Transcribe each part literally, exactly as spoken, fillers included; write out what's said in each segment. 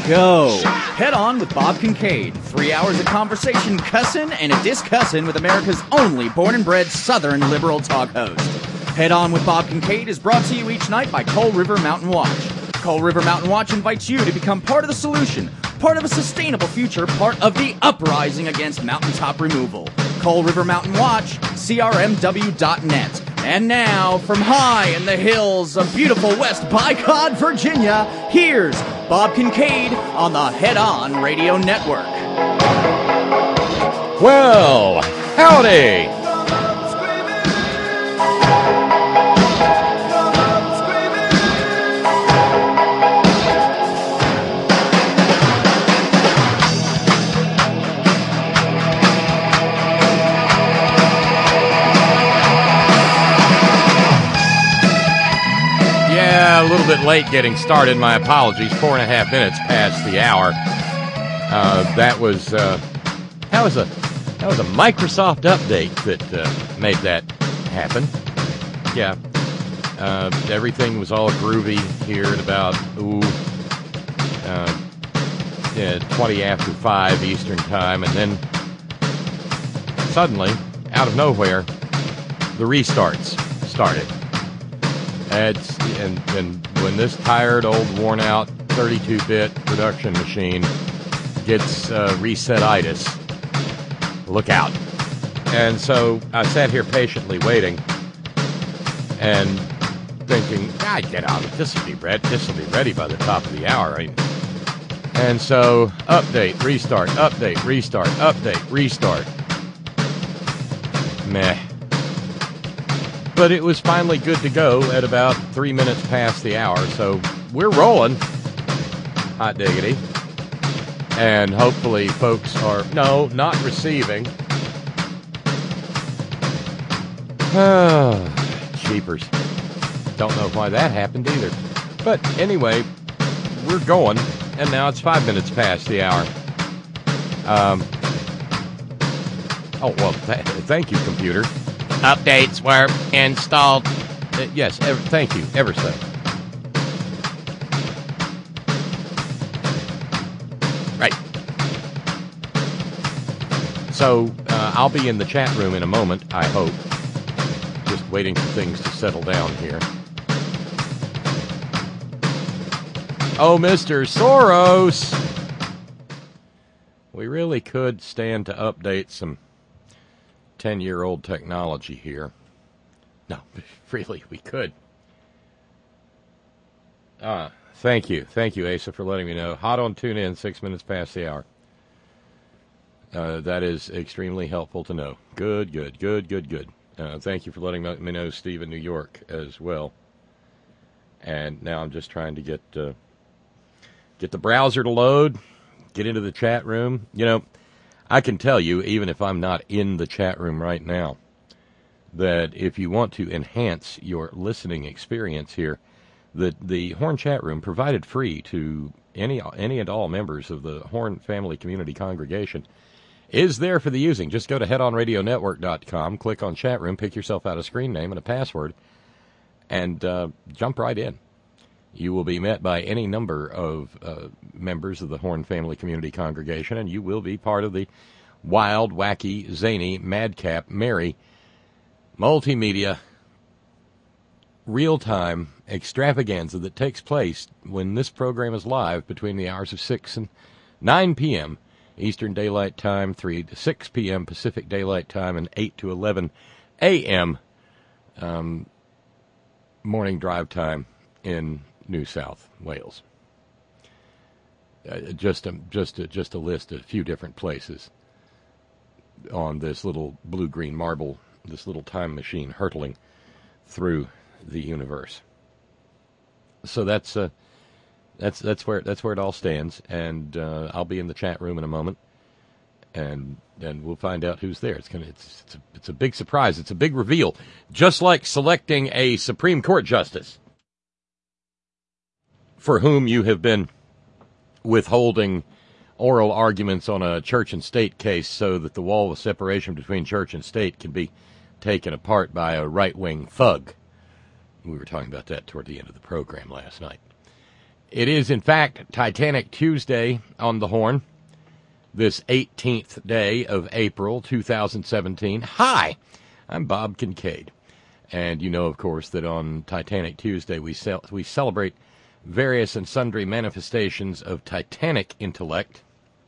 go. Head On with Bob Kincaid. Three hours of conversation, cussin' and a discussin' with America's only born and bred Southern liberal talk host. Head On with Bob Kincaid is brought to you each night by Coal River Mountain Watch. Coal River Mountain Watch invites you to become part of the solution, part of a sustainable future, part of the uprising against mountaintop removal. Coal River Mountain Watch, C R M W dot net. And now, from high in the hills of beautiful West Bicod, Virginia, here's Bob Kincaid on the Head On Radio Network. Well, howdy! A little bit late getting started. My apologies. Four and a half minutes past the hour. Uh, that was uh, that was a that was a Microsoft update that uh, made that happen. Yeah, uh, everything was all groovy here at about ooh, uh, yeah, twenty after five Eastern time, and then suddenly, out of nowhere, the restarts started. It's, and, and when this tired, old, worn-out thirty-two bit production machine gets uh, reset-itis, look out. And so I sat here patiently waiting and thinking, ah, get out. This will be ready. This will be ready by the top of the hour. Right? And so, update, restart, update, restart, update, restart. Meh. But it was finally good to go at about three minutes past the hour, so we're rolling. Hot diggity. And hopefully folks are, no, not receiving. Cheapers. Don't know why that happened either. But anyway, we're going, and now it's five minutes past the hour. Um. Oh, well, th- thank you, computer. Updates were installed. Uh, yes, ever, thank you, ever so. Right. So, uh, I'll be in the chat room in a moment, I hope. Just waiting for things to settle down here. Oh, Mister Soros! We really could stand to update some ten-year-old technology here. No, really, we could. Ah, thank you. Thank you, Asa, for letting me know. Hot on tune in, six minutes past the hour. Uh, that is extremely helpful to know. Good, good, good, good, good. Uh, thank you for letting me know, Steve, in New York as well. And now I'm just trying to get uh, get the browser to load, get into the chat room. You know, I can tell you, even if I'm not in the chat room right now, that if you want to enhance your listening experience here, the the Horn chat room, provided free to any any and all members of the Horn Family Community Congregation, is there for the using. Just go to head on radio network dot com, click on chat room, pick yourself out a screen name and a password, and uh, jump right in. You will be met by any number of uh, members of the Horn Family Community Congregation, and you will be part of the wild, wacky, zany, madcap, merry, multimedia, real-time extravaganza that takes place when this program is live between the hours of six and nine p.m. Eastern Daylight Time, three to six p.m. Pacific Daylight Time, and eight to eleven a.m. Um, morning drive time in New South Wales. Uh, just a, just a, just a list of a few different places on this little blue-green marble, this little time machine hurtling through the universe. So that's uh, that's that's where that's where it all stands, and uh, I'll be in the chat room in a moment, and and we'll find out who's there. It's gonna it's it's a, it's a big surprise. It's a big reveal, just like selecting a Supreme Court justice for whom you have been withholding oral arguments on a church and state case so that the wall of separation between church and state can be taken apart by a right-wing thug. We were talking about that toward the end of the program last night. It is, in fact, Titanic Tuesday on the horn, this eighteenth day of April two thousand seventeen. Hi, I'm Bob Kincaid. And you know, of course, that on Titanic Tuesday we ce- we celebrate various and sundry manifestations of Titanic intellect.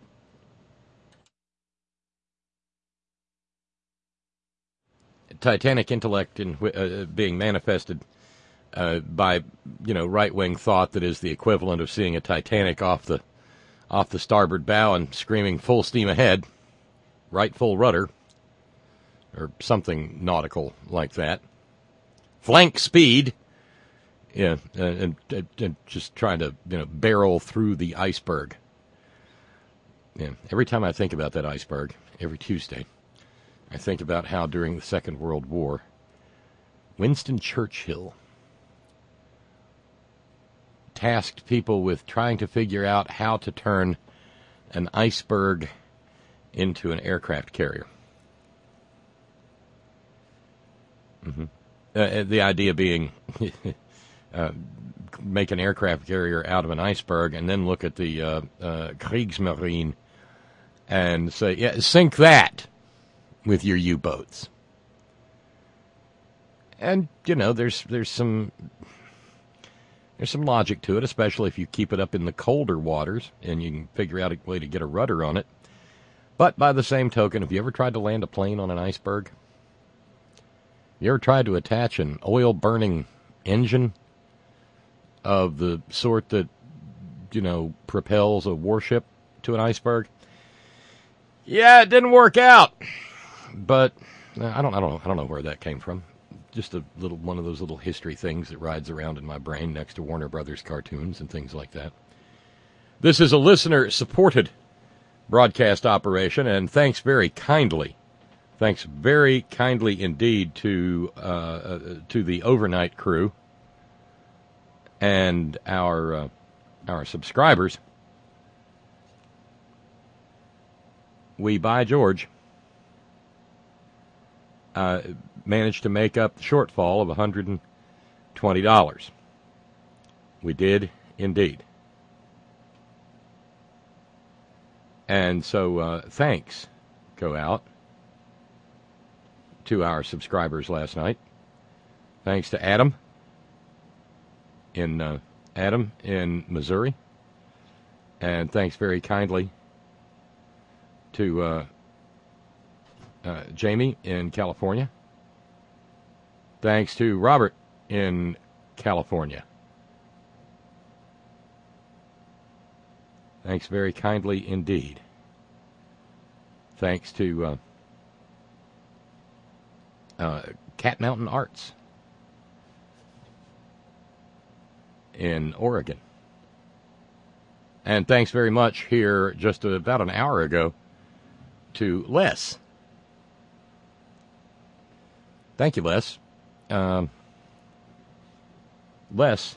Titanic intellect in, uh, being manifested uh, by, you know, right-wing thought that is the equivalent of seeing a Titanic off the off the starboard bow and screaming full steam ahead, right full rudder, or something nautical like that. Flank speed, yeah, and, and, and just trying to, you know, barrel through the iceberg. Yeah, every time I think about that iceberg, every Tuesday, I think about how during the Second World War, Winston Churchill tasked people with trying to figure out how to turn an iceberg into an aircraft carrier. Mm-hmm. Uh, the idea being uh, make an aircraft carrier out of an iceberg and then look at the uh, uh, Kriegsmarine and say, yeah, sink that with your U-boats. And, you know, there's there's some there's some logic to it, especially if you keep it up in the colder waters and you can figure out a way to get a rudder on it. But by the same token, have you ever tried to land a plane on an iceberg? You ever tried to attach an oil-burning engine of the sort that, you know, propels a warship to an iceberg? Yeah, it didn't work out. But I don't, I don't, I don't know where that came from. Just a little one of those little history things that rides around in my brain next to Warner Brothers cartoons and things like that. This is a listener-supported broadcast operation, and thanks very kindly, thanks very kindly indeed to uh, uh, to the overnight crew and our uh, our subscribers. We, by George, uh, managed to make up the shortfall of one hundred twenty dollars. We did indeed. And so uh, thanks go out to our subscribers last night. Thanks to Adam in uh, Adam in Missouri. And thanks very kindly to uh, uh, Jamie in California. Thanks to Robert in California. Thanks very kindly indeed. Thanks to uh, uh, Cat Mountain Arts in Oregon. And thanks very much here just about an hour ago to Les. Thank you, Les. Um, Les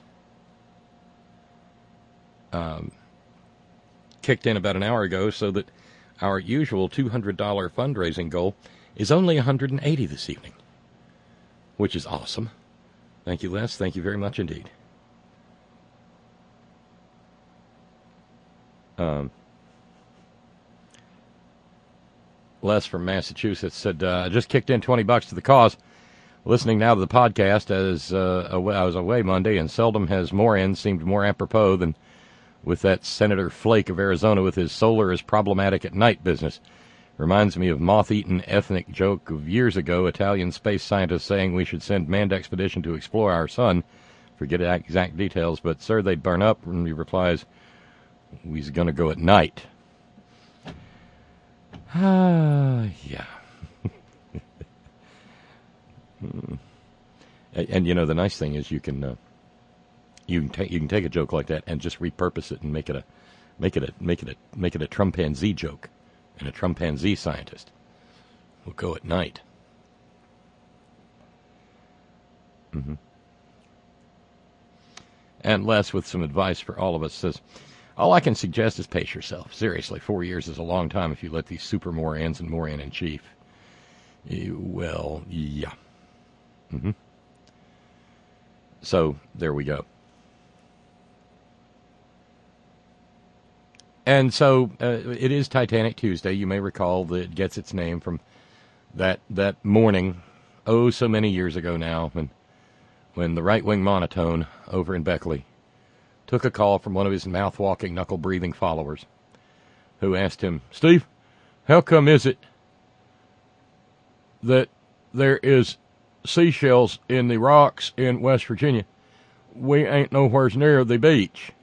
um, kicked in about an hour ago so that our usual two hundred dollars fundraising goal is only one hundred eighty dollars this evening, which is awesome. Thank you, Les. Thank you very much indeed. Um, Les from Massachusetts said, uh, I just kicked in twenty bucks to the cause. Listening now to the podcast as uh, away, I was away Monday, and seldom has more ends seemed more apropos than with that Senator Flake of Arizona with his solar is problematic at night business. Reminds me of moth-eaten ethnic joke of years ago, Italian space scientists saying we should send manned expedition to explore our sun. Forget exact details, but sir, they'd burn up. And he replies, we's going to go at night. Ah, yeah. Hmm. And, and you know the nice thing is you can uh, you can take you can take a joke like that and just repurpose it and make it a make it a make it a make it a Trumpanzee joke, and a Trumpanzee scientist will go at night. Mm-hmm. And Les, with some advice for all of us, says, all I can suggest is pace yourself. Seriously, four years is a long time if you let these super Morans and Moran in chief. You, well, yeah. Mm-hmm. So, there we go. And so uh, it is Titanic Tuesday. You may recall that it gets its name from that that morning, oh, so many years ago now, when when the right-wing monotone over in Beckley took a call from one of his mouth-walking, knuckle-breathing followers, who asked him, Steve, how come is it that there is seashells in the rocks in West Virginia? We ain't nowhere near the beach.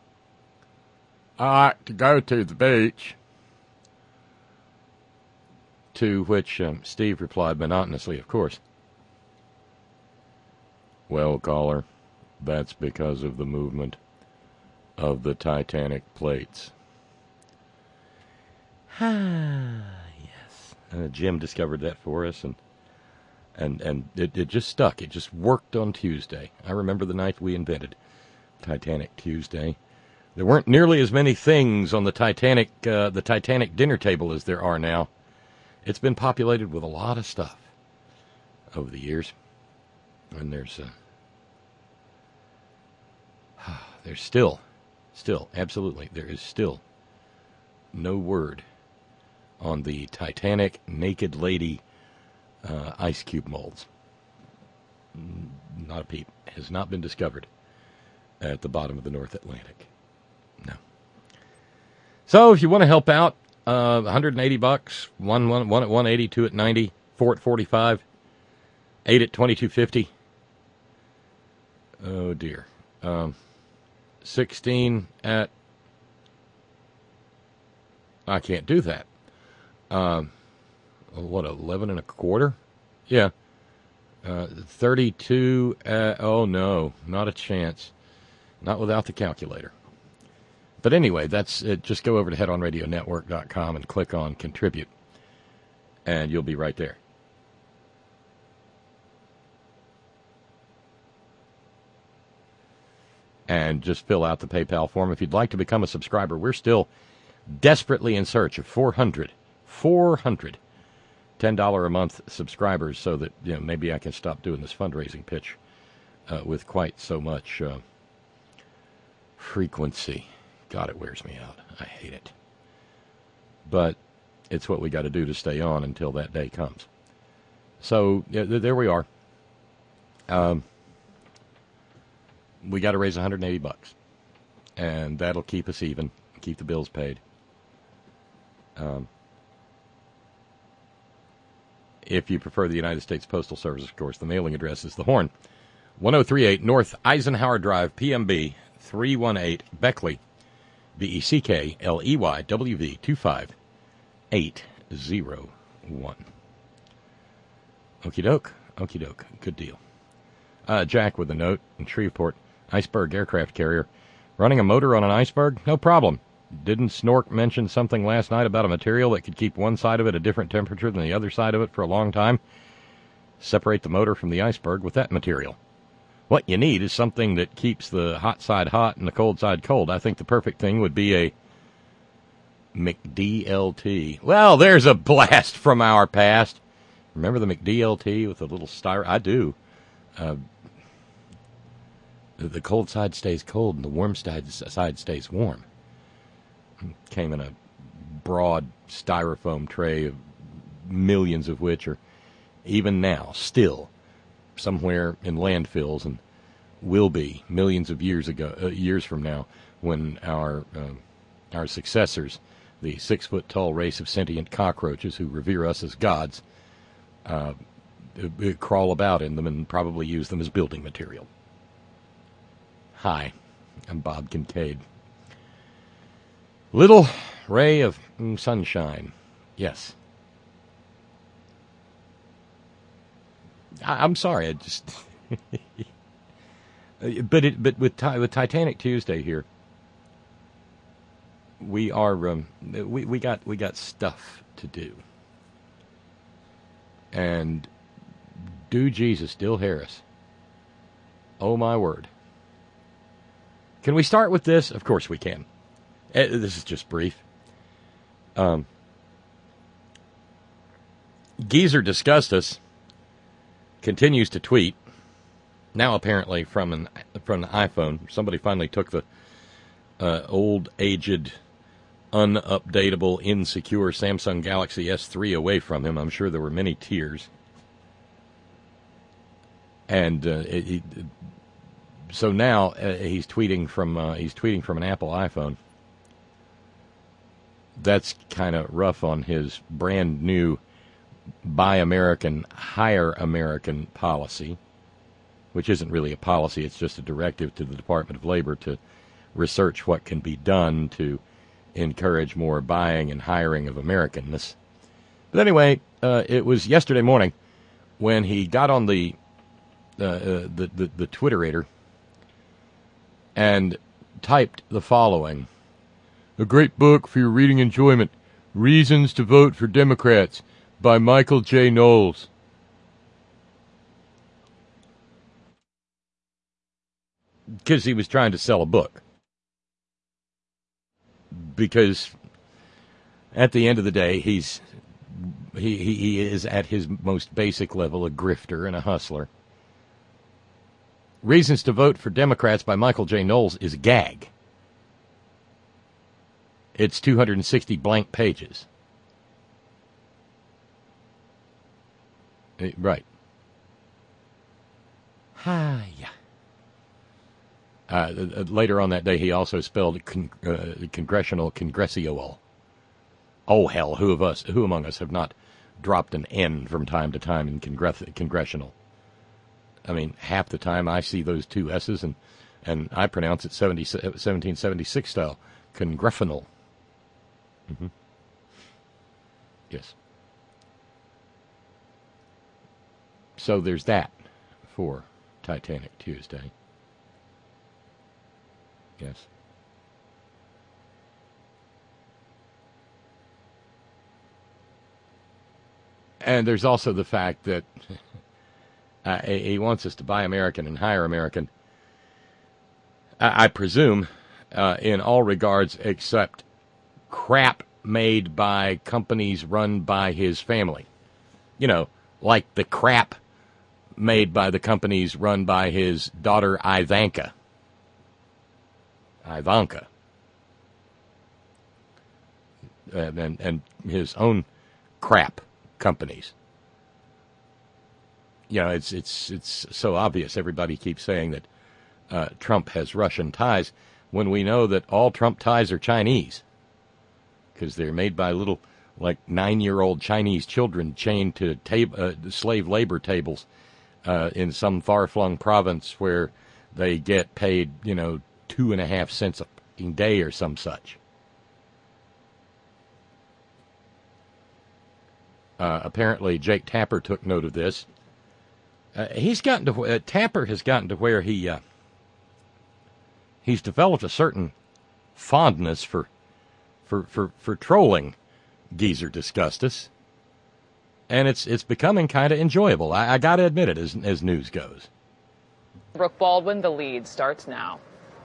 I like to go to the beach. To which um, Steve replied monotonously, of course, well, caller, that's because of the movement of the Titanic plates. Ah, yes. Uh, Jim discovered that for us, and and and it, it just stuck. It just worked on Tuesday. I remember the night we invented Titanic Tuesday. There weren't nearly as many things on the Titanic uh, the Titanic dinner table as there are now. It's been populated with a lot of stuff over the years. And there's uh, there's still, still, absolutely, there is still no word on the Titanic Naked Lady uh, ice cube molds. Not a peep. Has not been discovered at the bottom of the North Atlantic. No. So if you want to help out, uh, one hundred eighty bucks, one, one, one at one eighty, two at ninety, four at forty-five, eight at twenty-two fifty. Oh dear. Um, sixteen at, I can't do that. Um, what, eleven and a quarter? Yeah. Uh, thirty-two at, oh no, not a chance. Not without the calculator. But anyway, that's it. Just go over to head on radio network dot com and click on Contribute, and you'll be right there. And just fill out the PayPal form if you'd like to become a subscriber. We're still desperately in search of four hundred, four hundred ten dollars a month subscribers, so that, you know, maybe I can stop doing this fundraising pitch uh, with quite so much uh, frequency. God, it wears me out. I hate it. But it's what we got to do to stay on until that day comes. So yeah, th- there we are. Um, we got to raise one hundred eighty bucks, and that'll keep us even, keep the bills paid. Um, if you prefer the United States Postal Service, of course, the mailing address is The Horn, ten thirty-eight North Eisenhower Drive, P M B three one eight, Beckley, B E C K L E Y W V two five eight zero one. Okie doke, okie doke, good deal. Uh, Jack with a note in Shreveport, Iceberg aircraft carrier. Running a motor on an iceberg? No problem. Didn't Snork mention something last night about a material that could keep one side of it a different temperature than the other side of it for a long time? Separate the motor from the iceberg with that material. What you need is something that keeps the hot side hot and the cold side cold. I think the perfect thing would be a M C D L T. Well, there's a blast from our past. Remember the M C D L T with the little styro? I do. Uh, the cold side stays cold and the warm side, side stays warm. Came in a broad styrofoam tray, of millions of which are even now still somewhere in landfills, and will be millions of years ago, uh, years from now, when our uh, our successors, the six foot tall race of sentient cockroaches who revere us as gods, uh, uh, crawl about in them and probably use them as building material. Hi, I'm Bob Kincaid. Little ray of mm, sunshine, yes. I, I'm sorry, I just. but it, but with with Titanic Tuesday here, we are um, we we got we got stuff to do, and do Jesus Dill Harris? Oh my word! Can we start with this? Of course we can. Uh, this is just brief. Um, Geezer Discussed Us continues to tweet. Now apparently from an from an iPhone. Somebody finally took the uh, old, aged unupdatable, insecure Samsung Galaxy S three away from him. I'm sure there were many tears. And uh, it, it, so now uh, he's tweeting from uh, he's tweeting from an Apple iPhone. That's kind of rough on his brand new Buy American, Hire American policy, which isn't really a policy. It's just a directive to the Department of Labor to research what can be done to encourage more buying and hiring of Americanness. But anyway, uh, it was yesterday morning when he got on the uh, uh, the, the the Twitterator and typed the following: "A great book for your reading enjoyment, Reasons to Vote for Democrats by Michael J. Knowles." Because he was trying to sell a book. Because at the end of the day, he's he, he, he is at his most basic level a grifter and a hustler. Reasons to Vote for Democrats by Michael J. Knowles is a gag. It's two hundred sixty blank pages. Right. Hi. Uh, later on that day, he also spelled con- uh, congressional congressional. Oh, hell, who of us, who among us have not dropped an N from time to time in congress- congressional? I mean, half the time I see those two S's, and, and I pronounce it seventeen seventy-six style, congressional. Mm-hmm. Yes. So there's that for Titanic Tuesday. Yes. And there's also the fact that uh, he wants us to buy American and hire American, I, I presume, uh, in all regards except crap made by companies run by his family. You know, like the crap made by the companies run by his daughter Ivanka. Ivanka. And, and, and his own crap companies. You know, it's it's it's so obvious. Everybody keeps saying that uh, Trump has Russian ties when we know that all Trump ties are Chinese, because they're made by little, like, nine-year-old Chinese children chained to tab- uh, slave labor tables uh, in some far-flung province where they get paid, you know, two and a half cents a day or some such. Uh, apparently, Jake Tapper took note of this. Uh, he's gotten to uh, Tapper has gotten to where he uh, he's developed a certain fondness for for for, for trolling Geezer Disgustus, and it's it's becoming kind of enjoyable. I, I got to admit it, as as news goes. Brooke Baldwin, the lead starts now.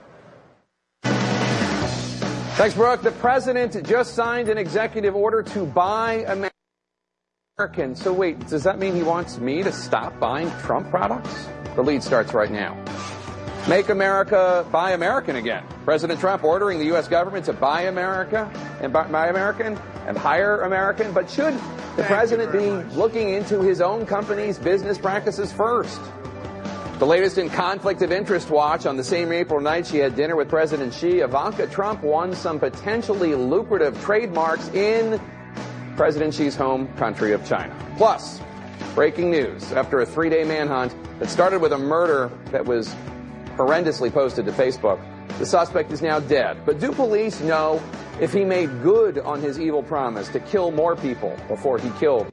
Thanks, Brooke. The president just signed an executive order to buy American. So wait, does that mean he wants me to stop buying Trump products? The lead starts right now. Make America buy American again. President Trump ordering the U S government to buy America and buy, buy American and hire American. But should the president be looking into his own company's business practices first? The latest in Conflict of Interest watch. On the same April night she had dinner with President Xi, Ivanka Trump won some potentially lucrative trademarks in President Xi's home country of China. Plus, breaking news after a three-day manhunt that started with a murder that was horrendously posted to Facebook. The suspect is now dead. But do police know if he made good on his evil promise to kill more people before he killed?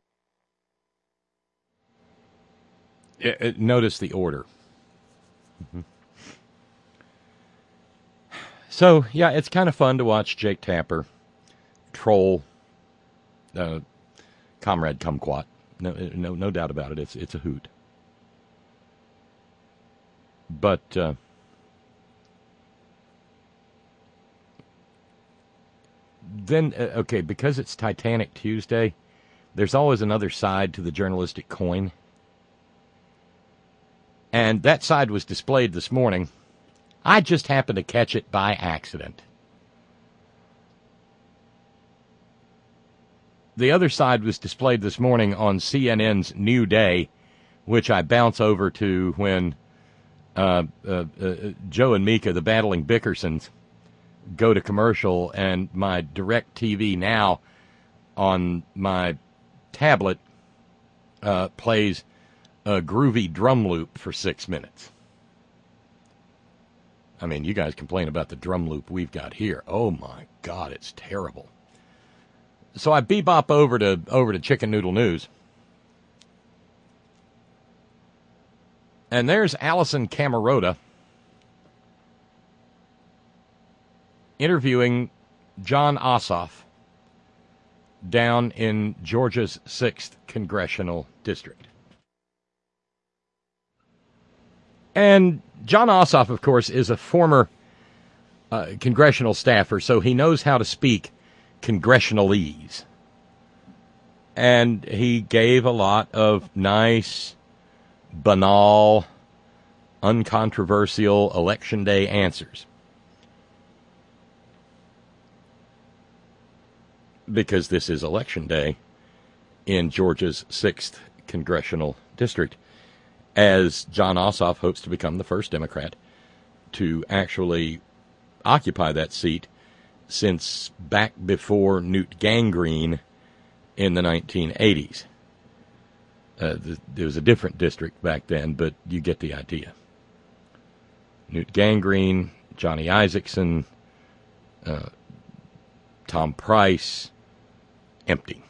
It, it, notice the order. Mm-hmm. So, yeah, it's kind of fun to watch Jake Tapper troll uh, Comrade Kumquat. No, no, no doubt about it. It's it's a hoot. But uh, then, uh, okay, because it's Titanic Tuesday, there's always another side to the journalistic coin. And that side was displayed this morning. I just happened to catch it by accident. the other side was displayed this morning on C N N's New Day, which I bounce over to when uh, uh, uh, Joe and Mika, the battling Bickersons, go to commercial, and my DirecTV Now on my tablet uh, plays a groovy drum loop for six minutes. I mean, you guys complain about the drum loop we've got here. Oh, my God, it's terrible. So I bebop over to over to Chicken Noodle News. And there's Allison Camerota interviewing Jon Ossoff down in Georgia's sixth Congressional District. And Jon Ossoff, of course, is a former uh, congressional staffer, so he knows how to speak congressionalese. And he gave a lot of nice, banal, uncontroversial Election Day answers. Because this is Election Day in Georgia's sixth Congressional District, as Jon Ossoff hopes to become the first Democrat to actually occupy that seat since back before Newt Gingrich in the nineteen eighties. Uh, th- there was a different district back then, but you get the idea. Newt Gingrich, Johnny Isakson, uh, Tom Price, empty.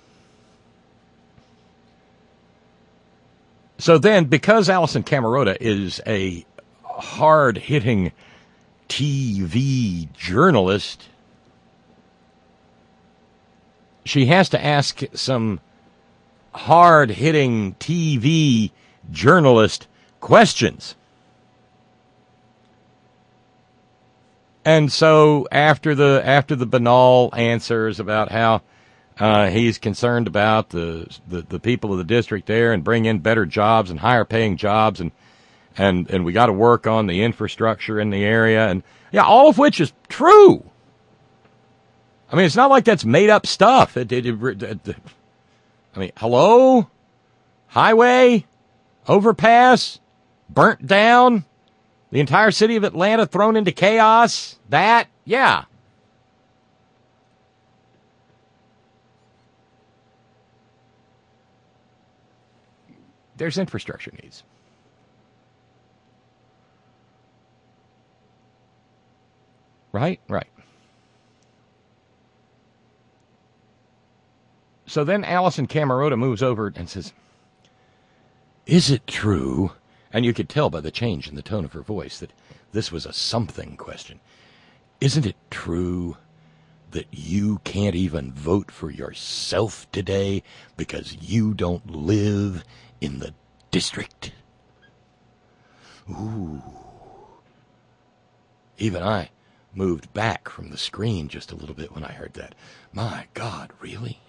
So then, because Allison Camerota is a hard-hitting T V journalist, she has to ask some hard-hitting T V journalist questions. And so after the after the banal answers about how uh, he's concerned about the, the the people of the district there and bring in better jobs and higher paying jobs, and and and we got to work on the infrastructure in the area, and yeah, all of which is true. I mean, it's not like that's made up stuff. It, it, it, it, I mean, hello, highway, overpass, burnt down. The entire city of Atlanta thrown into chaos. That, yeah. There's infrastructure needs. Right? Right. So then Allison Camerota moves over and says, "Is it true?" And you could tell by the change in the tone of her voice that this was a something question. "Isn't it true that you can't even vote for yourself today because you don't live in the district?" Ooh. Even I moved back from the screen just a little bit when I heard that. My God, really?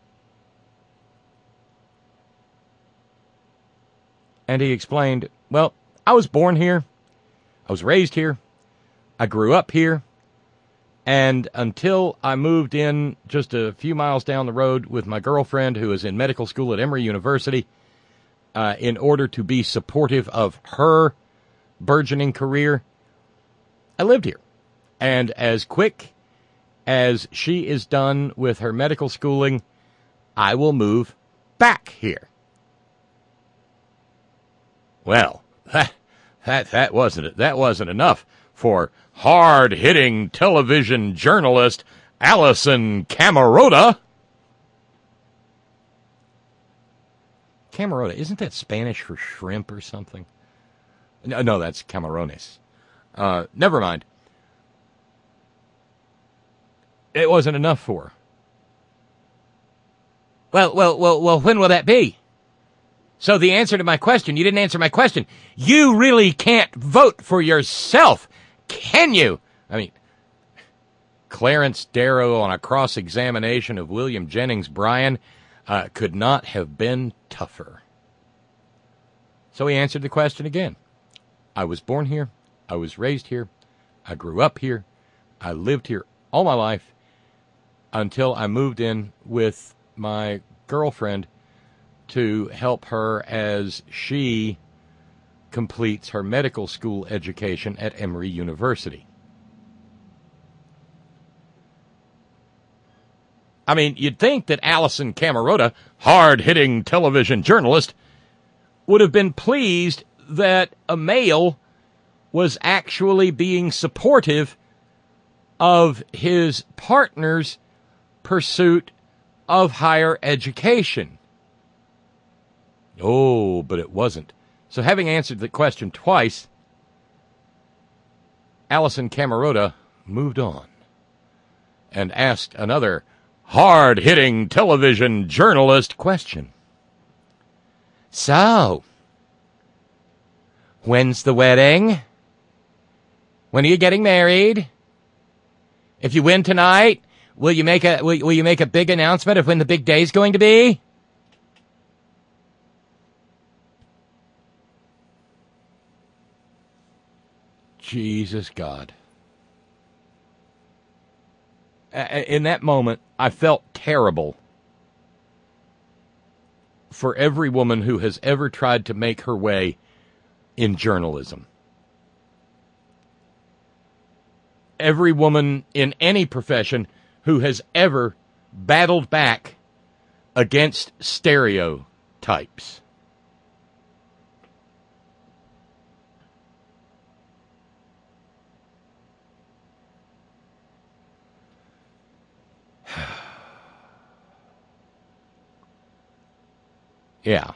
And he explained, well, I was born here, I was raised here, I grew up here, and until I moved in just a few miles down the road with my girlfriend who is in medical school at Emory University, uh, in order to be supportive of her burgeoning career, I lived here. And as quick as she is done with her medical schooling, I will move back here. Well, that that that wasn't that wasn't enough for hard-hitting television journalist Allison Camerota. Camerota, isn't that Spanish for shrimp or something? No, no, that's camarones. Uh, never mind. It wasn't enough for her. Well, well, well, well, when will that be? So the answer to my question, you didn't answer my question. You really can't vote for yourself, can you? I mean, Clarence Darrow on a cross-examination of William Jennings Bryan uh, could not have been tougher. So he answered the question again. I was born here. I was raised here. I grew up here. I lived here all my life until I moved in with my girlfriend to help her as she completes her medical school education at Emory University. I mean, you'd think that Alisyn Camerota, hard-hitting television journalist, would have been pleased that a male was actually being supportive of his partner's pursuit of higher education. Oh, but it wasn't. So having answered the question twice, Alisyn Camerota moved on and asked another hard-hitting television journalist question. So, when's the wedding? When are you getting married? If you win tonight, will you make a will, will you make a big announcement of when the big day's going to be? Jesus God. In that moment, I felt terrible for every woman who has ever tried to make her way in journalism. Every woman in any profession who has ever battled back against stereotypes. Yeah.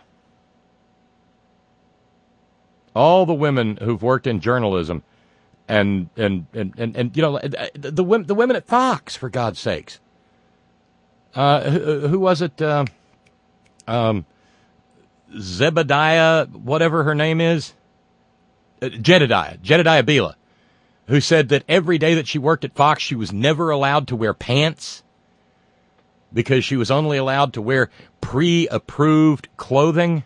All the women who've worked in journalism and, and, and, and, and you know, the, the, the women at Fox, for God's sakes. Uh, who, who was it? Uh, um, Zebediah, whatever her name is? Uh, Jedediah, Jedediah Bila, who said that every day that she worked at Fox, she was never allowed to wear pants because she was only allowed to wear pre-approved clothing.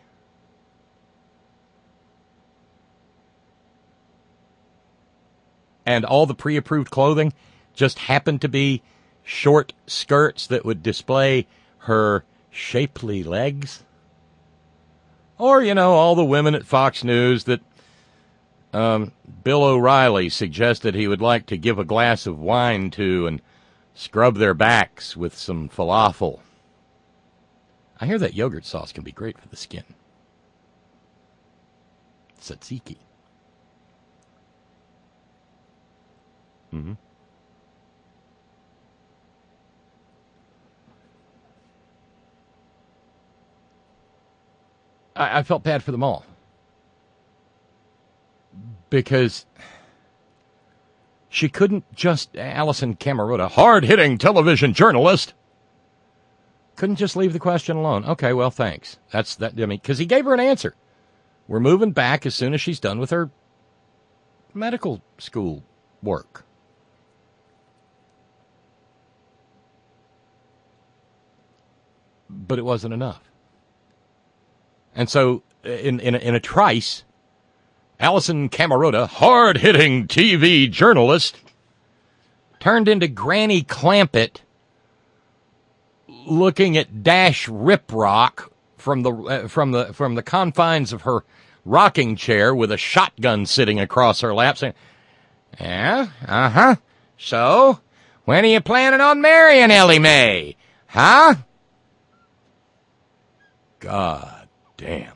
And all the pre-approved clothing just happened to be short skirts that would display her shapely legs. Or, you know, all the women at Fox News that um, Bill O'Reilly suggested he would like to give a glass of wine to and scrub their backs with some falafel. I hear that yogurt sauce can be great for the skin. Tzatziki. Mm-hmm. I, I felt bad for them all. Because she couldn't just, Alisyn Camerota, hard-hitting television journalist, couldn't just leave the question alone. Okay, well, thanks. That's that. I mean, because he gave her an answer. We're moving back as soon as she's done with her medical school work. But it wasn't enough. And so, in in a, in a trice, Alisyn Camerota, hard-hitting T V journalist, turned into Granny Clampett, looking at Dash Riprock from the uh, from the from the confines of her rocking chair with a shotgun sitting across her lap, saying, "Yeah, uh huh. So, when are you planning on marrying Ellie Mae, huh?" God damn.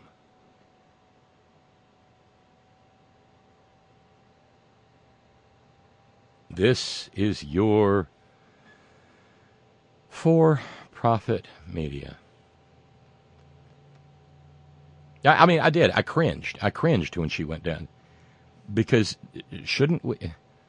This is your for-profit media. I, I mean, I did. I cringed. I cringed when she went down. Because shouldn't we...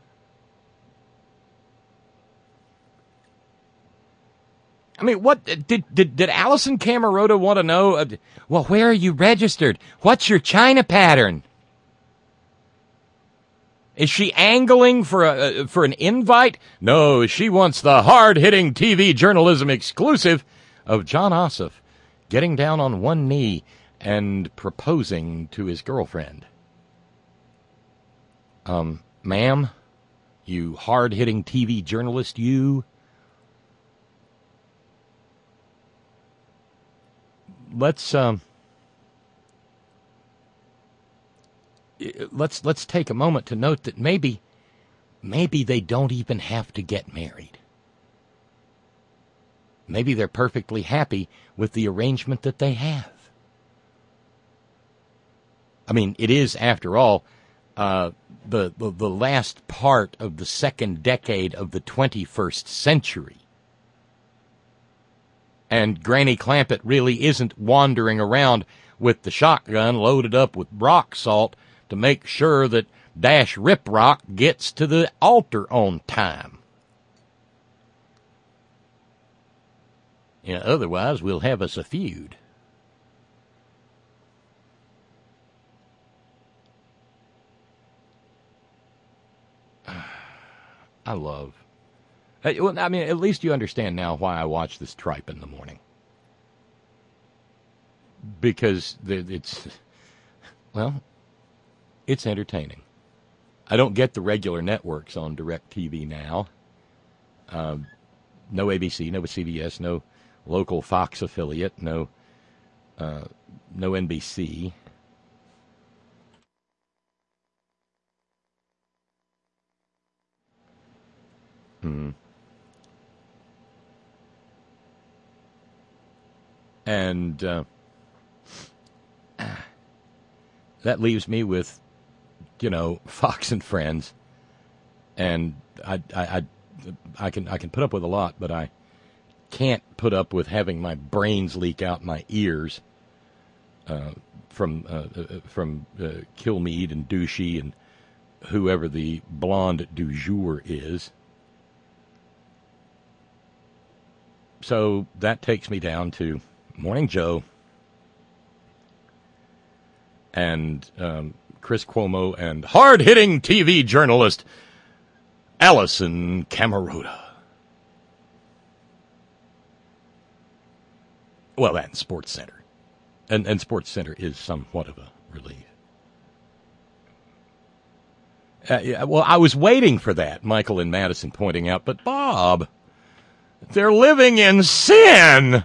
I mean, what did did did Alisyn Camerota want to know? Uh, well, where are you registered? What's your China pattern? Is she angling for a uh, for an invite? No, she wants the hard-hitting T V journalism exclusive of Jon Ossoff getting down on one knee and proposing to his girlfriend. Um, ma'am, you hard-hitting T V journalist, you. let's um, let's let's take a moment to note that maybe maybe they don't even have to get married. Maybe they're perfectly happy with the arrangement that they have. I mean, it is, after all, uh, the, the the last part of the second decade of the twenty-first century. And Granny Clampett really isn't wandering around with the shotgun loaded up with rock salt to make sure that Dash Riprock gets to the altar on time. You know, otherwise, we'll have us a feud. I love. I mean, at least you understand now why I watch this tripe in the morning. Because it's, well, it's entertaining. I don't get the regular networks on DirecTV now. Um, no A B C, no C B S, no local Fox affiliate, no, uh, no N B C. Hmm. And uh, that leaves me with, you know, Fox and Friends, and I, I, I, I can I can put up with a lot, but I can't put up with having my brains leak out my ears uh, from uh, uh, from uh, Kilmeade and Douchey and whoever the blonde du jour is. So that takes me down to Morning Joe and um, Chris Cuomo and hard-hitting T V journalist Allison Camerota. Well, that and Sports Center. And, and Sports Center is somewhat of a relief. Uh, yeah, well, I was waiting for that, Michael and Madison pointing out, but Bob, they're living in sin.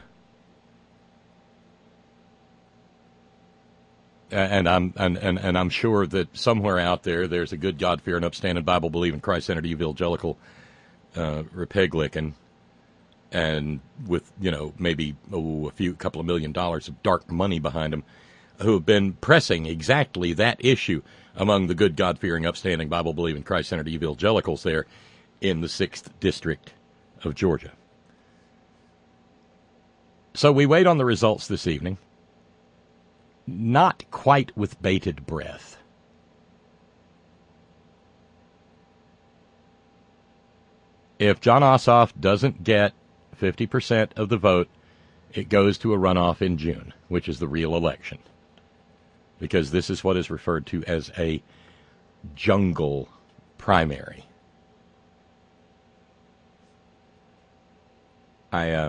And I'm and, and, and I'm sure that somewhere out there there's a good, God-fearing, upstanding, Bible-believing, Christ-centered, evangelical uh, Republican, and with, you know, maybe oh, a few couple of million dollars of dark money behind them, who have been pressing exactly that issue among the good, God-fearing, upstanding, Bible-believing, Christ-centered evangelicals there in the sixth District of Georgia. So we wait on the results this evening. Not quite with bated breath. If Jon Ossoff doesn't get fifty percent of the vote, it goes to a runoff in June, which is the real election. Because this is what is referred to as a jungle primary. I, uh...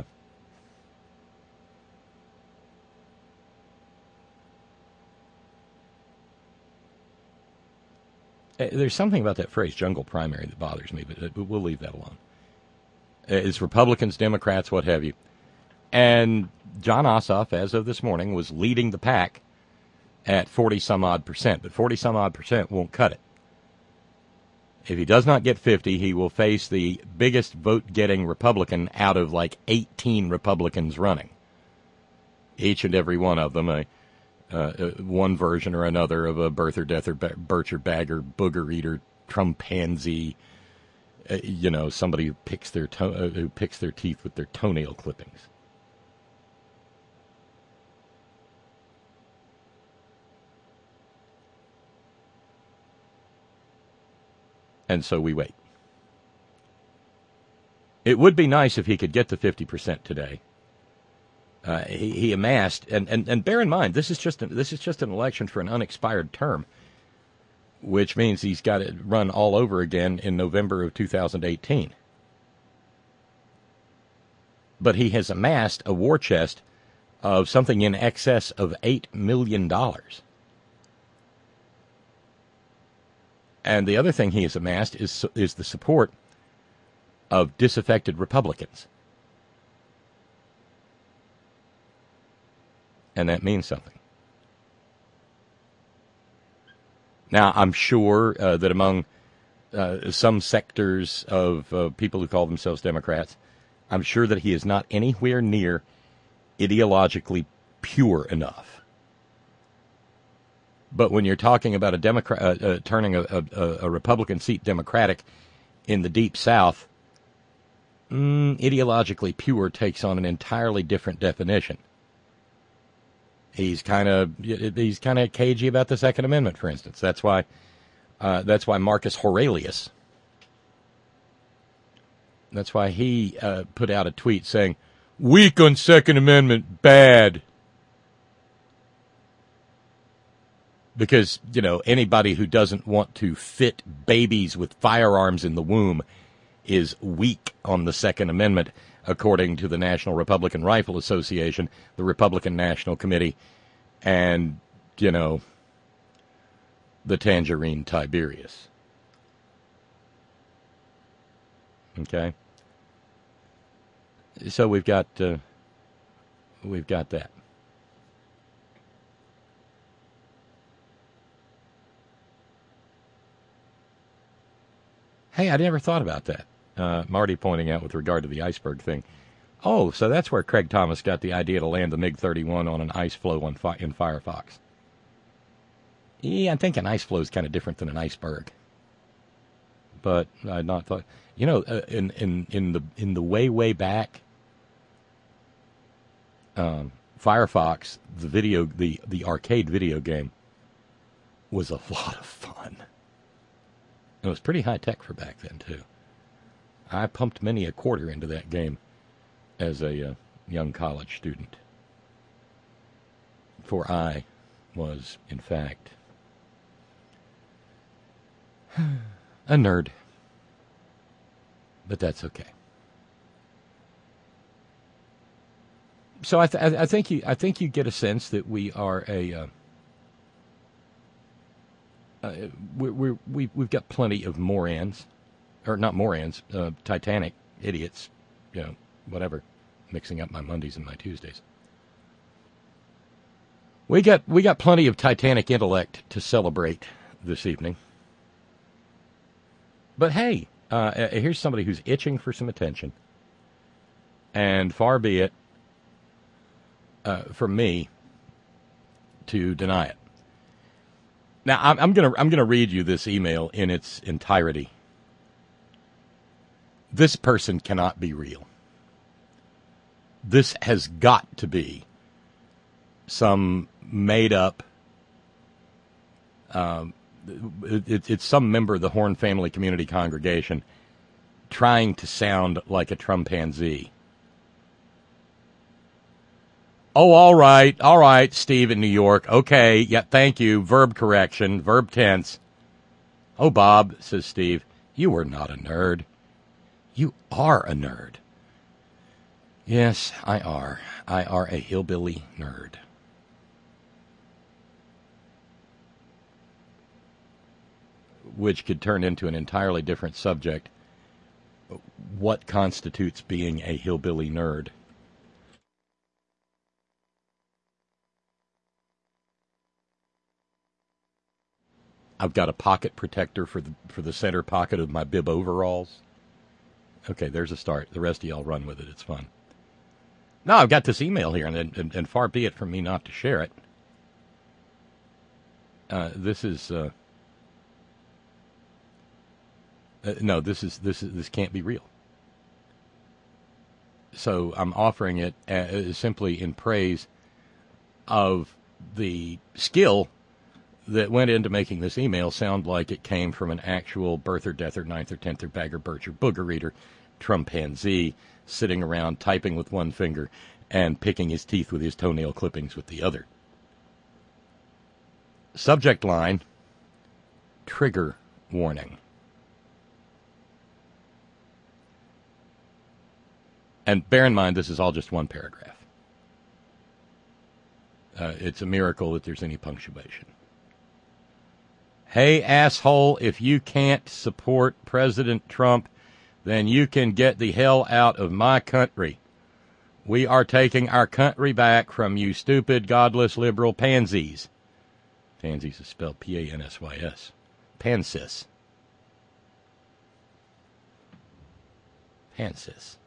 There's something about that phrase, jungle primary, that bothers me, but we'll leave that alone. It's Republicans, Democrats, what have you. And Jon Ossoff, as of this morning, was leading the pack at forty-some-odd percent, but forty-some-odd percent won't cut it. If he does not get fifty, he will face the biggest vote-getting Republican out of like eighteen Republicans running. Each and every one of them, a Uh, one version or another of a birther, deather, bircher, bagger, booger eater, Trumpanzee, uh, you know, somebody who picks their to- uh, who picks their teeth with their toenail clippings. And so we wait. It would be nice if he could get to fifty percent today. Uh, he, he amassed, and, and, and bear in mind, this is just a, this is just an election for an unexpired term, which means he's got to run all over again in November of two thousand eighteen. But he has amassed a war chest of something in excess of eight million dollars. And the other thing he has amassed is is the support of disaffected Republicans. And that means something. Now, I'm sure uh, that among uh, some sectors of uh, people who call themselves Democrats, I'm sure that he is not anywhere near ideologically pure enough. But when you're talking about a Democrat uh, uh, turning a, a, a Republican seat Democratic in the Deep South, mm, ideologically pure takes on an entirely different definition. He's kind of he's kind of cagey about the Second Amendment, for instance. That's why uh, that's why Marcus Aurelius. That's why he uh, put out a tweet saying, "Weak on Second Amendment, bad." Because, you know, anybody who doesn't want to fit babies with firearms in the womb is weak on the Second Amendment, according to the National Republican Rifle Association, the Republican National Committee, and, you know, the Tangerine Tiberius. Okay? So we've got, uh, we've got that. Hey, I never thought about that. Uh, Marty pointing out with regard to the iceberg thing. Oh, so that's where Craig Thomas got the idea to land the MiG thirty-one on an ice floe on fi- in Firefox. Yeah, I think an ice floe is kind of different than an iceberg. But I had not thought. You know, uh, in in in the in the way way back, um, Firefox, the video, the the arcade video game, was a lot of fun. It was pretty high tech for back then too. I pumped many a quarter into that game as a uh, young college student. For I was, in fact, a nerd. But that's okay. So I, th- I think you, I think you get a sense that we are a, uh, uh, we we we we've got plenty of morons, or not morons, uh, Titanic idiots, you know, whatever, mixing up my Mondays and my Tuesdays. We got we got plenty of Titanic intellect to celebrate this evening. But hey, uh, here's somebody who's itching for some attention, and far be it uh, from me to deny it. Now, I'm, I'm gonna I'm gonna read you this email in its entirety. This person cannot be real. This has got to be some made up. Um, it, it's some member of the Horn Family Community Congregation trying to sound like a Trumpanzee. Oh, all right, all right, Steve in New York. Okay, yeah, thank you. Verb correction, verb tense. Oh, Bob, says Steve, you are not a nerd. You are a nerd. Yes, I are. I are a hillbilly nerd. Which could turn into an entirely different subject. What constitutes being a hillbilly nerd? I've got a pocket protector for the for the center pocket of my bib overalls. Okay, there's a start. The rest of y'all run with it. It's fun. No, I've got this email here, and, and, and far be it from me not to share it. Uh, this is uh, uh, no, this is this is this can't be real. So I'm offering it uh, simply in praise of the skill that went into making this email sound like it came from an actual birther, deather, ninth or tenth or bagger, bircher, booger reader, Trumpanzee, sitting around typing with one finger and picking his teeth with his toenail clippings with the other. Subject line, trigger warning. And bear in mind, this is all just one paragraph. Uh, it's a miracle that there's any punctuation. Hey, asshole, if you can't support President Trump, then you can get the hell out of my country. We are taking our country back from you stupid, godless, liberal pansies. Pansies is spelled P A N S Y S. Pansis. Pansis.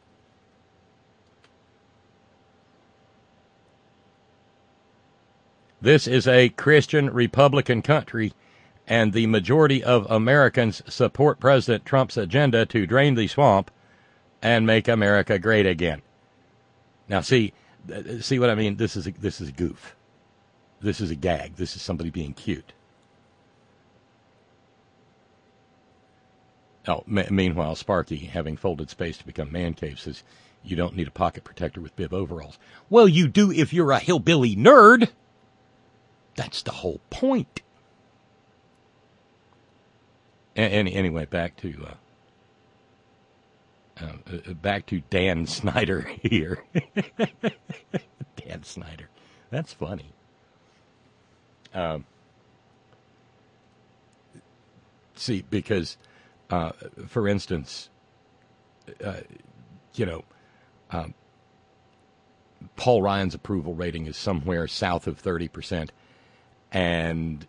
This is a Christian Republican country, and the majority of Americans support President Trump's agenda to drain the swamp and make America great again. Now, see, see what I mean? This is a, this is a goof. This is a gag. This is somebody being cute. Oh, m- meanwhile, Sparky, having folded space to become man cave, says, you don't need a pocket protector with bib overalls. Well, you do if you're a hillbilly nerd. That's the whole point. And, anyway, back to uh, uh, back to Dan Snyder here. Dan Snyder, that's funny. Um, see, because, uh, for instance, uh, you know, um, Paul Ryan's approval rating is somewhere south of thirty percent. And,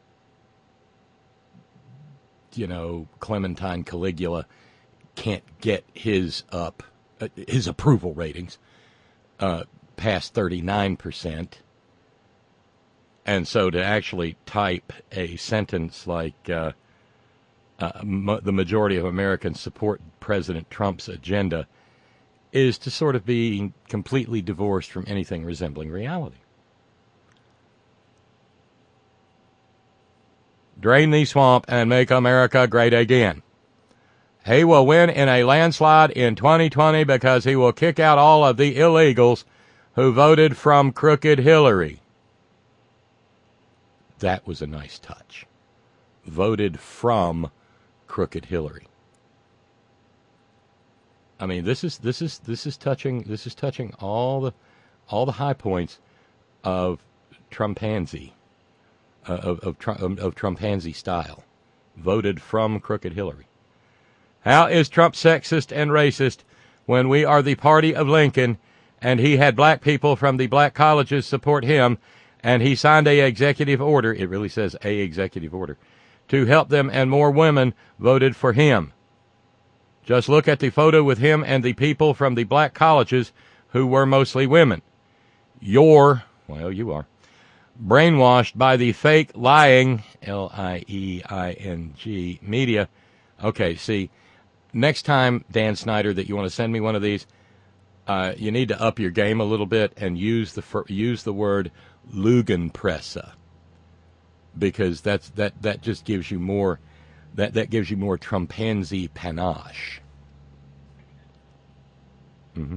you know, Clementine Caligula can't get his up, uh, his approval ratings uh, past thirty-nine percent. And so to actually type a sentence like uh, uh, m- the majority of Americans support President Trump's agenda is to sort of be completely divorced from anything resembling reality. Drain the swamp and make America great again. He will win in a landslide in twenty twenty because he will kick out all of the illegals who voted from crooked Hillary. That was a nice touch. Voted from crooked Hillary. I mean, this is this is this is touching this is touching all the all the high points of Trumpanzy. Uh, of, of, Trump, of Trumpanzy style. Voted from crooked Hillary. How is Trump sexist and racist when we are the party of Lincoln and he had black people from the black colleges support him and he signed a executive order, it really says a executive order, to help them and more women voted for him. Just look at the photo with him and the people from the black colleges who were mostly women. You're, well, you are, brainwashed by the fake lying, L I E I N G, media. Okay, see, next time, Dan Snyder, that you want to send me one of these, uh, you need to up your game a little bit and use the use the word Lügenpresse, because that's that that just gives you more that that gives you more Trumpanzy panache. Mm-hmm.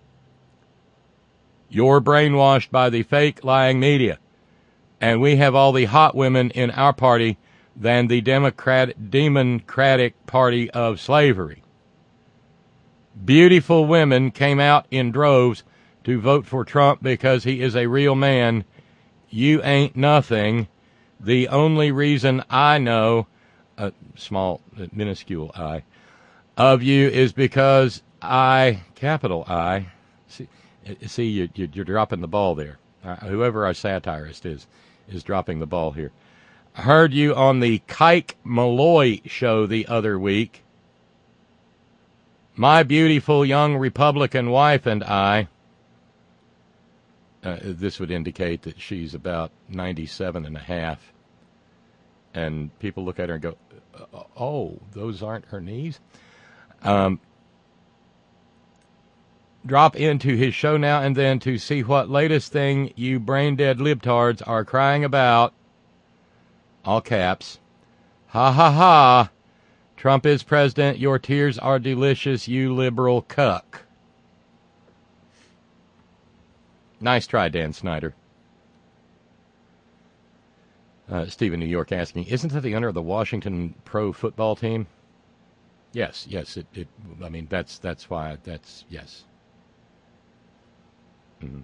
You're brainwashed by the fake lying media. And we have all the hot women in our party than the Democrat, Democratic Party of slavery. Beautiful women came out in droves to vote for Trump because he is a real man. You ain't nothing. The only reason I know, a small, minuscule I, of you is because I, capital I, see, see you, you're dropping the ball there. Uh, whoever our satirist is. is dropping the ball here. I heard you on the Kike Malloy show the other week. My beautiful young Republican wife and I, uh, this would indicate that she's about ninety-seven and a half. And people look at her and go, oh, those aren't her knees? Um, drop into his show now and then to see what latest thing you brain-dead libtards are crying about. All caps. Ha ha ha. Trump is president. Your tears are delicious, you liberal cuck. Nice try, Dan Snyder. Uh, Stephen New York asking, isn't that the owner of the Washington pro football team? Yes, yes. It. it I mean, that's that's why. That's yes. Mm-hmm.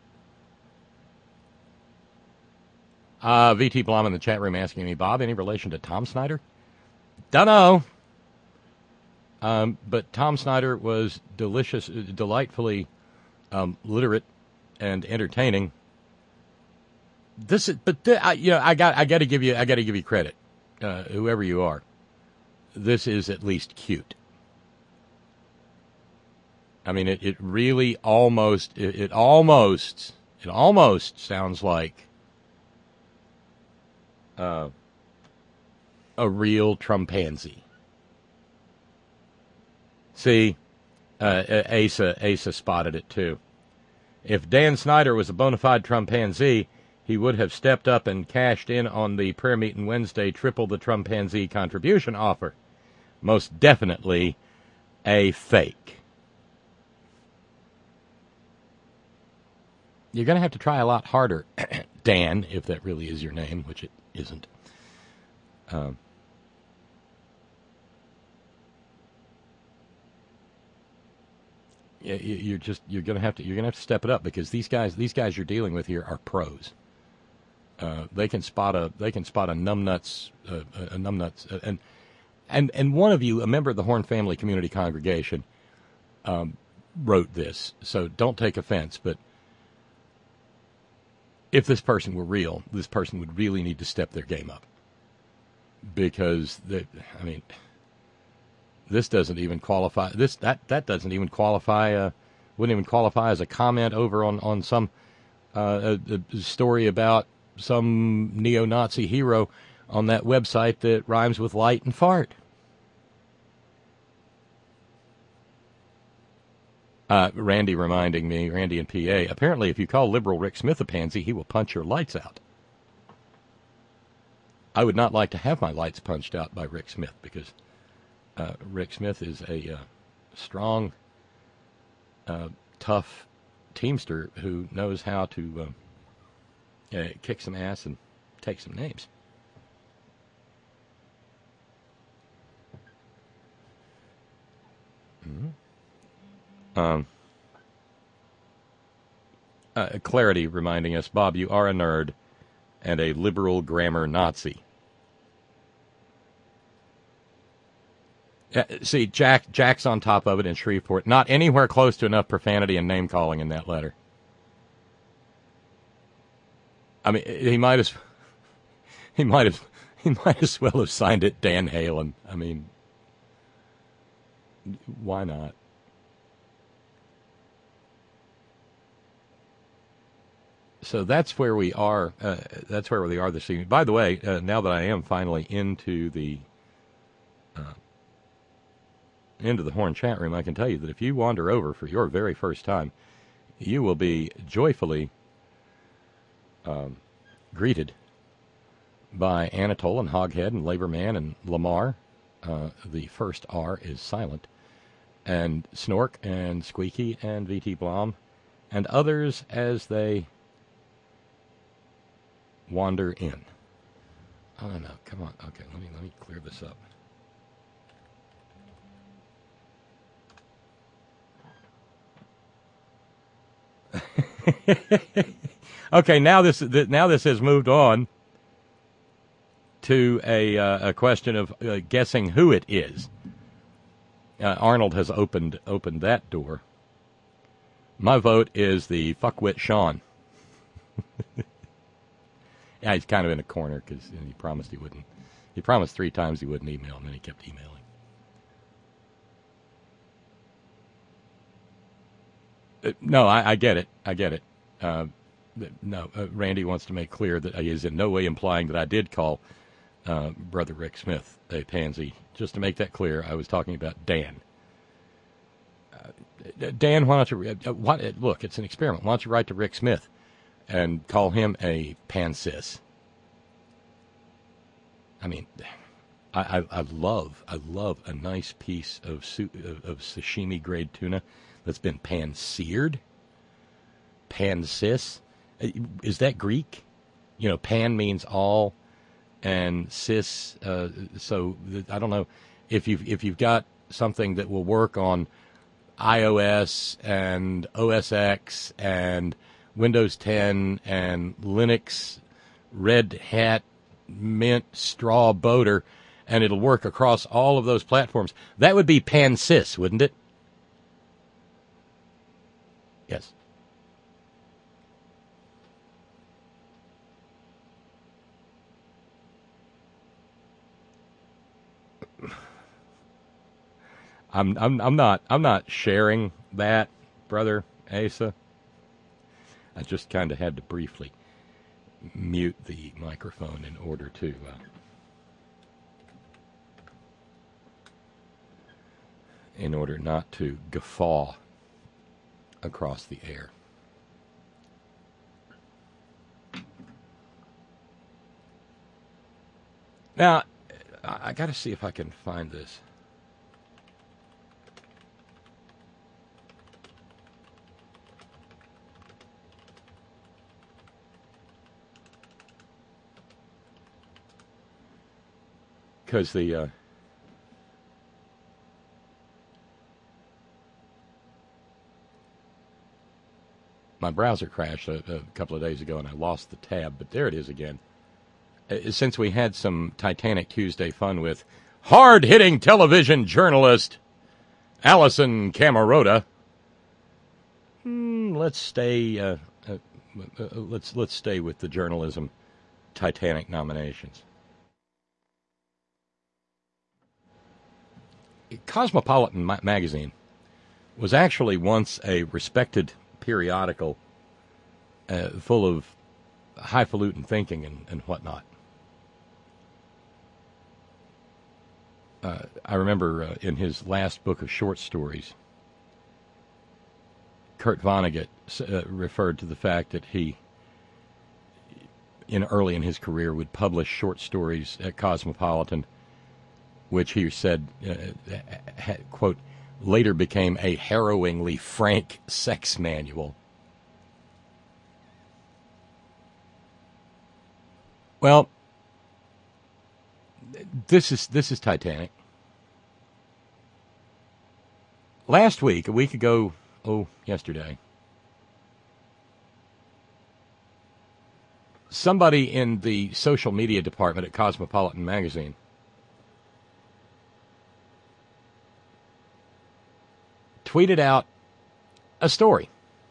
Uh, V T Blom in the chat room asking me, Bob, any relation to Tom Snyder? Dunno. Um, but Tom Snyder was delicious, delightfully um, literate, and entertaining. This is, but th- I, you know, I got, I got to give you, I got to give you credit, uh, whoever you are. This is at least cute. I mean, it, it really almost, it, it almost, it almost sounds like uh, a real Trumpanzee. See, uh, Asa, Asa spotted it too. If Dan Snyder was a bona fide Trumpanzee, he would have stepped up and cashed in on the prayer meeting Wednesday, triple the Trumpanzee contribution offer. Most definitely a fake. You're going to have to try a lot harder, Dan, if that really is your name, which it isn't. Um, you're just you're going to have to you're going to have to step it up, because these guys these guys you're dealing with here are pros. Uh, they can spot a they can spot a numbnuts uh, a numbnuts uh, and and and one of you, a member of the Horn Family Community Congregation, um, wrote this, so don't take offense, but if this person were real, this person would really need to step their game up, because they, I mean, this doesn't even qualify. This that that doesn't even qualify. Uh, wouldn't even qualify as a comment over on on some uh, a, a story about some neo-Nazi hero on that website that rhymes with light and fart. Uh, Randy reminding me, Randy in P A, apparently if you call liberal Rick Smith a pansy, he will punch your lights out. I would not like to have my lights punched out by Rick Smith, because uh, Rick Smith is a uh, strong, uh, tough teamster who knows how to uh, uh, kick some ass and take some names. Mm-hmm. Um, uh, Clarity reminding us, Bob, you are a nerd and a liberal grammar Nazi. Uh, see, Jack Jack's on top of it in Shreveport. Not anywhere close to enough profanity and name calling in that letter. I mean, he might as he might have he might as well have signed it Dan Halen. I mean, why not? So that's where we are. Uh, that's where we are this evening. By the way, uh, now that I am finally into the uh, into the Horn chat room, I can tell you that if you wander over for your very first time, you will be joyfully um, greeted by Anatole and Hoghead and Laborman and Lamar. Uh, the first R is silent, and Snork and Squeaky and V T Blom and others as they wander in. Oh no, come on. Okay, let me let me clear this up. Okay, now this now this has moved on to a uh, a question of uh, guessing who it is. Uh, Arnold has opened opened that door. My vote is the fuckwit Sean. Yeah, he's kind of in a corner because he promised he wouldn't. He promised three times he wouldn't email, and then he kept emailing. Uh, no, I, I get it. I get it. Uh, no, uh, Randy wants to make clear that he is in no way implying that I did call uh, Brother Rick Smith a pansy. Just to make that clear, I was talking about Dan. Uh, Dan, why don't you... Uh, what, look, it's an experiment. Why don't you write to Rick Smith and call him a pansis? I mean, I, I, I love, I love a nice piece of, su- of, of sashimi grade tuna that's been pan-seared. Pansis. Is that Greek? You know, pan means all, and cis. Uh, so I don't know if you've if you've got something that will work on iOS and O S X and Windows ten and Linux, Red Hat, Mint, Straw, Boater, and it'll work across all of those platforms. That would be PanSys, wouldn't it? Yes. I'm I'm I'm not I'm not sharing that, brother Asa. I just kind of had to briefly mute the microphone in order to uh, in order not to guffaw across the air. Now, I got to see if I can find this. Because the uh, my browser crashed a, a couple of days ago, and I lost the tab. But there it is again. Uh, since we had some Titanic Tuesday fun with hard-hitting television journalist Allison Camerota, hmm, let's stay. Uh, uh, uh, let's let's stay with the journalism Titanic nominations. Cosmopolitan ma- magazine was actually once a respected periodical uh, full of highfalutin thinking and, and whatnot. Uh, I remember uh, in his last book of short stories, Kurt Vonnegut uh, referred to the fact that he, in early in his career, would publish short stories at Cosmopolitan, which he said, uh, had, quote, later became a harrowingly frank sex manual. Well, this is this is Titanic. Last week, a week ago, oh, yesterday, somebody in the social media department at Cosmopolitan magazine tweeted out a story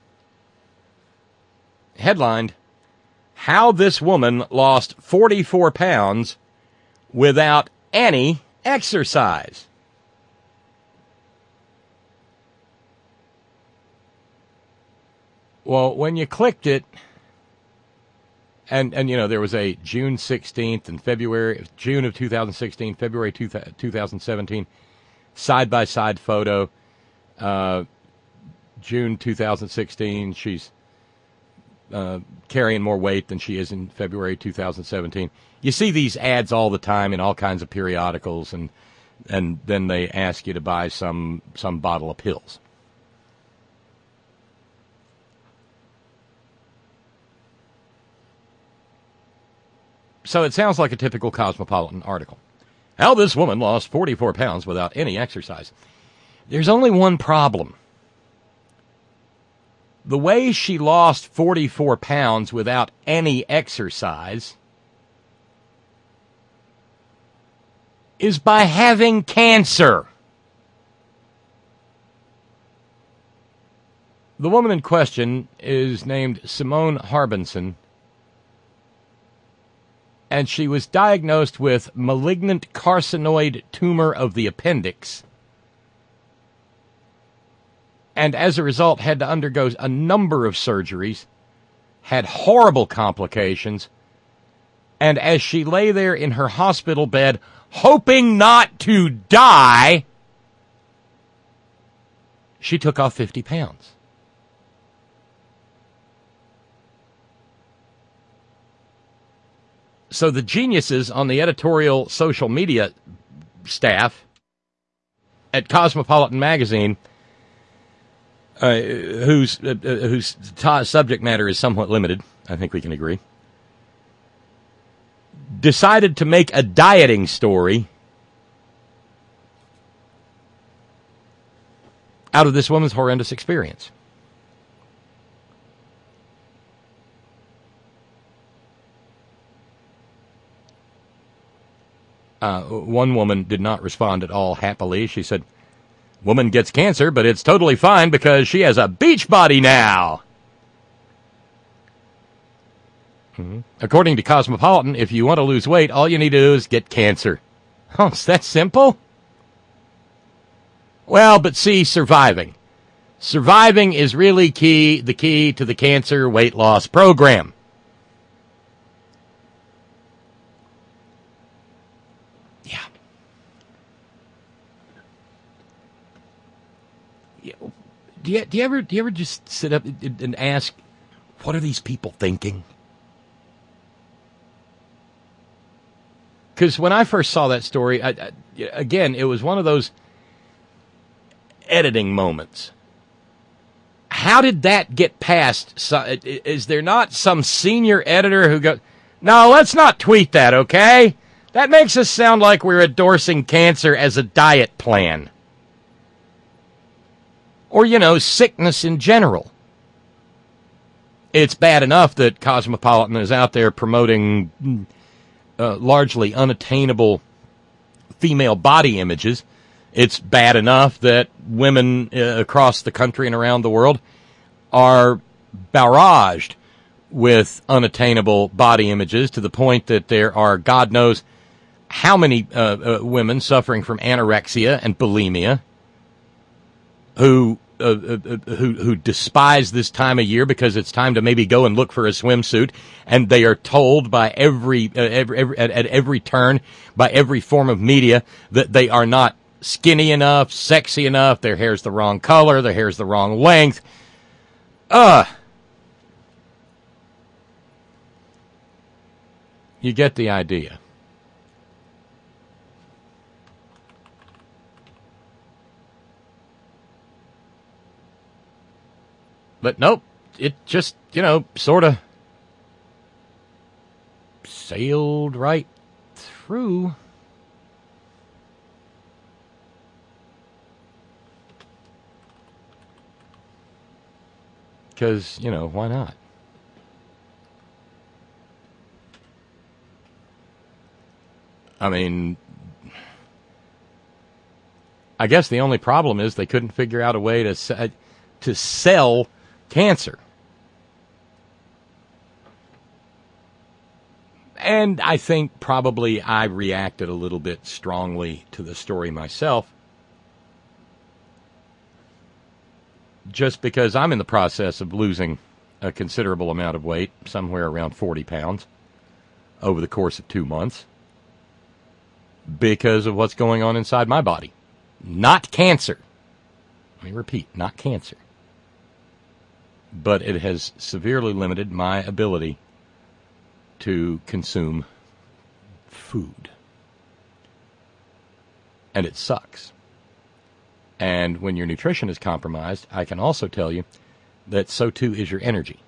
headlined, "How This Woman Lost forty-four pounds Without Any Exercise." Well, when you clicked it, and, and you know, there was a June sixteenth and February, June of two thousand sixteen, February two thousand seventeen, side-by-side photo. Uh, June two thousand sixteen, she's uh, carrying more weight than she is in February two thousand seventeen. You see these ads all the time in all kinds of periodicals, and and then they ask you to buy some some bottle of pills. So it sounds like a typical Cosmopolitan article. How this woman lost forty-four pounds without any exercise. There's only one problem. The way she lost forty-four pounds without any exercise is by having cancer. The woman in question is named Simone Harbinson, and she was diagnosed with malignant carcinoid tumor of the appendix, and as a result had to undergo a number of surgeries, had horrible complications, and as she lay there in her hospital bed, hoping not to die, she took off fifty pounds. So the geniuses on the editorial social media staff at Cosmopolitan magazine, Uh, whose uh, whose t- subject matter is somewhat limited, I think we can agree, decided to make a dieting story out of this woman's horrendous experience. Uh, one woman did not respond at all happily. She said, "Woman gets cancer, but it's totally fine because she has a beach body now." Mm-hmm. According to Cosmopolitan, if you want to lose weight, all you need to do is get cancer. Oh, it's that simple? Well, but see, surviving. Surviving is really key, the key to the cancer weight loss program. Yeah. yeah. Do you, do you ever do you ever just sit up and, and ask, what are these people thinking? Because when I first saw that story, I, I, again, it was one of those editing moments. How did that get past? Is there not some senior editor who goes, no, let's not tweet that, okay? That makes us sound like we're endorsing cancer as a diet plan. Or, you know, sickness in general. It's bad enough that Cosmopolitan is out there promoting uh, largely unattainable female body images. It's bad enough that women uh, across the country and around the world are barraged with unattainable body images to the point that there are God knows how many uh, uh, women suffering from anorexia and bulimia who, uh, uh, who who despise this time of year because it's time to maybe go and look for a swimsuit, and they are told by every, uh, every, every at, at every turn by every form of media that they are not skinny enough, sexy enough, their hair's the wrong color, their hair's the wrong length. Uh, you get the idea. But nope, it just, you know, sort of sailed right through. Because, you know, why not? I mean, I guess the only problem is they couldn't figure out a way to to sell cancer. And I think probably I reacted a little bit strongly to the story myself. Just because I'm in the process of losing a considerable amount of weight, somewhere around forty pounds, over the course of two months, because of what's going on inside my body. Not cancer. Let me repeat, not cancer. But it has severely limited my ability to consume food. And it sucks. And when your nutrition is compromised, I can also tell you that so too is your energy.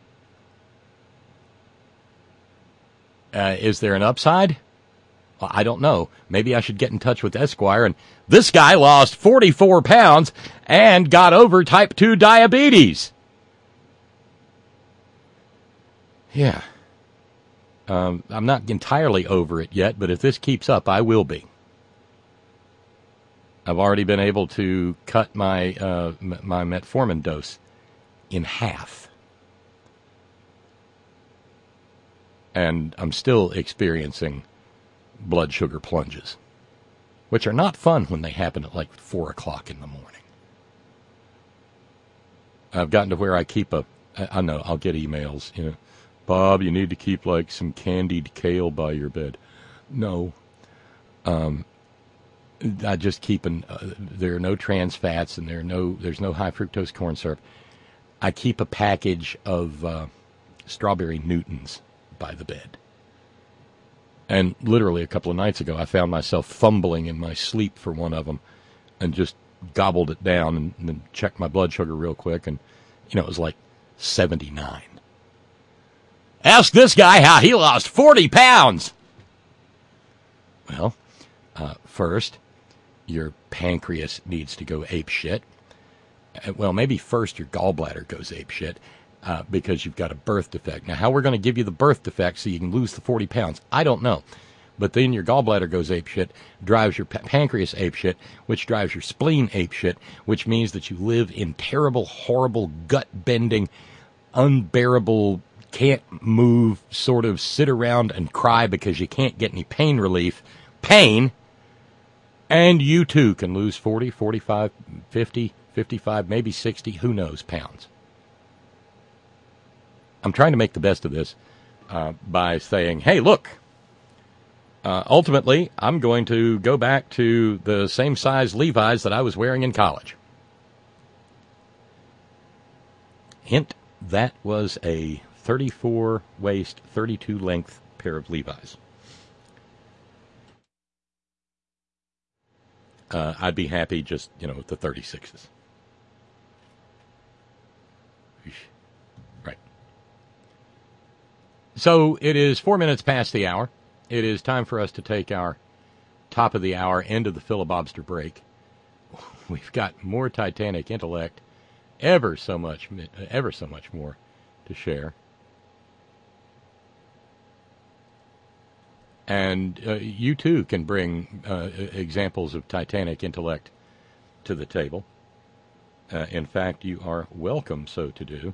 Uh, is there an upside? Well, I don't know. Maybe I should get in touch with Esquire. And this guy lost forty-four pounds and got over type two diabetes. Yeah. Um, I'm not entirely over it yet, but if this keeps up, I will be. I've already been able to cut my uh, m- my metformin dose in half. And I'm still experiencing blood sugar plunges, which are not fun when they happen at like four o'clock in the morning. I've gotten to where I keep a, I, I know, I'll get emails, you know, Bob, you need to keep like some candied kale by your bed. No. Um, I just keep an, uh, there are no trans fats and there are no, there's no high fructose corn syrup. I keep a package of uh, strawberry Newtons by the bed. And literally a couple of nights ago, I found myself fumbling in my sleep for one of them and just gobbled it down and, and then checked my blood sugar real quick. And, you know, it was like seventy-nine. Ask this guy how he lost forty pounds. Well, uh, first, your pancreas needs to go ape shit. Well, maybe first your gallbladder goes ape shit uh, because you've got a birth defect. Now, how we're going to give you the birth defect so you can lose the forty pounds, I don't know. But then your gallbladder goes ape shit, drives your pa- pancreas ape shit, which drives your spleen ape shit, which means that you live in terrible, horrible, gut-bending, unbearable, can't move, sort of sit around and cry because you can't get any pain relief. Pain. And you too can lose forty, forty-five, fifty, fifty-five, maybe sixty, who knows, pounds. I'm trying to make the best of this uh, by saying, hey, look, uh, ultimately, I'm going to go back to the same size Levi's that I was wearing in college. Hint, that was a thirty-four waist, thirty-two length pair of Levi's. Uh, I'd be happy just, you know, with the thirty-sixes. Right. So it is four minutes past the hour. It is time for us to take our top of the hour, end of the filibuster break. We've got more Titanic intellect, ever so much, ever so much more to share. And uh, you, too, can bring uh, examples of Titanic intellect to the table. Uh, in fact, you are welcome so to do.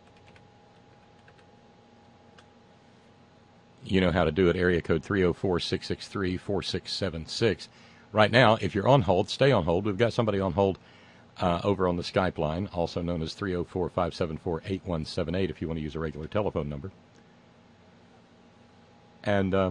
You know how to do it. Area code three oh four, six six three, four six seven six. Right now, if you're on hold, stay on hold. We've got somebody on hold uh, over on the Skype line, also known as three oh four, five seven four, eight one seven eight if you want to use a regular telephone number. And Uh,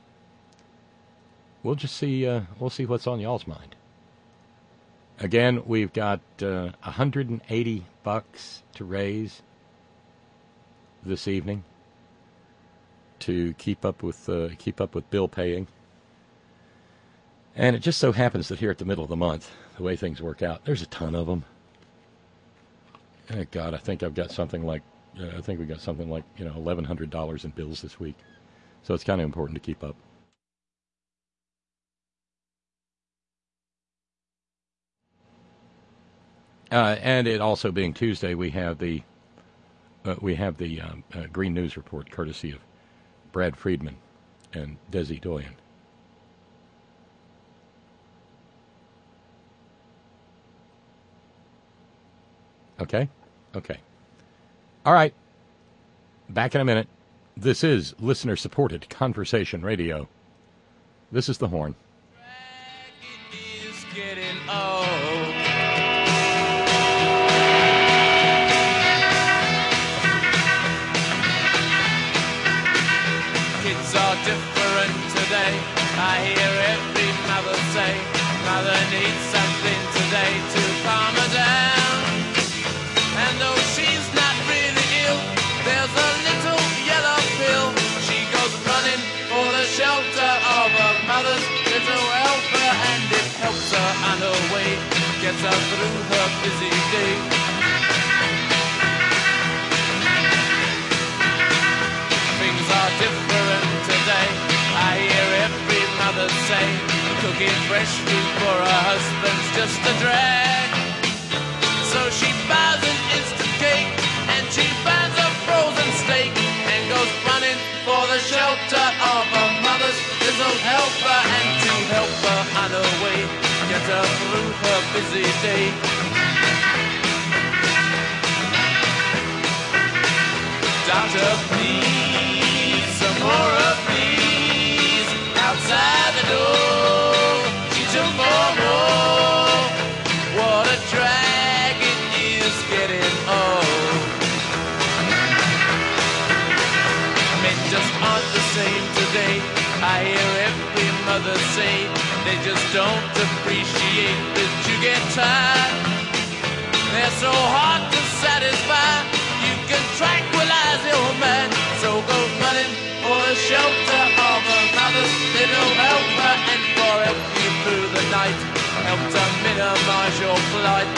We'll just see. Uh, we'll see what's on y'all's mind. Again, we've got uh, one hundred eighty bucks to raise this evening to keep up with uh, keep up with bill paying. And it just so happens that here at the middle of the month, the way things work out, there's a ton of them. Oh God, I think I've got something like uh, I think we got something like you know eleven hundred dollars in bills this week. So it's kind of important to keep up. Uh, and it also being Tuesday, we have the uh, we have the um, uh, Green News Report, courtesy of Brad Friedman and Desi Doyen. Okay, okay, all right. Back in a minute. This is listener-supported conversation radio. This is the Horn. Is getting old. Kids are different today. I hear every mother say, mother needs something today to calm her down. And though she's not really ill, there's a little yellow pill. She goes running for the shelter of her mother's little helper, and it helps her on her way, gets her through her busy day. Things are different today. I hear every mother say, cooking fresh food for her husband's just a drag. So she buys an instant cake, and she buys a frozen steak, and goes running for the shelter of her mother's little helper, and to help her on her way, get her through her busy day. Doctor, please, some more of these outside the door. She took more, more. What a drag it is getting old. Men just aren't the same today. I hear every mother say they just don't appreciate that you get tired. They're so hard to satisfy. You can tranquilize your man, so go running for the shelter of a mother's little helper, and for help you through the night, help to minimize your flight.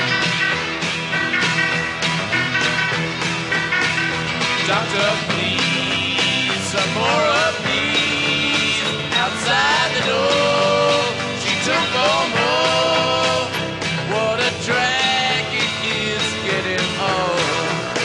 Doctor, please, some more of these outside the door. She took for more. What a drag it is getting old.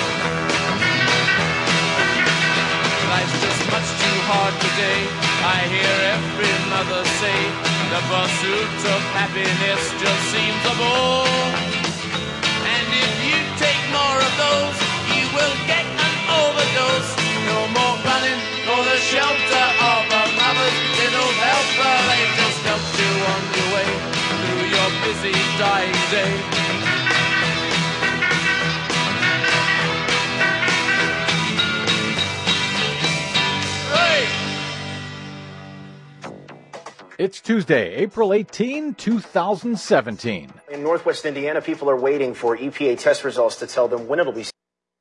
Life's just much too hard today. I hear every mother say the pursuit of happiness just seems a bore. And if you take more of those, you will get an overdose. No more running for the shelter of a mother's little helper. They just help you on your way, It's Tuesday, April eighteenth, two thousand seventeen. In Northwest Indiana, people are waiting for E P A test results to tell them when it'll be.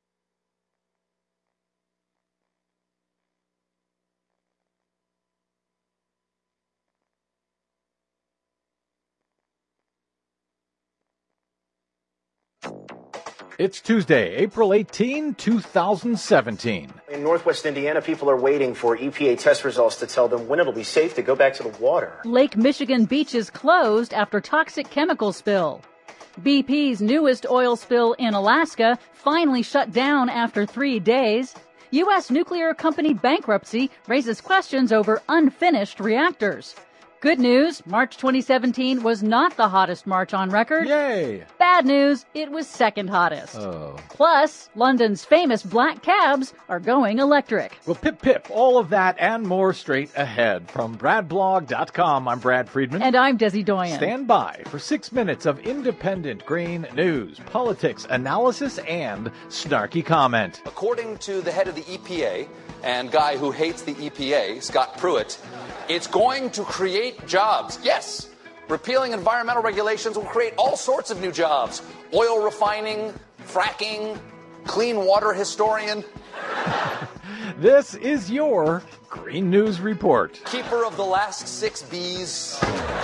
It's Tuesday, April eighteenth, two thousand seventeen. In Northwest Indiana, people are waiting for E P A test results to tell them when it'll be safe to go back to the water. Lake Michigan beaches closed after toxic chemical spill. B P's newest oil spill in Alaska finally shut down after three days. U S nuclear company bankruptcy raises questions over unfinished reactors. Good news, March twenty seventeen was not the hottest March on record. Yay! Bad news, it was second hottest. Oh. Plus, London's famous black cabs are going electric. Well, pip pip, all of that and more straight ahead. From brad blog dot com, I'm Brad Friedman. And I'm Desi Doyen. Stand by for six minutes of independent green news, politics, analysis, and snarky comment. According to the head of the E P A and guy who hates the E P A, Scott Pruitt, it's going to create jobs. Yes, repealing environmental regulations will create all sorts of new jobs. Oil refining, fracking, clean water historian. This is your Green News Report. Keeper of the last six bees.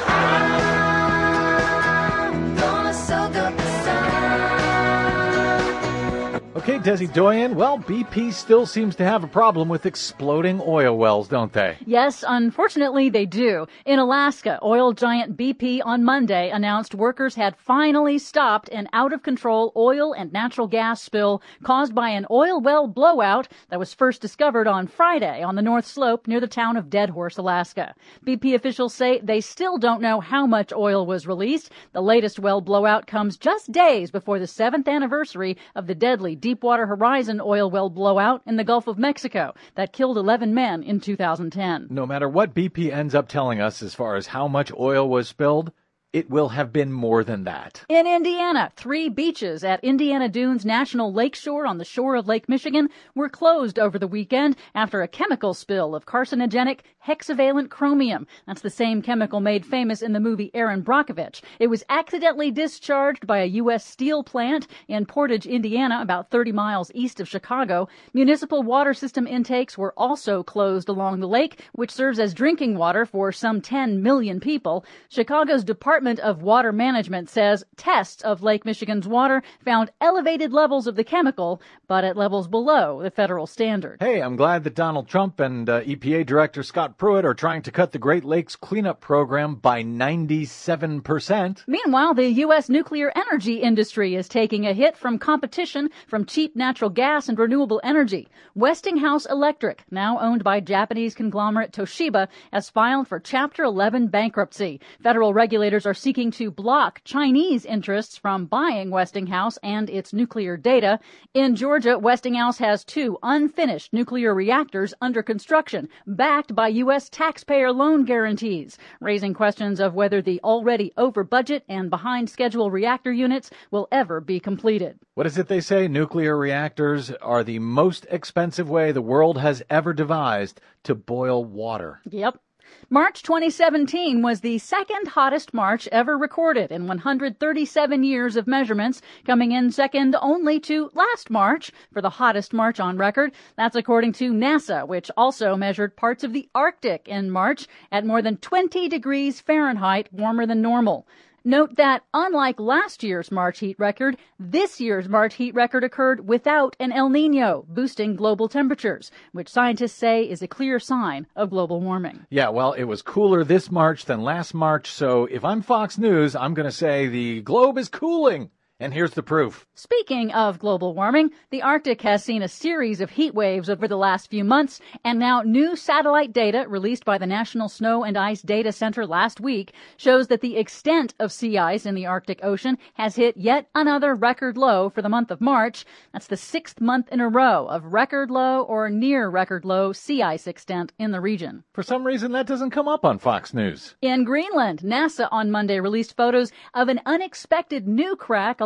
Okay, Desi Doyen, well, B P still seems to have a problem with exploding oil wells, don't they? Yes, unfortunately they do. In Alaska, oil giant B P on Monday announced workers had finally stopped an out-of-control oil and natural gas spill caused by an oil well blowout that was first discovered on Friday on the North Slope near the town of Dead Horse, Alaska. B P officials say they still don't know how much oil was released. The latest well blowout comes just days before the seventh anniversary of the deadly Deepwater Horizon oil well blowout in the Gulf of Mexico that killed eleven men in two thousand ten. No matter what B P ends up telling us as far as how much oil was spilled, it will have been more than that. In Indiana, three beaches at Indiana Dunes National Lakeshore on the shore of Lake Michigan were closed over the weekend after a chemical spill of carcinogenic hexavalent chromium. That's the same chemical made famous in the movie Erin Brockovich. It was accidentally discharged by a U S steel plant in Portage, Indiana, about thirty miles east of Chicago. Municipal water system intakes were also closed along the lake, which serves as drinking water for some ten million people. Chicago's Department of Water Management says tests of Lake Michigan's water found elevated levels of the chemical, but at levels below the federal standard. Hey, I'm glad that Donald Trump and uh, E P A Director Scott Pruitt are trying to cut the Great Lakes cleanup program by ninety-seven percent. Meanwhile, the U S nuclear energy industry is taking a hit from competition from cheap natural gas and renewable energy. Westinghouse Electric, now owned by Japanese conglomerate Toshiba, has filed for Chapter eleven bankruptcy. Federal regulators are seeking to block Chinese interests from buying Westinghouse and its nuclear data. In Georgia, Westinghouse has two unfinished nuclear reactors under construction, backed by U S taxpayer loan guarantees, raising questions of whether the already over-budget and behind-schedule reactor units will ever be completed. What is it they say? Nuclear reactors are the most expensive way the world has ever devised to boil water. Yep. March twenty seventeen was the second hottest March ever recorded in one hundred thirty-seven years of measurements, coming in second only to last March for the hottest March on record. That's according to NASA, which also measured parts of the Arctic in March at more than twenty degrees Fahrenheit warmer than normal. Note that, unlike last year's March heat record, this year's March heat record occurred without an El Nino, boosting global temperatures, which scientists say is a clear sign of global warming. Yeah, well, it was cooler this March than last March, so if I'm Fox News, I'm going to say the globe is cooling. And here's the proof. Speaking of global warming, the Arctic has seen a series of heat waves over the last few months, and now new satellite data released by the National Snow and Ice Data Center last week shows that the extent of sea ice in the Arctic Ocean has hit yet another record low for the month of March. That's the sixth month in a row of record low or near record low sea ice extent in the region. For some reason, that doesn't come up on Fox News. In Greenland, NASA on Monday released photos of an unexpected new crack along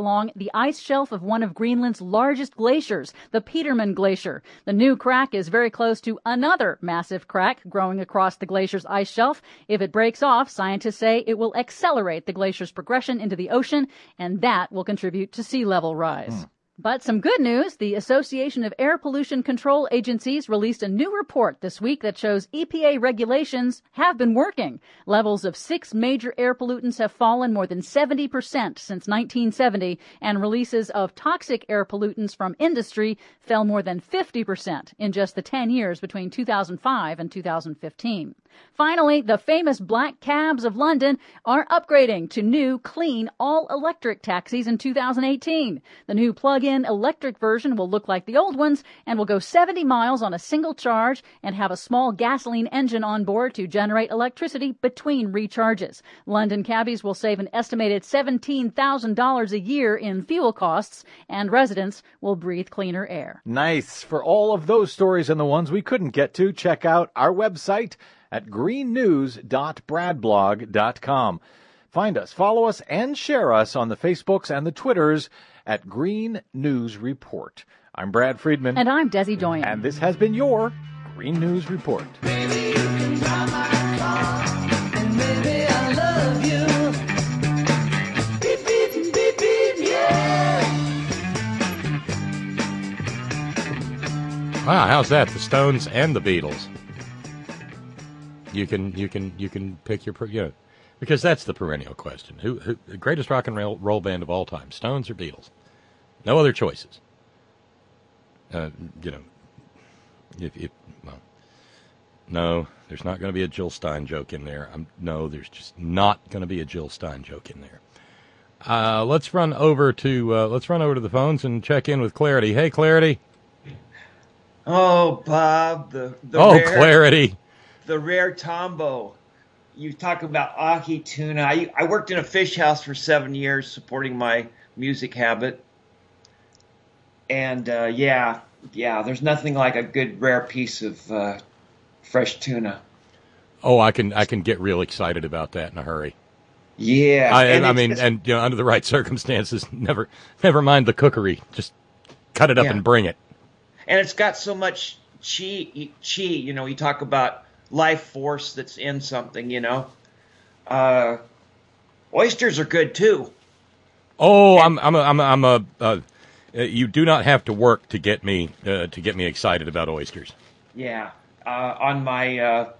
along the ice shelf of one of Greenland's largest glaciers, the Petermann Glacier. The new crack is very close to another massive crack growing across the glacier's ice shelf. If it breaks off, scientists say it will accelerate the glacier's progression into the ocean, and that will contribute to sea level rise. Mm. But some good news. The Association of Air Pollution Control Agencies released a new report this week that shows E P A regulations have been working. Levels of six major air pollutants have fallen more than seventy percent since nineteen seventy, and releases of toxic air pollutants from industry fell more than fifty percent in just the ten years between two thousand five and two thousand fifteen. Finally, the famous black cabs of London are upgrading to new, clean, all-electric taxis in two thousand eighteen. The new plug-in electric version will look like the old ones and will go seventy miles on a single charge and have a small gasoline engine on board to generate electricity between recharges. London cabbies will save an estimated seventeen thousand dollars a year in fuel costs, and residents will breathe cleaner air. Nice. For all of those stories and the ones we couldn't get to, check out our website at green news dot brad blog dot com. Find us, follow us, and share us on the Facebooks and the Twitters at Green News Report. I'm Brad Friedman. And I'm Desi Doyen. And this has been your Green News Report. Baby, you can drive my car, and maybe I love you. Beep, beep, beep, beep, yeah. Wow, how's that? The Stones and the Beatles. You can you can you can pick your you know, because that's the perennial question. Who, who the greatest rock and roll, roll band of all time? Stones or Beatles? No other choices. Uh, you know, if, if well, no, there's not going to be a Jill Stein joke in there. I'm, no, there's just not going to be a Jill Stein joke in there. Uh, let's run over to uh, let's run over to the phones and check in with Clarity. Hey, Clarity. Oh, Bob, the, the oh rare, Clarity. The rare Tombo. You talk about ahi tuna. I, I worked in a fish house for seven years supporting my music habit. And, uh, yeah, yeah, there's nothing like a good rare piece of uh, fresh tuna. Oh, I can I can get real excited about that in a hurry. Yeah. I, and I mean, just, and you know, under the right circumstances, never never mind the cookery. Just cut it up yeah. and bring it. And it's got so much chi, chi, you know, you talk about life force that's in something, you know. Uh, oysters are good too. Oh, and, I'm I'm a, I'm a, I'm a uh, you do not have to work to get me uh, to get me excited about oysters. Yeah, uh, on my uh,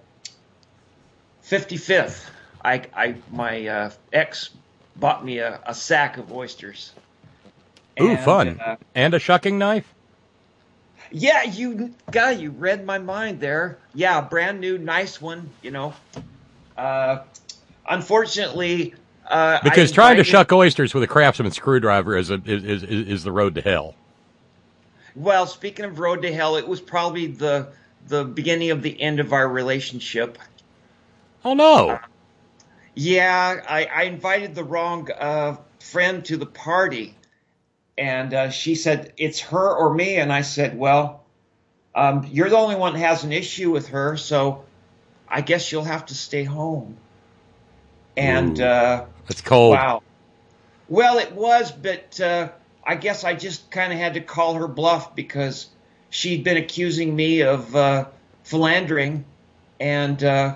fifty-fifth, I I my uh, ex bought me a, a sack of oysters. Ooh, and, fun! Uh, and a shucking knife. Yeah, you guy, you read my mind there. Yeah, brand new, nice one. You know, uh, unfortunately, uh, because I trying to invited, shuck oysters with a Craftsman screwdriver is a, is, is is the road to hell. Well, speaking of road to hell, it was probably the the beginning of the end of our relationship. Oh no! Uh, yeah, I, I invited the wrong uh, friend to the party. And uh, she said, it's her or me. And I said, well, um, you're the only one that has an issue with her, so I guess you'll have to stay home. And uh, it's cold. Wow. Well, it was, but uh, I guess I just kind of had to call her bluff because she'd been accusing me of uh, philandering. And uh,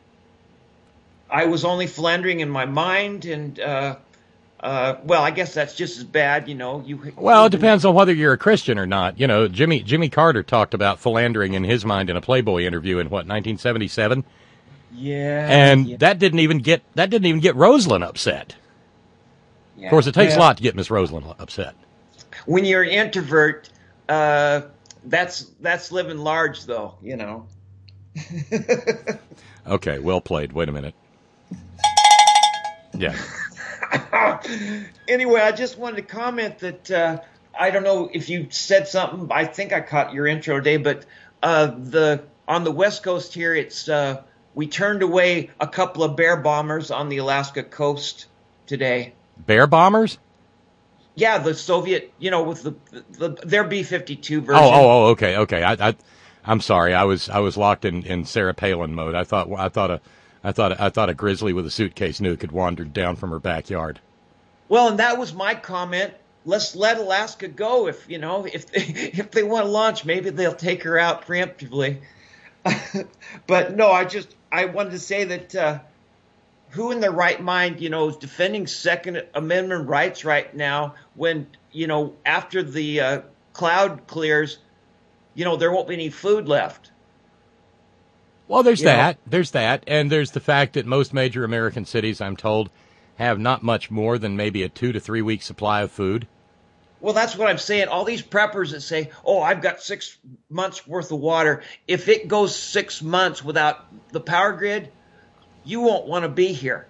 I was only philandering in my mind and uh Uh, well, I guess that's just as bad, you know. You well, it depends on whether you're a Christian or not. You know, Jimmy Jimmy Carter talked about philandering in his mind in a Playboy interview in what nineteen seventy-seven. Yeah, and yeah. that didn't even get that didn't even get Rosalind upset. Yeah. Of course, it takes well, a lot to get Miss Rosalind upset. When you're an introvert, uh, that's that's living large, though. You know. Okay, well played. Wait a minute. Yeah. Anyway, I just wanted to comment that uh, I don't know if you said something. I think I caught your intro today, but uh, the on the West Coast here, it's uh, we turned away a couple of bear bombers on the Alaska coast today. Bear bombers? Yeah, the Soviet, you know, with the, the their B fifty-two version. Oh, oh, oh, okay, okay. I, I, I'm sorry. I was I was locked in, in Sarah Palin mode. I thought I thought a I thought I thought a grizzly with a suitcase nuke had wandered down from her backyard. Well, and that was my comment. let's let Alaska go. If you know, if they, if they want to launch, maybe they'll take her out preemptively. But no, I just I wanted to say that uh, who in their right mind, you know, is defending Second Amendment rights right now when, you know, after the uh, cloud clears, you know, there won't be any food left. Well, there's You that. know? There's that. And there's the fact that most major American cities, I'm told, have not much more than maybe a two to three week supply of food. Well, that's what I'm saying. All these preppers that say, oh, I've got six months worth of water. If it goes six months without the power grid, you won't want to be here.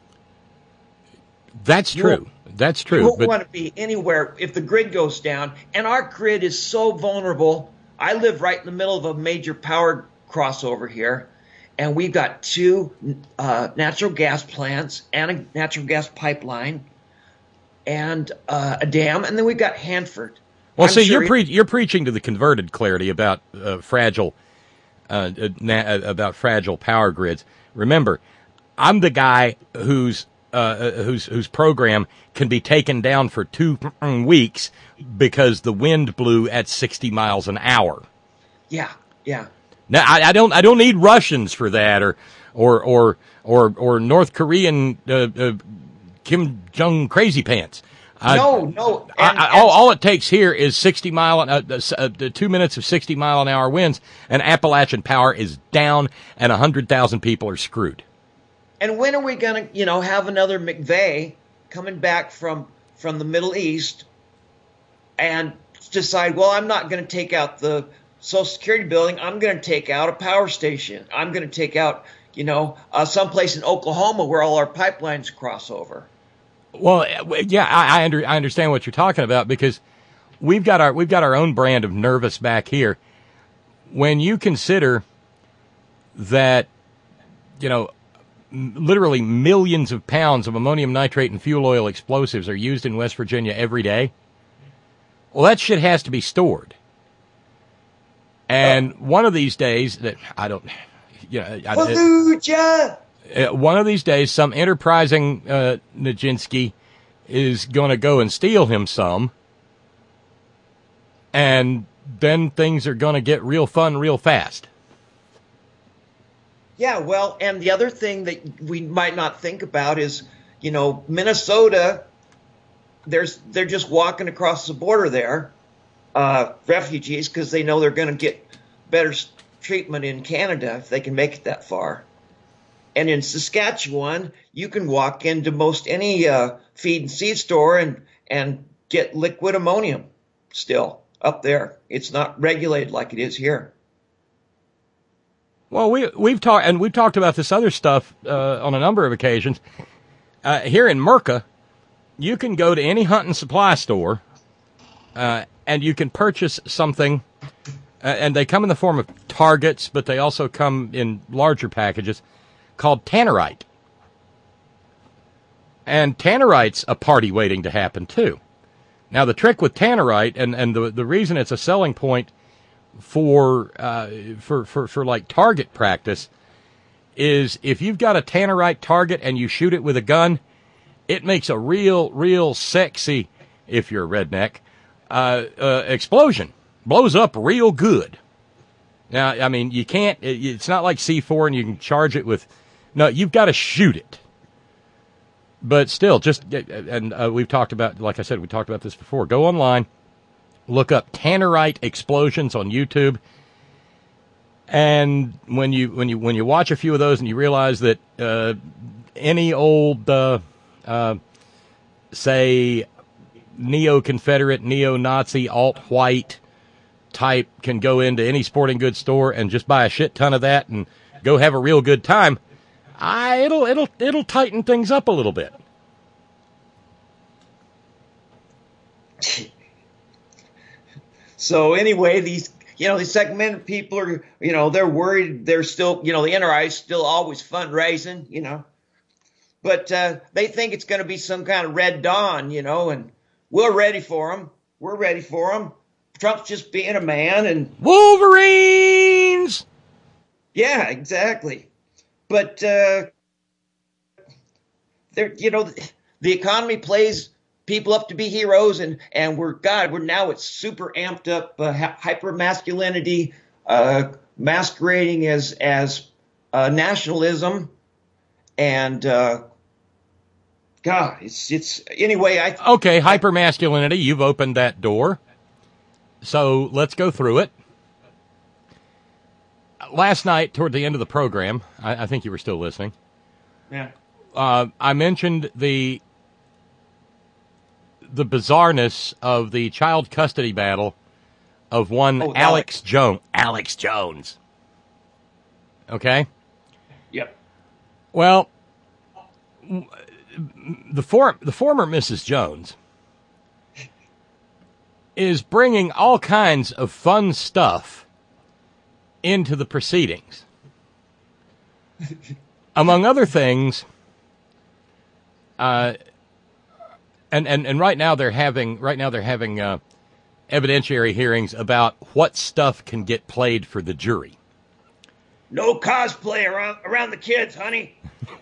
That's You true. won't- That's true. You won't But want to be anywhere if the grid goes down. And our grid is so vulnerable. I live right in the middle of a major power crossover here. And we've got two uh, natural gas plants and a natural gas pipeline and uh, a dam. And then we've got Hanford. Well, I'm see, sure you're pre- you're preaching to the converted, Clarity, about uh, fragile uh, uh, na- about fragile power grids. Remember, I'm the guy whose uh, whose whose program can be taken down for two weeks because the wind blew at sixty miles an hour. Yeah, yeah. Now, I, I don't I don't need Russians for that, or or or or, or North Korean uh, uh, Kim Jong crazy pants. Uh, No, no. I, And, I, all, all it takes here is sixty mile, uh, uh, two minutes of sixty mile an hour winds, and Appalachian Power is down, and a hundred thousand people are screwed. and when are we going to, you know, have another McVeigh coming back from from the Middle East and decide, well, I'm not going to take out the Social Security building. I'm going to take out a power station. I'm going to take out, you know, uh, someplace in Oklahoma where all our pipelines cross over. Well, yeah, I, I, under, I understand what you're talking about because we've got our we've got our own brand of nervous back here. When you consider that, you know, m- literally millions of pounds of ammonium nitrate and fuel oil explosives are used in West Virginia every day, well, that shit has to be stored. And one of these days, that I don't, you know, I, Fallujah! Uh, one of these days, some enterprising uh, Nijinsky is going to go and steal him some, and then things are going to get real fun real fast. Yeah, well, and the other thing that we might not think about is, you know, Minnesota, there's they're just walking across the border there, uh, refugees, because they know they're going to get better s- treatment in Canada if they can make it that far. And in Saskatchewan, you can walk into most any uh, feed and seed store and, and get liquid ammonium still up there. It's not regulated like it is here. Well, we we've talked and we've talked about this other stuff uh, on a number of occasions. Uh, here in Merca, you can go to any hunt and supply store, uh, and you can purchase something, uh, and they come in the form of targets, but they also come in larger packages, called Tannerite. And Tannerite's a party waiting to happen, too. Now, the trick with Tannerite, and, and the the reason it's a selling point for, uh, for, for, for, like, target practice, is if you've got a Tannerite target and you shoot it with a gun, it makes a real, real sexy, if you're a redneck, uh, uh, explosion. Blows up real good. Now, I mean, you can't, it, it's not like C four and you can charge it with, no, you've got to shoot it. But still, just, and uh, we've talked about, like I said, we talked about this before. Go online, look up Tannerite explosions on YouTube. And when you, when you, when you watch a few of those and you realize that, uh, any old, uh, uh, say, neo-Confederate, neo-Nazi, alt-white type can go into any sporting goods store and just buy a shit ton of that and go have a real good time, I, it'll it'll it'll tighten things up a little bit. So anyway, these, you know, these segmented people are, you know, they're worried. They're still, you know, the N R I is still always fundraising, you know, but uh, they think it's going to be some kind of Red Dawn, you know, and we're ready for them. We're ready for them. Trump's just being a man and Wolverines. Yeah, exactly. But uh, there, you know, the economy plays people up to be heroes, and, and we're, God, we're now it's super amped up uh, hyper masculinity, uh, masquerading as, as uh, nationalism. And, uh, God, it's, it's, anyway, I. Okay, hyper masculinity, you've opened that door. So let's go through it. Last night, toward the end of the program, I, I think you were still listening. Yeah. Uh, I mentioned the the bizarreness of the child custody battle of one oh, Alex, Alex Jones. Alex Jones. Okay? Yep. Well, the, for, the former Missus Jones is bringing all kinds of fun stuff into the proceedings. Among other things, uh, and, and, and right now they're having right now they're having uh, evidentiary hearings about what stuff can get played for the jury. No cosplay around around the kids, honey.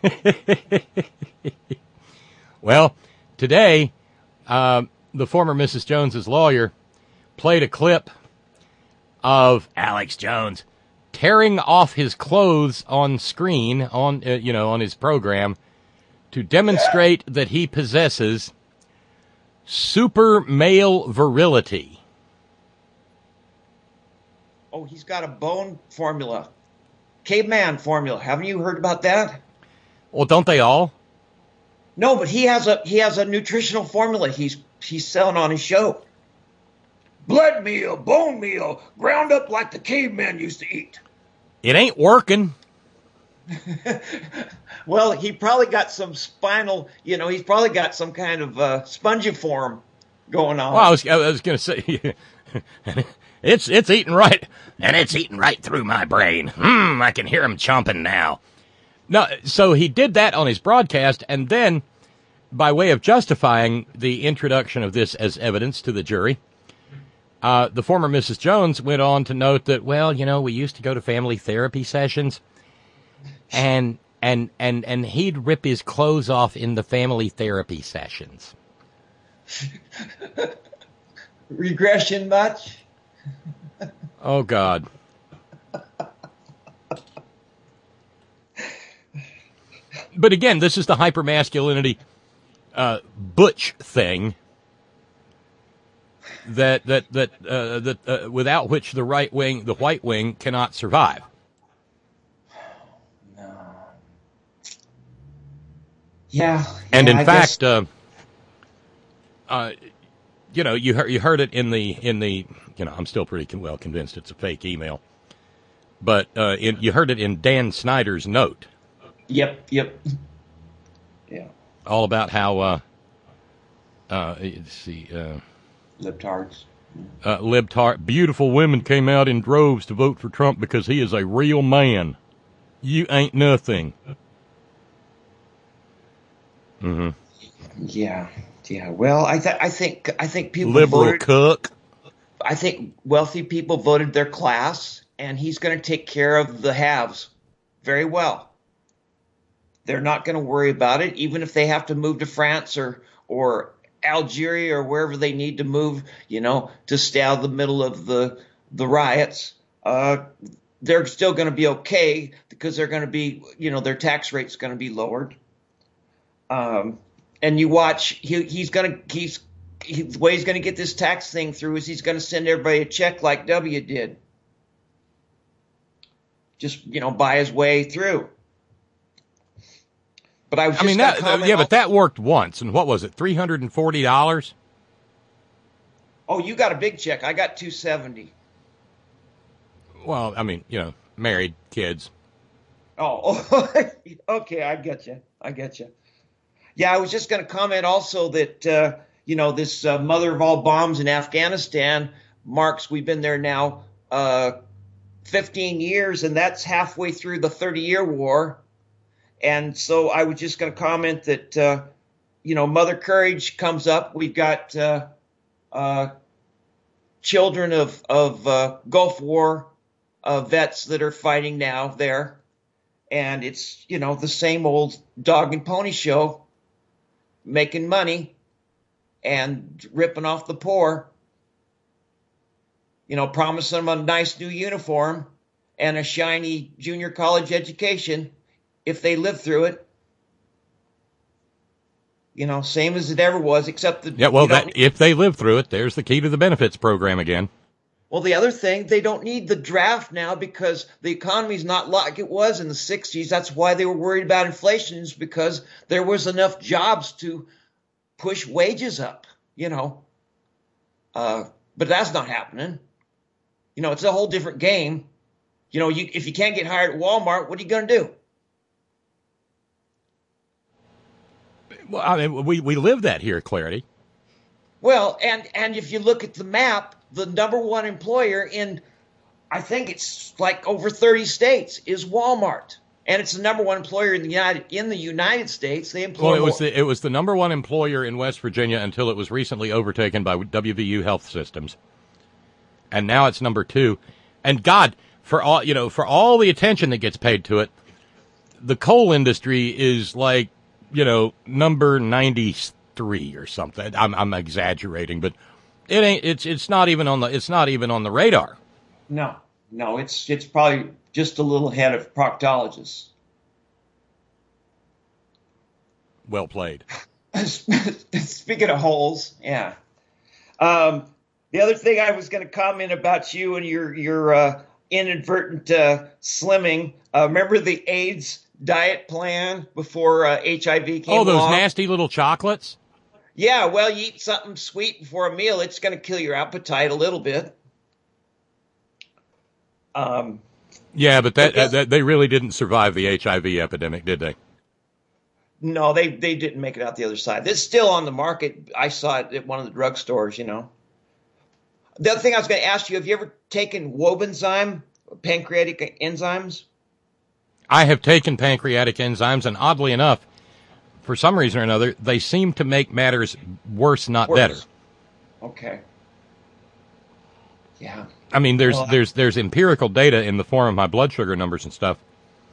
Well, today, uh, the former Missus Jones's lawyer played a clip of Alex Jones tearing off his clothes on screen on uh, you know on his program to demonstrate that he possesses super male virility. Oh, he's got a bone formula. Caveman formula. Haven't you heard about that? Well, don't they all? No, but he has a he has a nutritional formula he's he's selling on his show. Blood meal, bone meal, ground up like the cavemen used to eat. It ain't working. Well, he probably got some spinal, you know, he's probably got some kind of uh, spongiform going on. Well, I was I was going to say, it's it's eating right, and it's eating right through my brain. Hmm, I can hear him chomping now. No, so he did that on his broadcast, and then, by way of justifying the introduction of this as evidence to the jury, uh, the former Missus Jones went on to note that, well, you know, we used to go to family therapy sessions, and and and and he'd rip his clothes off in the family therapy sessions. Regression much? Oh, God. But again, this is the hypermasculinity uh, butch thing that that that uh, that uh, without which the right wing, the white wing, cannot survive. No. Yeah. And yeah, in I fact, guess... uh, uh, you know, you heard you heard it in the in the you know, I'm still pretty con- well convinced it's a fake email, but uh, in, you heard it in Dan Snyder's note. Yep, yep. Yeah. All about how, uh, uh, let's see, uh, libtards. Uh, libtard, beautiful women came out in droves to vote for Trump because he is a real man. You ain't nothing. Mm-hmm. Yeah, yeah. Well, I th- I think I think people liberal voted, cook. I think wealthy people voted their class, and he's going to take care of the haves very well. They're not going to worry about it, even if they have to move to France or or Algeria or wherever they need to move, you know, to stay out of the middle of the the riots. Uh, they're still going to be okay because they're going to be, you know, their tax rate's going to be lowered. Um, and you watch, he, he's going to he's he, the way he's going to get this tax thing through is he's going to send everybody a check like W did. Just, you know, buy his way through. But I was just I mean, that, yeah, but that worked once. And what was it, three hundred forty dollars? Oh, you got a big check. I got two hundred seventy dollars. Well, I mean, you know, married, kids. Oh, okay. I get you. I get you. Yeah, I was just going to comment also that, uh, you know, this uh, mother of all bombs in Afghanistan marks, we've been there now uh, fifteen years, and that's halfway through the thirty-year war. And so I was just going to comment that, uh, you know, Mother Courage comes up. We've got uh, uh, children of, of uh, Gulf War uh, vets that are fighting now there. And it's, you know, the same old dog and pony show, making money. and ripping off the poor. You know, promising them a nice new uniform and a shiny junior college education if they live through it. You know, same as it ever was, except that. Yeah, well, that, need- if they live through it, there's the key to the benefits program again. Well, the other thing, they don't need the draft now because the economy's not like it was in the sixties. That's why they were worried about inflation, is because there was enough jobs to push wages up, you know. Uh, but that's not happening. You know, it's a whole different game. You know, you, if you can't get hired at Walmart, what are you going to do? Well, I mean, we, we live that here, Clarity. Well, and, and if you look at the map, the number one employer in, I think it's like over thirty states, is Walmart. And it's the number one employer in the United in the United States. They employ Well, it was more. the it was the number one employer in West Virginia until it was recently overtaken by W V U Health Systems, and now it's number two. And God, for all you know, for all the attention that gets paid to it, the coal industry is like, you know, number ninety-three or something. I'm I'm exaggerating, but it ain't. It's it's not even on the it's not even on the radar. No, no, it's it's probably just a little ahead of proctologists. Well played. Speaking of holes, yeah. Um, the other thing I was going to comment about you and your your uh, inadvertent uh, slimming. Uh, remember the AIDS diet plan before uh, H I V came Oh, those along? nasty little chocolates. Yeah, well, you eat something sweet before a meal, it's going to kill your appetite a little bit. Um. Yeah, but that, uh, that they really didn't survive the H I V epidemic, did they? No, they, they didn't make it out the other side. It's still on the market. I saw it at one of the drugstores, you know. The other thing I was going to ask you, have you ever taken Wobenzyme, pancreatic enzymes? I have taken pancreatic enzymes, and oddly enough, for some reason or another, they seem to make matters worse, not Worse. better. Okay. Yeah. I mean, there's Well, there's there's empirical data in the form of my blood sugar numbers and stuff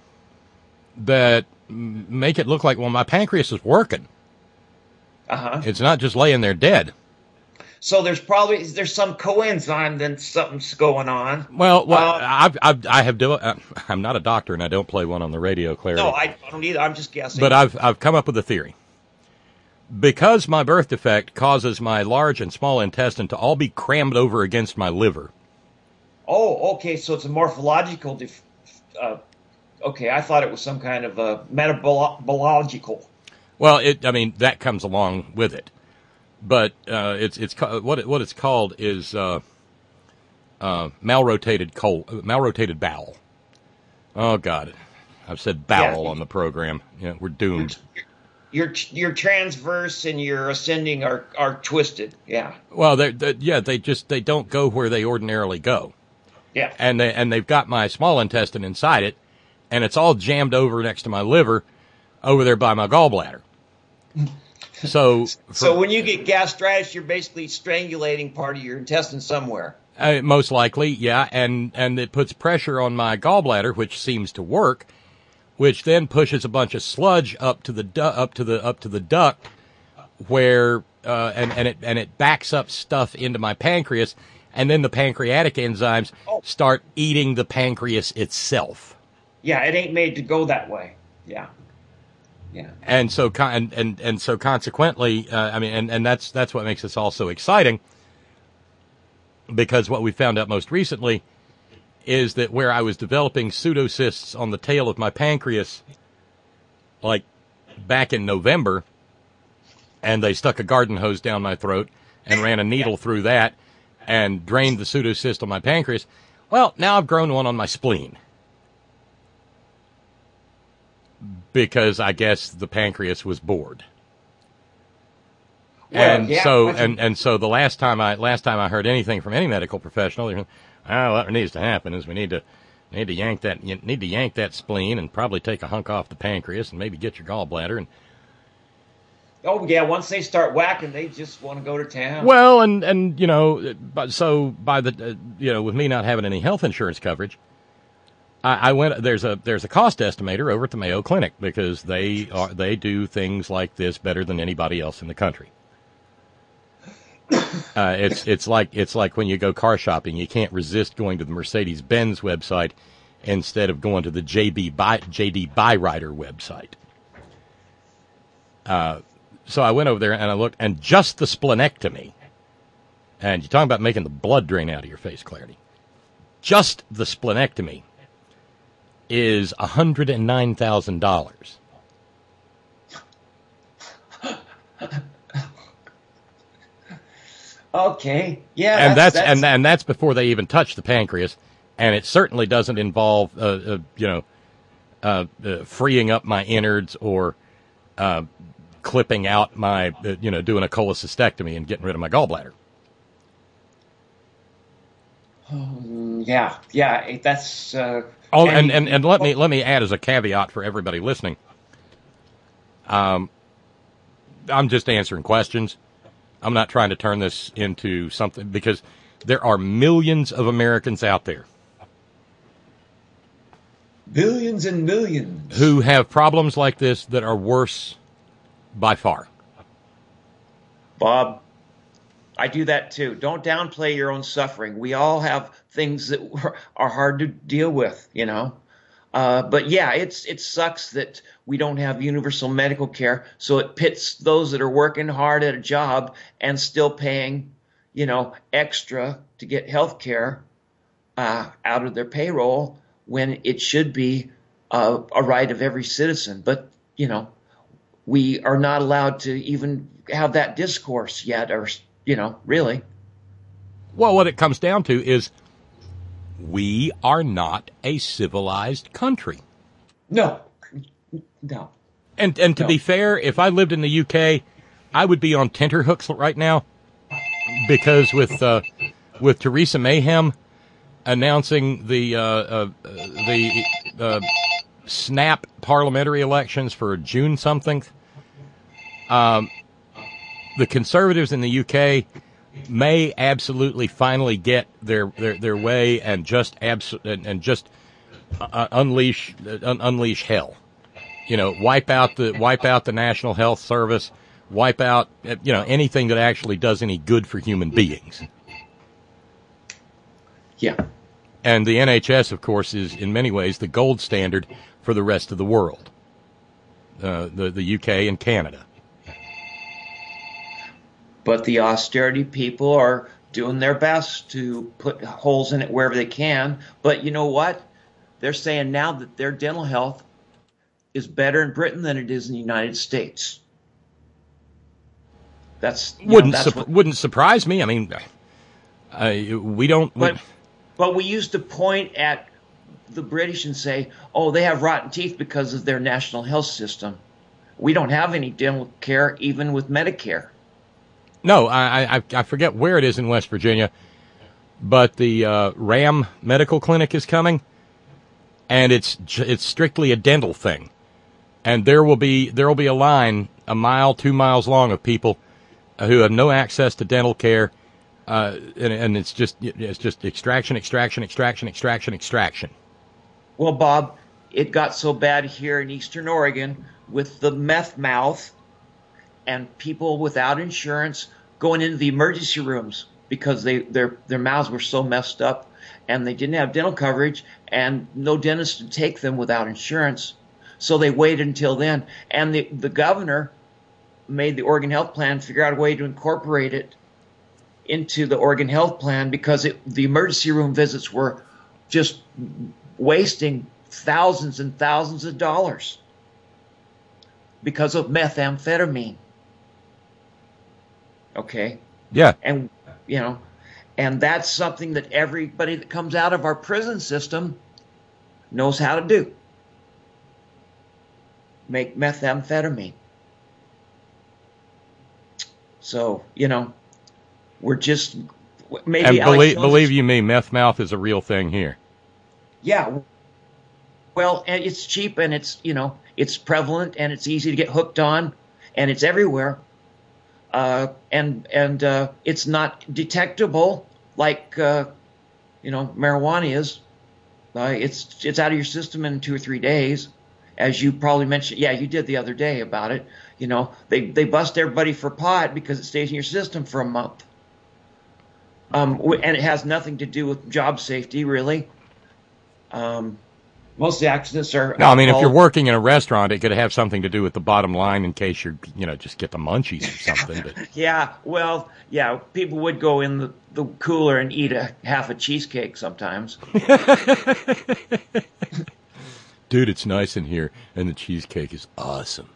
that m- make it look like, well, my pancreas is working. Uh-huh. It's not just laying there dead. So there's probably there's some coenzyme, then something's going on. Well, well, Uh, I've, I've I have do, uh, I'm not a doctor and I don't play one on the radio, Clarity. No, I don't either. I'm just guessing. But I've I've come up with a theory. Because my birth defect causes my large and small intestine to all be crammed over against my liver. Oh, okay. So it's a morphological. Def- uh, okay, I thought it was some kind of a metabological. Well, it I mean that comes along with it, but uh, it's it's ca- what it, what it's called is uh, uh, malrotated col malrotated bowel. Oh God, I've said bowel Yeah. on the program. Yeah, we're doomed. Your your transverse and your ascending are are twisted. Yeah. Well, they they yeah they just they don't go where they ordinarily go. Yeah. And they and they've got my small intestine inside it, and it's all jammed over next to my liver, over there by my gallbladder. So, for, So when you get gastritis, you're basically strangulating part of your intestine somewhere. uh, most likely, yeah, and and it puts pressure on my gallbladder, which seems to work, which then pushes a bunch of sludge up to the du- up to the up to the duct, where uh, and and it and it backs up stuff into my pancreas. And then the pancreatic enzymes start eating the pancreas itself. Yeah, it ain't made to go that way. Yeah. Yeah. And so, con- and, and, and so consequently, uh, I mean, and, and that's, that's what makes this all so exciting, because what we found out most recently is that where I was developing pseudocysts on the tail of my pancreas, like back in November, and they stuck a garden hose down my throat and ran a needle through that and drained the pseudocyst on my pancreas. Well, now I've grown one on my spleen. Because I guess the pancreas was bored. Well, and yeah, so but you- and, and so the last time I last time I heard anything from any medical professional, they were, oh, what needs to happen is we need to need to yank that you need to yank that spleen and probably take a hunk off the pancreas and maybe get your gallbladder. And Oh yeah, once they start whacking, they just want to go to town. well, and and you know, but so by the uh, you know, with me not having any health insurance coverage, I, I went there's a there's a cost estimator over at the Mayo Clinic because they are they do things like this better than anybody else in the country. Uh, it's it's like it's like when you go car shopping, you can't resist going to the Mercedes-Benz website instead of going to the J B By, J D Byrider website. Uh, so I went over there and I looked, and just the splenectomy, and you're talking about making the blood drain out of your face, Clarity. Just the splenectomy is one hundred nine thousand dollars. Okay, yeah, and that's, that's, that's and and that's before they even touch the pancreas, and it certainly doesn't involve, uh, uh, you know, uh, uh, freeing up my innards or uh, clipping out my, uh, you know, doing a cholecystectomy and getting rid of my gallbladder. Um, yeah, yeah, that's. Uh, oh, and, and, and let me let me add as a caveat for everybody listening. Um, I'm just answering questions. I'm not trying to turn this into something, because there are millions of Americans out there. Billions and millions. Who have problems like this that are worse by far. Bob, I do that too. Don't downplay your own suffering. We all have things that are hard to deal with, you know. Uh, but yeah, it's it sucks that we don't have universal medical care, so it pits those that are working hard at a job and still paying, you know, extra to get health care uh, out of their payroll, when it should be uh, a right of every citizen. But, you know, we are not allowed to even have that discourse yet, or, you know, really. Well, what it comes down to is we are not a civilized country. No. No. And and to no. be fair, if I lived in the U K, I would be on tenterhooks right now, because with uh, with Theresa Mayhem announcing the uh, uh, the uh, snap parliamentary elections for June something, um, the Conservatives in the U K may absolutely finally get their, their, their way and just abs- and, and just uh, unleash uh, unleash hell. You know, wipe out the wipe out the National Health Service, wipe out, you know, anything that actually does any good for human beings. Yeah. And the N H S, of course, is in many ways the gold standard for the rest of the world, uh, the the U K and Canada. But the austerity people are doing their best to put holes in it wherever they can. But you know what? They're saying now that their dental health is better in Britain than it is in the United States. That's wouldn't know, that's su- what, wouldn't surprise me. I mean, uh, we don't. We, but but we used to point at the British and say, "Oh, they have rotten teeth because of their national health system." We don't have any dental care, even with Medicare. No, I, I I forget where it is in West Virginia, but the uh, Ram Medical Clinic is coming, and it's it's strictly a dental thing, and there will be there will be a line a mile, two miles long of people who have no access to dental care, uh, and, and it's just it's just extraction, extraction, extraction, extraction, extraction. Well, Bob, it got so bad here in Eastern Oregon with the meth mouth and people without insurance going into the emergency rooms because they their their mouths were so messed up and they didn't have dental coverage and no dentist to take them without insurance. So they waited until then. And the, the governor made the Oregon Health Plan figure out a way to incorporate it into the Oregon Health Plan because it, the emergency room visits were just wasting thousands and thousands of dollars because of methamphetamine. Okay. Yeah. And, you know, and that's something that everybody that comes out of our prison system knows how to do. Make methamphetamine. So, you know, we're just maybe. And believe, believe you me, meth mouth is a real thing here. Yeah. Well, and it's cheap and it's, you know, it's prevalent and it's easy to get hooked on and it's everywhere. Uh, and and uh, it's not detectable like, uh, you know, marijuana is. Uh, it's it's out of your system in two or three days, as you probably mentioned. Yeah, you did the other day about it. You know, they, they bust everybody for pot because it stays in your system for a month. Um, w- and it has nothing to do with job safety, really. Um, most of the accidents are. No, I mean, if alcohol- you're working in a restaurant, it could have something to do with the bottom line in case you're, you know, just get the munchies or something. But Yeah, well, yeah, people would go in the, the cooler and eat a half a cheesecake sometimes. dude, it's nice in here, and the cheesecake is awesome.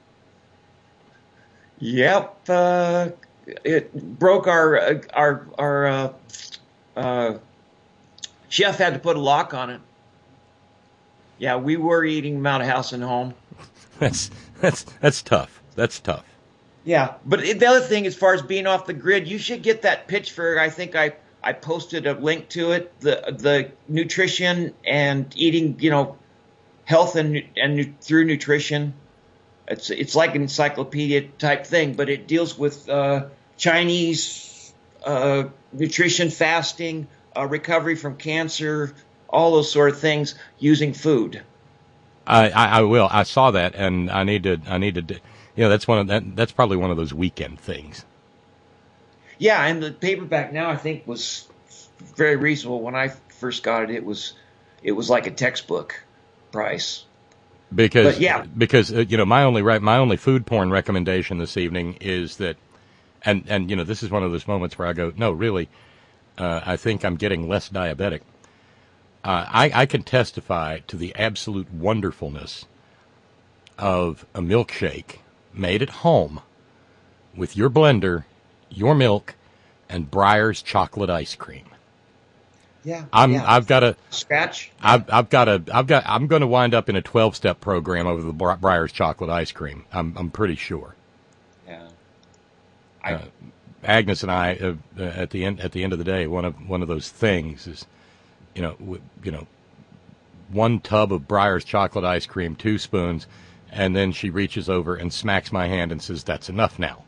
Yep, uh, it broke our uh, our our uh, uh, chef had to put a lock on it. Yeah, we were eating Mount House and Home. That's that's that's tough. That's tough. Yeah, but the other thing, as far as being off the grid, you should get that Pittsburgh. I think I, I posted a link to it. The the nutrition and eating, you know, health and and nu- through nutrition. It's it's like an encyclopedia type thing, but it deals with uh, Chinese uh, nutrition, fasting, uh, recovery from cancer, all those sort of things using food. I, I, I will. I saw that, and I need to. I need to. do- You know, that's one of that. That's probably one of those weekend things. Yeah, and the paperback now I think was very reasonable. When I first got it, it was it was like a textbook price. Because But, yeah. because uh, you know, my only right, my only food porn recommendation this evening is that, and and you know, this is one of those moments where I go, no, really, uh, I think I'm getting less diabetic. Uh, I I can testify to the absolute wonderfulness of a milkshake made at home with your blender, your milk, and Breyer's chocolate ice cream. Yeah, I'm yeah. I've got a Scratch. I've I've got a I've got I'm going to wind up in a twelve step program over the Bre- Breyer's chocolate ice cream. I'm I'm pretty sure. Yeah. Uh, Agnes and I uh, uh, at the end at the end of the day, one of one of those things is, you know, w- you know, one tub of Breyer's chocolate ice cream, two spoons, and then she reaches over and smacks my hand and says, "That's enough now."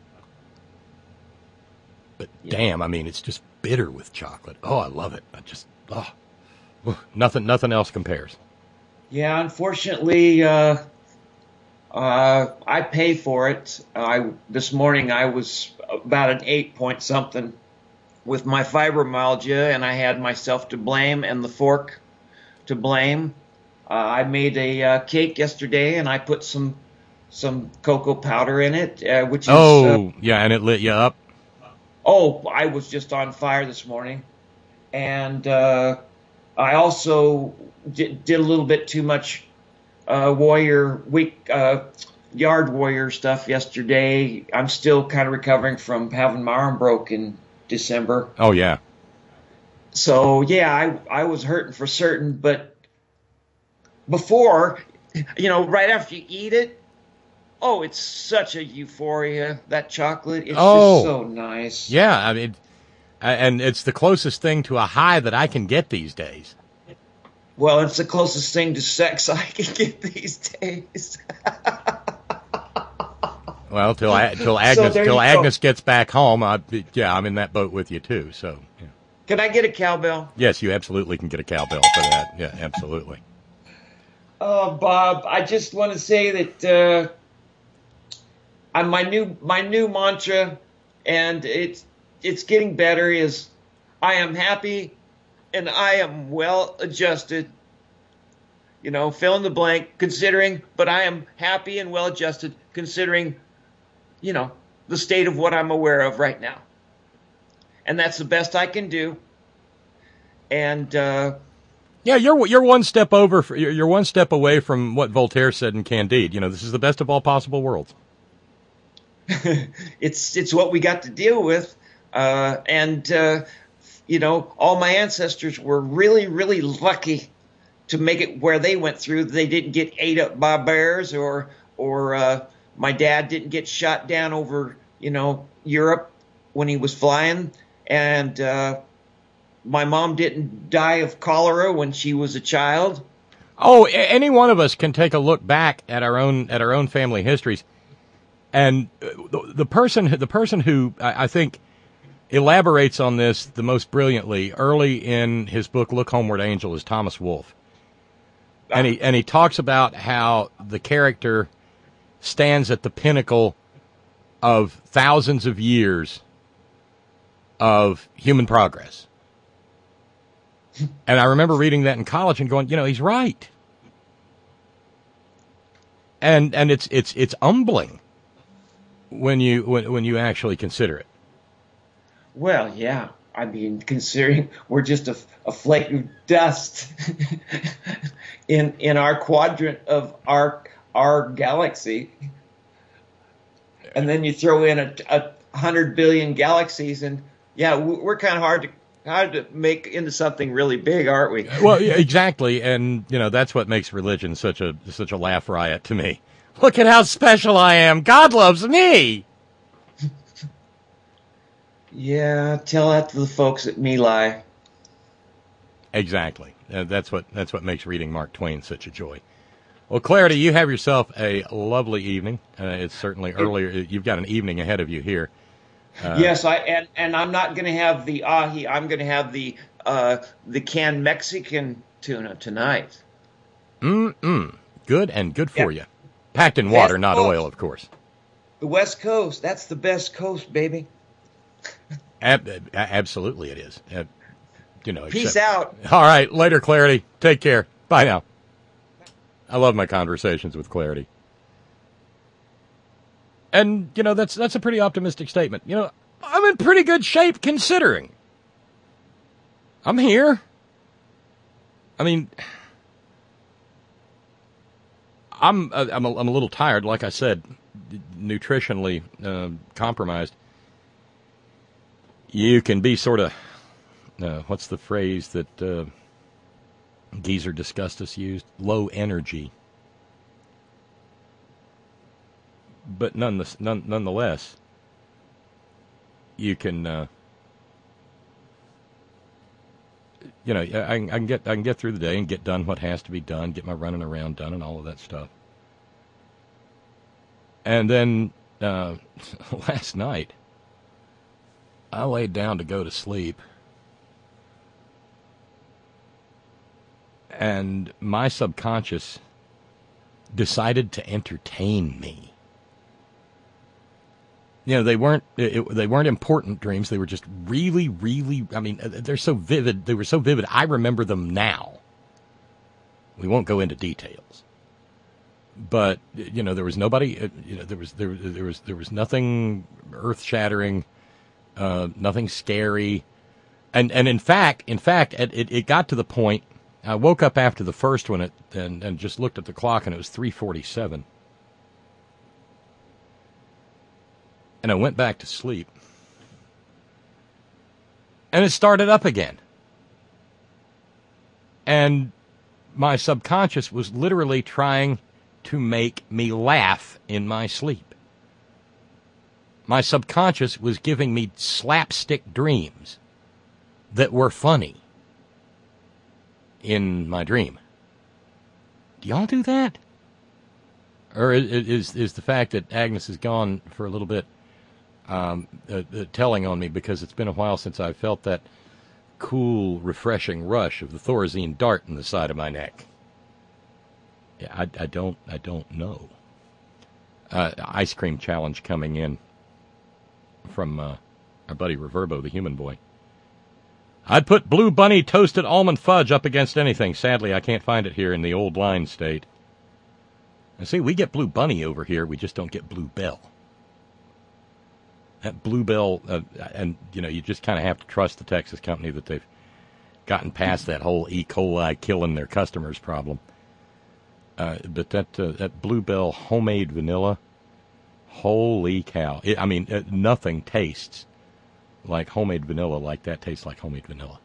But damn, I mean, it's just bitter with chocolate. Oh, I love it. I just oh, oh, nothing nothing else compares. Yeah, unfortunately, uh, uh, I pay for it. I this morning I was about an eight point something with my fibromyalgia, and I had myself to blame and the fork to blame. Uh, I made a uh, cake yesterday, and I put some some cocoa powder in it, uh, which is Oh, uh, yeah, and it lit you up. Oh, I was just on fire this morning. And uh, I also did, did a little bit too much uh, warrior week, uh, yard warrior stuff yesterday. I'm still kind of recovering from having my arm broke in December. Oh, yeah. So, yeah, I, I was hurting for certain. But before, you know, right after you eat it, oh, it's such a euphoria, that chocolate. It's Oh. just so nice. Yeah, I mean, a- and it's the closest thing to a high that I can get these days. Well, it's the closest thing to sex I can get these days. Well, till I, till Agnes there till you go. Agnes gets back home, I, yeah, I'm in that boat with you too. So, yeah. Can I get a cowbell? Yes, you absolutely can get a cowbell for that. Yeah, absolutely. Oh, Bob, I just want to say that uh, I'm my new my new mantra, and it's it's getting better. Is I am happy, and I am well adjusted. You know, fill in the blank. Considering, but I am happy and well adjusted, considering, you know, the state of what I'm aware of right now, and that's the best I can do. And uh, Yeah, you're you're one step over. For, you're you're one step away from what Voltaire said in Candide. You know, this is the best of all possible worlds. it's it's what we got to deal with, uh, and uh, you know, all my ancestors were really really lucky to make it where they went through. They didn't get ate up by bears, or or uh, my dad didn't get shot down over you know Europe when he was flying, and uh, my mom didn't die of cholera when she was a child. Oh, a- any one of us can take a look back at our own at our own family histories, and uh, the, the person the person who I, I think elaborates on this the most brilliantly early in his book "Look Homeward, Angel" is Thomas Wolfe, and he and he talks about how the character stands at the pinnacle of thousands of years of human progress. And I remember reading that in college and going, you know, he's right. And and it's it's it's humbling when you when when you actually consider it. Well, yeah. I mean, considering we're just a, a flake of dust in in our quadrant of our our galaxy, and then you throw in a, a hundred billion galaxies, and yeah, we're kind of hard to hard to make into something really big, aren't we? Well, yeah, exactly, and you know that's what makes religion such a such a laugh riot to me. Look at how special I am. God loves me. Yeah, tell that to the folks at My Lai. Exactly. Uh, that's what that's what makes reading Mark Twain such a joy. Well, Clarity, you have yourself a lovely evening. Uh, it's certainly earlier. You've got an evening ahead of you here. Uh, yes, I and, and I'm not going to have the ahi. I'm going to have the uh, the canned Mexican tuna tonight. Mm-mm. Good and good for Yeah. you. Packed in water, West not Coast. oil, of course. The West Coast. That's the best coast, baby. Ab- ab- absolutely it is. Uh, you know. Peace except- out. All right. Later, Clarity. Take care. Bye now. I love my conversations with Clarity. And, you know, that's that's a pretty optimistic statement. You know, I'm in pretty good shape considering. I'm here. I mean, I'm uh, I'm a, I'm a little tired, like I said, nutritionally uh, compromised. You can be sort of, uh, what's the phrase that uh, Geezer Disgustus used? Low energy. But none, none, nonetheless, you can, uh, you know, I, I can get I can get through the day and get done what has to be done, get my running around done and all of that stuff. And then uh, last night, I laid down to go to sleep, and my subconscious decided to entertain me. You know, they weren't it, they weren't important dreams. They were just really, really, I mean, they're so vivid. They were so vivid. I remember them now. We won't go into details. But, you know, there was nobody, you know, there was there, there was there was nothing earth-shattering. Uh, nothing scary, and and in fact, in fact, it, it got to the point. I woke up after the first one, and and just looked at the clock, and it was three forty-seven, and I went back to sleep, and it started up again, and my subconscious was literally trying to make me laugh in my sleep. My subconscious was giving me slapstick dreams that were funny in my dream. Do y'all do that? Or is is the fact that Agnes is gone for a little bit um, uh, uh, telling on me, because it's been a while since I felt that cool, refreshing rush of the Thorazine dart in the side of my neck? Yeah, I, I don't I don't know. Uh, ice cream challenge coming in from uh, our buddy Reverbo, the human boy. I'd put Blue Bunny toasted almond fudge up against anything. Sadly, I can't find it here in the old line state. And see, we get Blue Bunny over here. We just don't get Blue Bell. That Blue Bell, uh, and, you know, you just kind of have to trust the Texas company that they've gotten past that whole E. coli killing their customers problem. Uh, but that uh, that Blue Bell homemade vanilla, holy cow. It, I mean, it, nothing tastes like homemade vanilla like that tastes like homemade vanilla.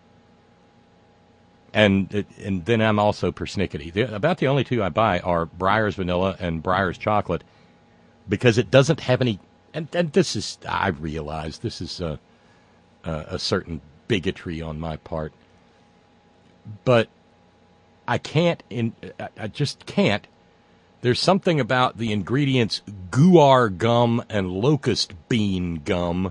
And it, and then I'm also persnickety. The, about the only two I buy are Breyer's Vanilla and Breyer's Chocolate, because it doesn't have any, and, and this is, I realize, this is a, a, a certain bigotry on my part, but I can't, in, I just can't. There's something about the ingredients guar gum and locust bean gum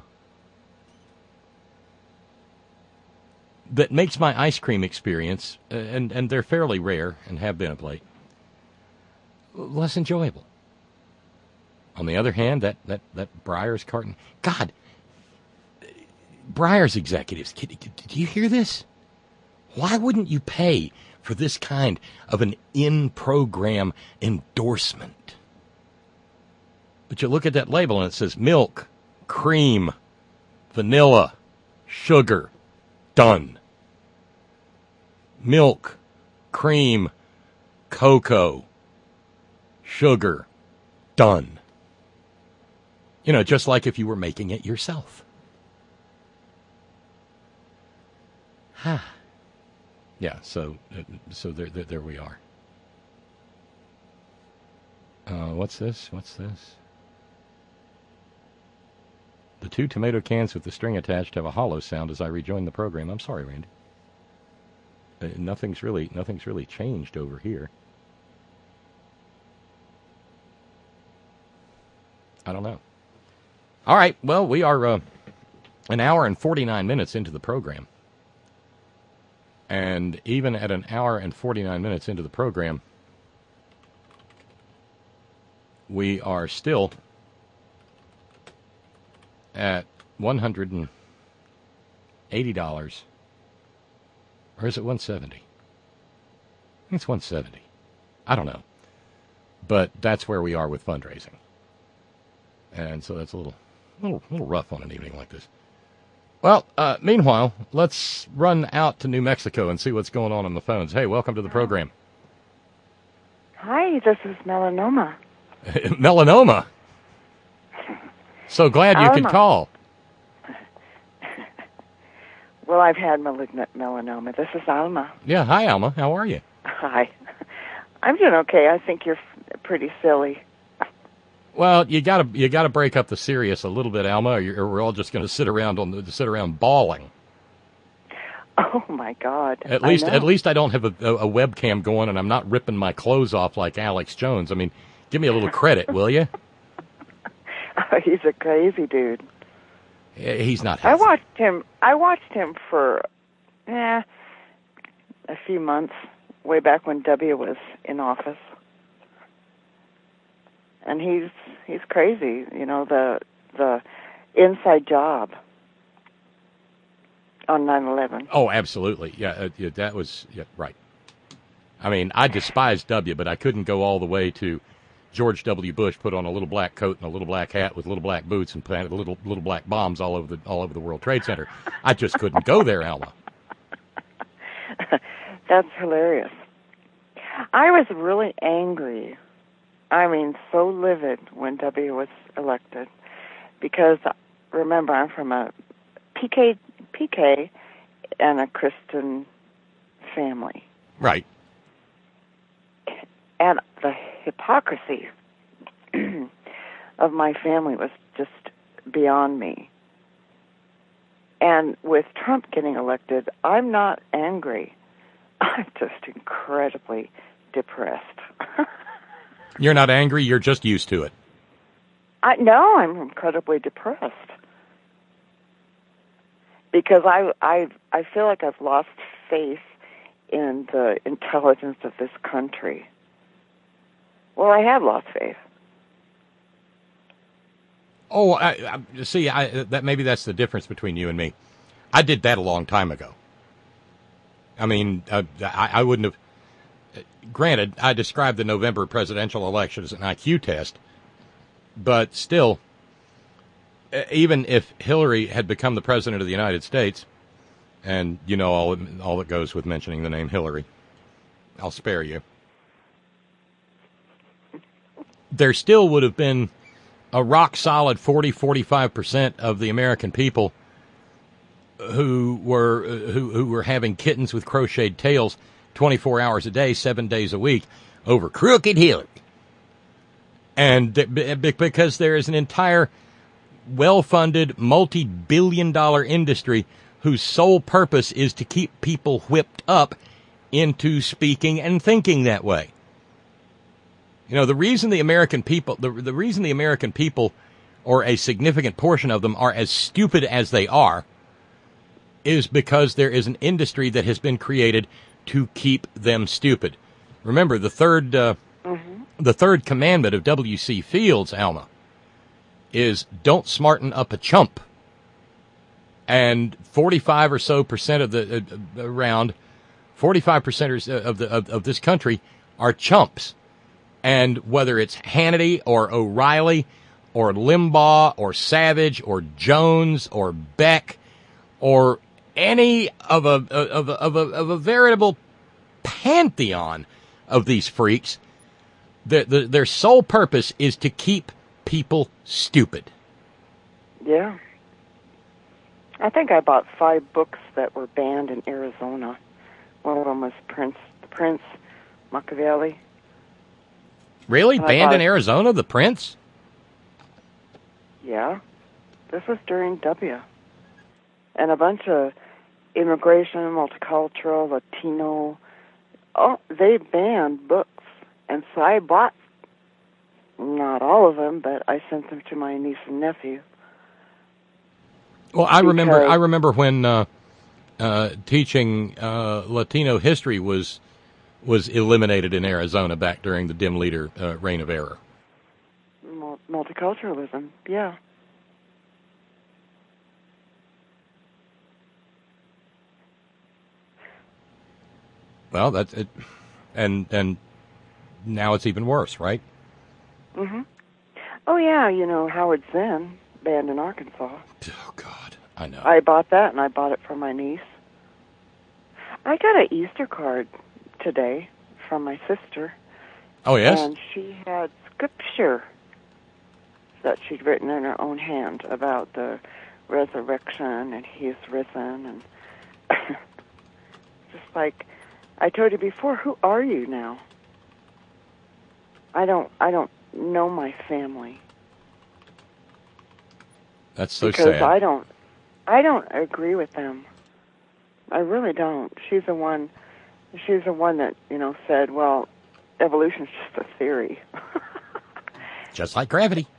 that makes my ice cream experience, uh, and, and they're fairly rare and have been of late, less enjoyable. On the other hand, that, that, that Breyer's carton, God, Breyer's executives, do you hear this? Why wouldn't you pay for this kind of an in-program endorsement? But you look at that label and it says milk, cream, vanilla, sugar, done. Milk, cream, cocoa, sugar, done. You know, just like if you were making it yourself. Yeah, so so there, there there we are. Uh, what's this? What's this? The two tomato cans with the string attached have a hollow sound as I rejoin the program. I'm sorry, Randy. Uh, nothing's really nothing's really changed over here. I don't know. All right, well, we are uh, an hour and forty-nine minutes into the program. And even at an hour and forty-nine minutes into the program, we are still at one hundred eighty dollars. Or is it one hundred seventy dollars? I think it's one hundred seventy dollars. I don't know. But that's where we are with fundraising. And so that's a little, little, little rough on an evening like this. Well, uh, meanwhile, let's run out to New Mexico and see what's going on on the phones. Hey, welcome to the program. Hi, this is Melanoma. Melanoma? So glad you could call. Well, I've had malignant melanoma. This is Alma. Yeah, hi, Alma. How are you? Hi. I'm doing okay. I think you're f- pretty silly. Well, you gotta you gotta break up the serious a little bit, Alma, or, you're, or we're all just going to sit around on the, sit around bawling. Oh my God! At least I at least I don't have a, a, a webcam going, and I'm not ripping my clothes off like Alex Jones. I mean, give me a little credit, will you? Oh, he's a crazy dude. He's not I healthy. watched him. I watched him for, eh, a few months, way back when W was in office. And he's he's crazy, you know, the the inside job on nine eleven. Oh, absolutely. Yeah, uh, yeah, that was yeah, right. I mean, I despise W, but I couldn't go all the way to George W. Bush put on a little black coat and a little black hat with little black boots and planted little little black bombs all over the all over the World Trade Center. I just couldn't go there, Alma. That's hilarious. I was really angry. I mean, so livid when W was elected, because remember, I'm from a P K P K and a Christian family. Right. And the hypocrisy of my family was just beyond me. And with Trump getting elected, I'm not angry. I'm just incredibly depressed. You're not angry, you're just used to it. I no, I'm incredibly depressed. Because I I I feel like I've lost faith in the intelligence of this country. Well, I have lost faith. Oh, I, I, see, I, that maybe that's the difference between you and me. I did that a long time ago. I mean, uh, I, I wouldn't have. Granted, I described the November presidential election as an I Q test, but still, even if Hillary had become the president of the United States, and you know all all that goes with mentioning the name Hillary, I'll spare you. There still would have been a rock-solid forty, forty-five percent of the American people who were who who were having kittens with crocheted tails twenty-four hours a day, seven days a week, over crooked Hillary. And because there is an entire well-funded, multi-billion dollar industry whose sole purpose is to keep people whipped up into speaking and thinking that way. You know, the reason the American people, the, the reason the American people, or a significant portion of them, are as stupid as they are, is because there is an industry that has been created to keep them stupid. Remember, the third, uh, mm-hmm. the third commandment of W C Fields, Alma, is don't smarten up a chump. And forty-five or so percent of the uh, around forty-five percent of the of, of this country are chumps. And whether it's Hannity or O'Reilly or Limbaugh or Savage or Jones or Beck or any of a of a, of a, of a veritable pantheon of these freaks, the, the, their sole purpose is to keep people stupid. Yeah. I think I bought five books that were banned in Arizona. One of them was Prince Prince Machiavelli. Really? And Banned in bought, Arizona, the Prince? Yeah. This was during W. And a bunch of immigration, multicultural, Latino, oh, they banned books. And so I bought, not all of them, but I sent them to my niece and nephew. Well, I because, remember I remember when uh, uh, teaching uh, Latino history was was eliminated in Arizona back during the dim leader uh, reign of error. Multiculturalism, yeah. Well, that's it, and and now it's even worse, right? Mhm. Oh yeah, you know Howard Zinn, banned in Arkansas. Oh God, I know. I bought that, and I bought it for my niece. I got an Easter card today from my sister. Oh yes. And she had scripture that she'd written in her own hand about the resurrection, and He's risen, and just like I told you before, who are you now? I don't. I don't know my family. That's so because sad. Because I don't. I don't agree with them. I really don't. She's the one. She's the one that you know said, "Well, evolution's just a theory." Just like gravity.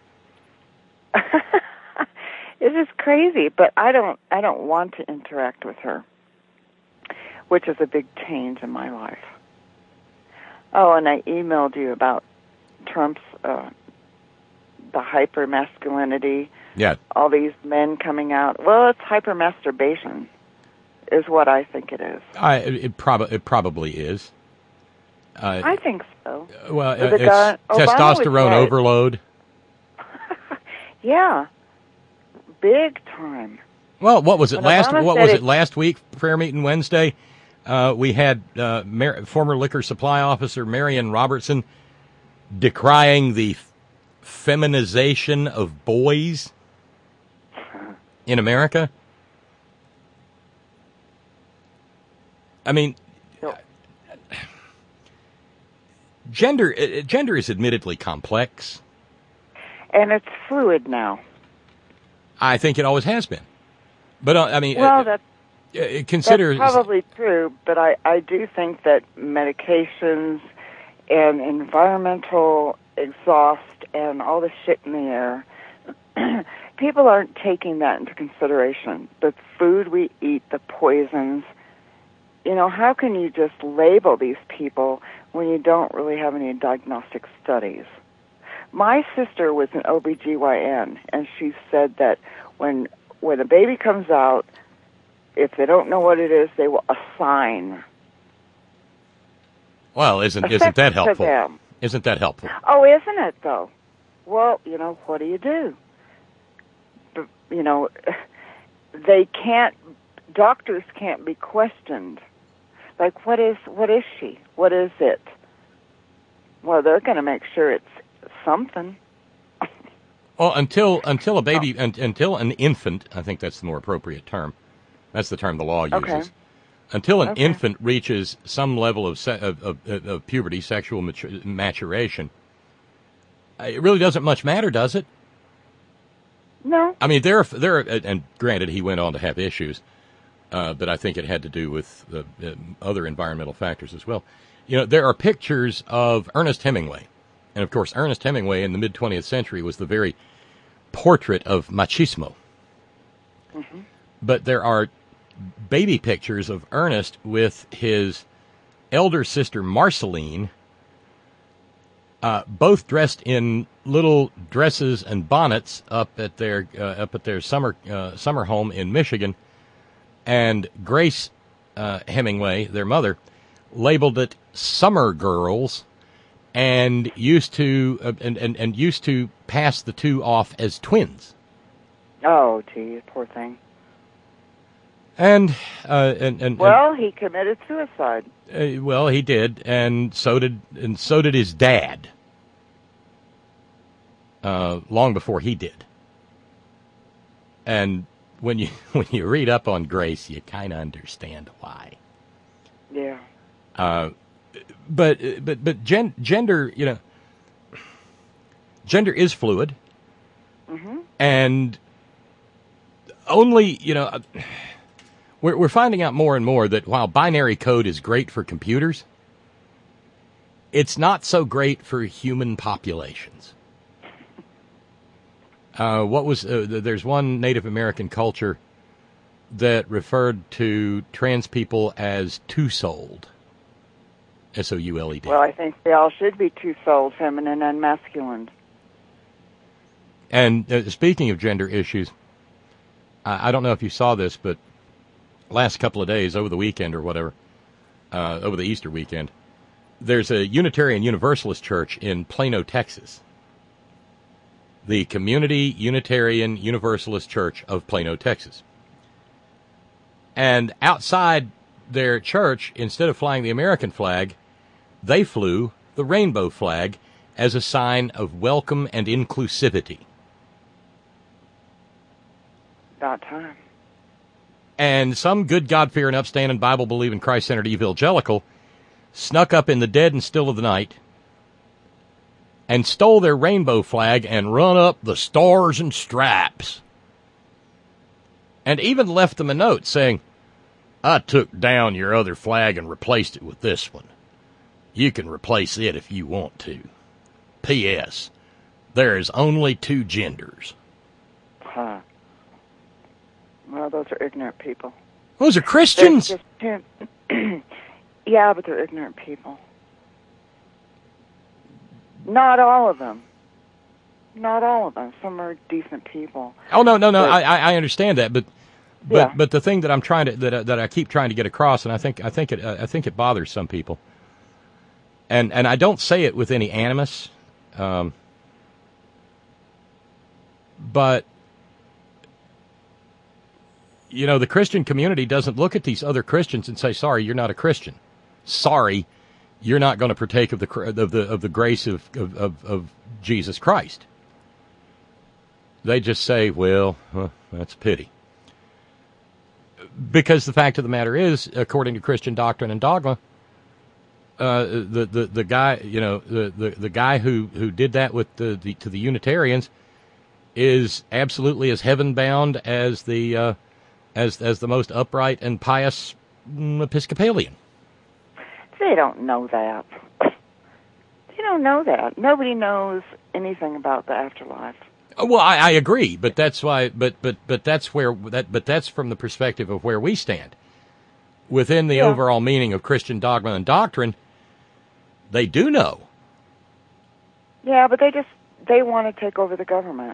It's just crazy, but I don't. I don't want to interact with her, which is a big change in my life. Oh, and I emailed you about Trump's uh, the hyper-masculinity. Yeah. All these men coming out. Well, it's hyper-masturbation is what I think it is. I, it, prob- it probably is. Uh, I think so. Well, The it's guy- Obama was testosterone right. overload. Yeah, big time. Well, what was it When last? Obama What said was it- it last week? Prayer meeting Wednesday. Uh, we had uh, Mar- former liquor supply officer Marion Robertson decrying the f- feminization of boys in America. I mean, gender uh, gender is admittedly complex. And it's fluid now. I think it always has been. But uh, I mean, Well, uh, that's, uh, consider that's probably true, but I, I do think that medications and environmental exhaust and all the shit in the air, people aren't taking that into consideration. The food we eat, the poisons, you know, how can you just label these people when you don't really have any diagnostic studies? My sister was an O B G Y N, and she said that when when a baby comes out, if they don't know what it is, they will assign. Well, isn't a isn't sex that to helpful? them. Isn't that helpful? Oh, isn't it, though? Well, you know, what do you do? But, you know, they can't, doctors can't be questioned. Like, what is what is she? What is it? Well, they're going to make sure it's something. Well, until until a baby, un, until an infant, I think that's the more appropriate term. That's the term the law uses. Okay. Until an Okay. infant reaches some level of, se- of, of, of puberty, sexual matur- maturation, uh, it really doesn't much matter, does it? No. I mean, there, are, there, are, and granted, he went on to have issues, uh, but I think it had to do with the, uh, other environmental factors as well. You know, there are pictures of Ernest Hemingway, and of course, Ernest Hemingway in the mid twentieth century was the very portrait of machismo. Mm-hmm. But there are baby pictures of Ernest with his elder sister Marceline, uh, both dressed in little dresses and bonnets up at their uh, up at their summer uh, summer home in Michigan, and Grace uh, Hemingway, their mother, labeled it "Summer Girls," and used to uh, and, and and used to pass the two off as twins. Oh, gee, poor thing. And uh, and, and well, and, he committed suicide. Uh, well, he did, and so did and so did his dad. Uh, long before he did. And when you when you read up on Grace, you kind of understand why. Yeah. Uh, but but but gen, gender, you know, gender is fluid, mm-hmm. and only you know, we're we're finding out more and more that while binary code is great for computers, it's not so great for human populations. Uh, what was uh, there's one Native American culture that referred to trans people as two-souled, S O U L E D. Well, I think they all should be two-souled, feminine and masculine. And uh, speaking of gender issues, I, I don't know if you saw this, but last couple of days, over the weekend or whatever, uh, over the Easter weekend, there's a Unitarian Universalist church in Plano, Texas. The Community Unitarian Universalist Church of Plano, Texas. And outside their church, instead of flying the American flag, they flew the rainbow flag as a sign of welcome and inclusivity. About time. And some good God-fearing, upstanding, Bible-believing, Christ-centered evangelical snuck up in the dead and still of the night and stole their rainbow flag and run up the stars and stripes. And even left them a note saying, I took down your other flag and replaced it with this one. You can replace it if you want to. P S. There is only two genders. Huh. Well, those are ignorant people. Those are Christians. Just, yeah, but they're ignorant people. Not all of them. Not all of them. Some are decent people. Oh no, no, no. But, I I understand that, but but yeah. but the thing that I'm trying to that that I keep trying to get across, and I think I think it I think it bothers some people, and and I don't say it with any animus, um, but you know the Christian community doesn't look at these other Christians and say, "Sorry, you're not a Christian. Sorry, you're not going to partake of the of the of the grace of of, of, of Jesus Christ." They just say, "Well, huh, that's a pity," because the fact of the matter is, according to Christian doctrine and dogma, uh, the, the the guy, you know, the, the, the guy who, who did that with the, the to the Unitarians is absolutely as heaven bound as the uh, as as the most upright and pious mm, Episcopalian. They don't know that. They don't know that. Nobody knows anything about the afterlife. Well, I, I agree, but that's why. But but but that's where that. But that's from the perspective of where we stand within the yeah. overall meaning of Christian dogma and doctrine. They do know. Yeah, but they just they want to take over the government.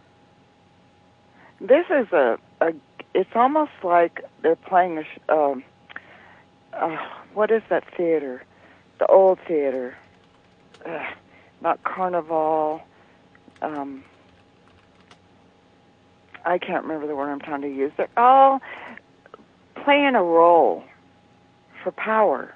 This is a, a it's almost like they're playing a. Sh- um, uh, what is that theater? The old theater. Uh, not Carnival. Um, I can't remember the word I'm trying to use. They're all playing a role for power.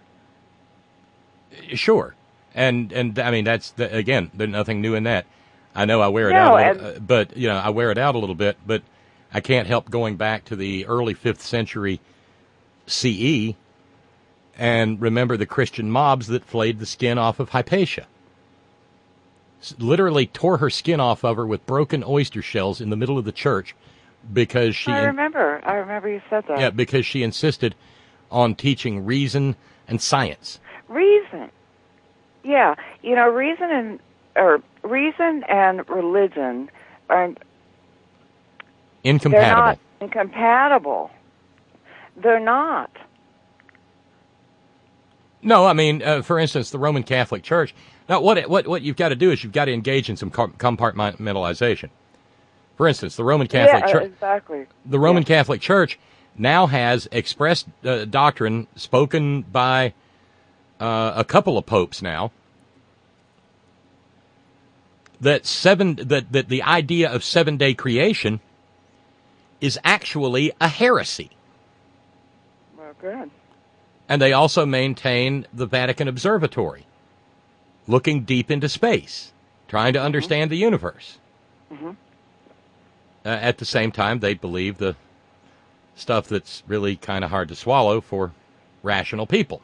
Sure. And, and I mean, that's, the, again, there's nothing new in that. I know I wear it no, out a and, little, uh, but, you know, I wear it out a little bit, but I can't help going back to the early fifth century C E and remember the Christian mobs that flayed the skin off of Hypatia. Literally tore her skin off of her with broken oyster shells in the middle of the church because she... I remember. I remember you said that. Yeah, because she insisted on teaching reason and science. Reason. Yeah. You know, reason and... or reason and religion are... Incompatible. They're not incompatible. They're not. No, I mean, uh, for instance, the Roman Catholic Church... Now, what what what you've got to do is you've got to engage in some compartmentalization. For instance, the Roman Catholic yeah, Church, exactly. the Roman yeah. Catholic Church now has expressed uh, doctrine spoken by uh, a couple of popes now that seven that, that the idea of seven-day creation is actually a heresy. Well, good. And they also maintain the Vatican Observatory, looking deep into space, trying to understand mm-hmm. the universe. Mm-hmm. Uh, at the same time, they believe the stuff that's really kind of hard to swallow for rational people.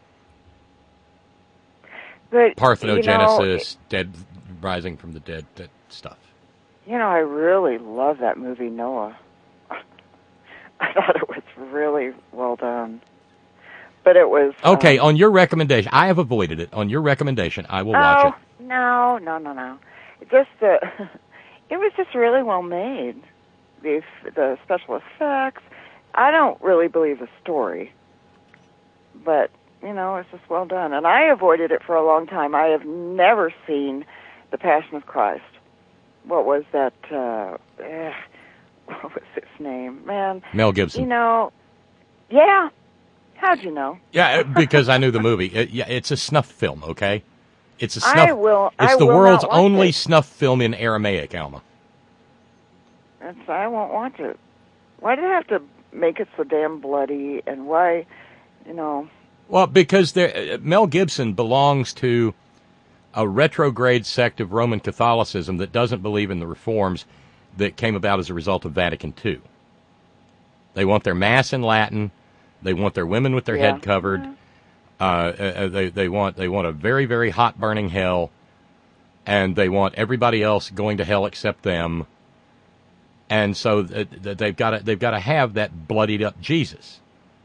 But, Parthenogenesis, you know, dead, rising from the dead, that stuff. You know, I really love that movie, Noah. I thought it was really well done. But it was... Okay, um, on your recommendation, I have avoided it. On your recommendation, I will oh, watch it. No, no, no, no. It just, uh, it was just really well made. The, the special effects. I don't really believe the story. But, you know, it's just well done. And I avoided it for a long time. I have never seen The Passion of Christ. What was that? Uh, eh, what was its name? Man. Mel Gibson. You know, yeah. How'd you know? Yeah, because I knew the movie. It, yeah, it's a snuff film, okay? It's a snuff. I will. It's I the will world's not watch only it. snuff film in Aramaic, Alma. That's, I won't watch it. Why did it have to make it so damn bloody? And why, you know? Well, because there, uh, Mel Gibson belongs to a retrograde sect of Roman Catholicism that doesn't believe in the reforms that came about as a result of Vatican Two. They want their Mass in Latin. They want their women with their Yeah. head covered. Uh, uh, they they want they want a very very hot burning hell, and they want everybody else going to hell except them. And so th- th- they've got to they've got to have that bloodied up Jesus.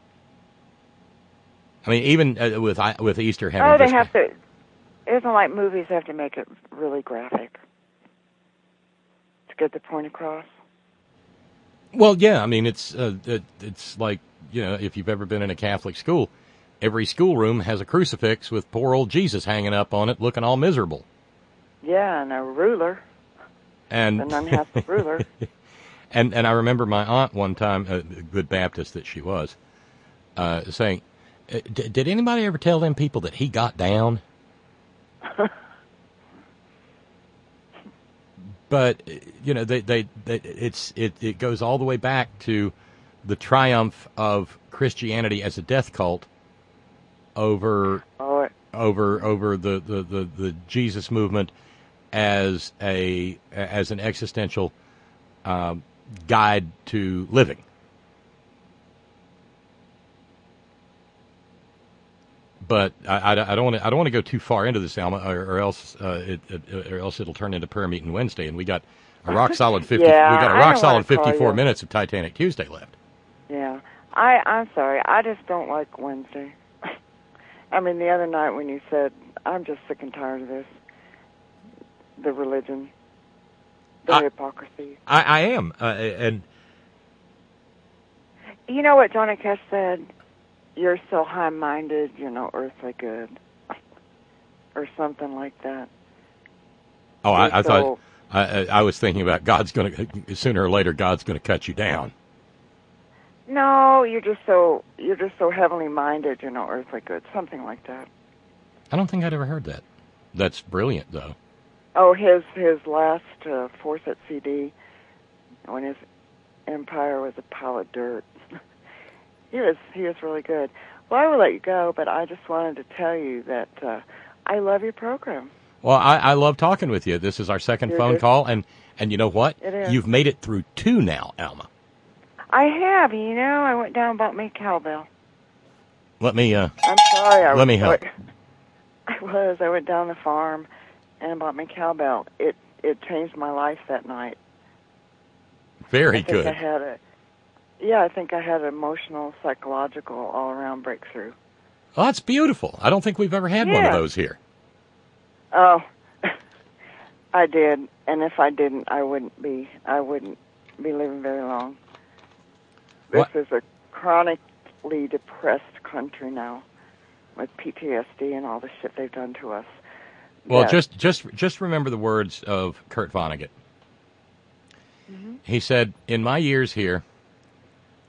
I mean, even uh, with with Easter having Oh, they just, have to. It isn't like movies have to make it really graphic to get the point across. Well, yeah, I mean, it's uh, it, it's like, you know, if you've ever been in a Catholic school, every schoolroom has a crucifix with poor old Jesus hanging up on it, looking all miserable. Yeah, and a ruler. And the nun has the ruler. and and I remember my aunt one time, a good Baptist that she was, uh, saying, "Did anybody ever tell them people that he got down?" But, you know, they, they, they it's it, it goes all the way back to the triumph of Christianity as a death cult over oh. over over the, the, the, the Jesus movement as a as an existential um, guide to living. But I, I, I don't want to I don't want to go too far into this, Alma, or, or else uh, it, it or else it'll turn into prayer meeting Wednesday, and we got a rock solid fifty. yeah, we got a I rock don't solid wanna call fifty-four you. minutes of Titanic Tuesday left. Yeah, I I'm sorry, I just don't like Wednesday. I mean, the other night when you said, I'm just sick and tired of this, the religion, the I, hypocrisy. I, I am, uh, and you know what Johnny Cash said? You're so high-minded, you're no earthly good, or something like that. Oh, I, I so, thought I, I was thinking about God's going to sooner or later God's going to cut you down. No, you're just so you're just so heavenly minded, you're no earthly good, something like that. I don't think I'd ever heard that. That's brilliant, though. Oh, his his last uh, four-set C D, when his empire was a pile of dirt. He was he was really good. Well, I will let you go, but I just wanted to tell you that uh, I love your program. Well, I, I love talking with you. This is our second You're phone just, call, and, and you know what? It is. You've made it through two now, Alma. I have, you know. I went down and bought me a cowbell. Let me. Uh, I'm sorry. I let me help. I was. I went down the farm and bought me a cowbell. It it changed my life that night. Very I think good. I had a. Yeah, I think I had an emotional, psychological, all-around breakthrough. Oh, that's beautiful. I don't think we've ever had yeah. one of those here. Oh, I did, and if I didn't, I wouldn't be. I wouldn't be living very long. This What? is a chronically depressed country now, with P T S D and all the shit they've done to us. Well, Yes. just just just remember the words of Kurt Vonnegut. Mm-hmm. He said, "In my years here,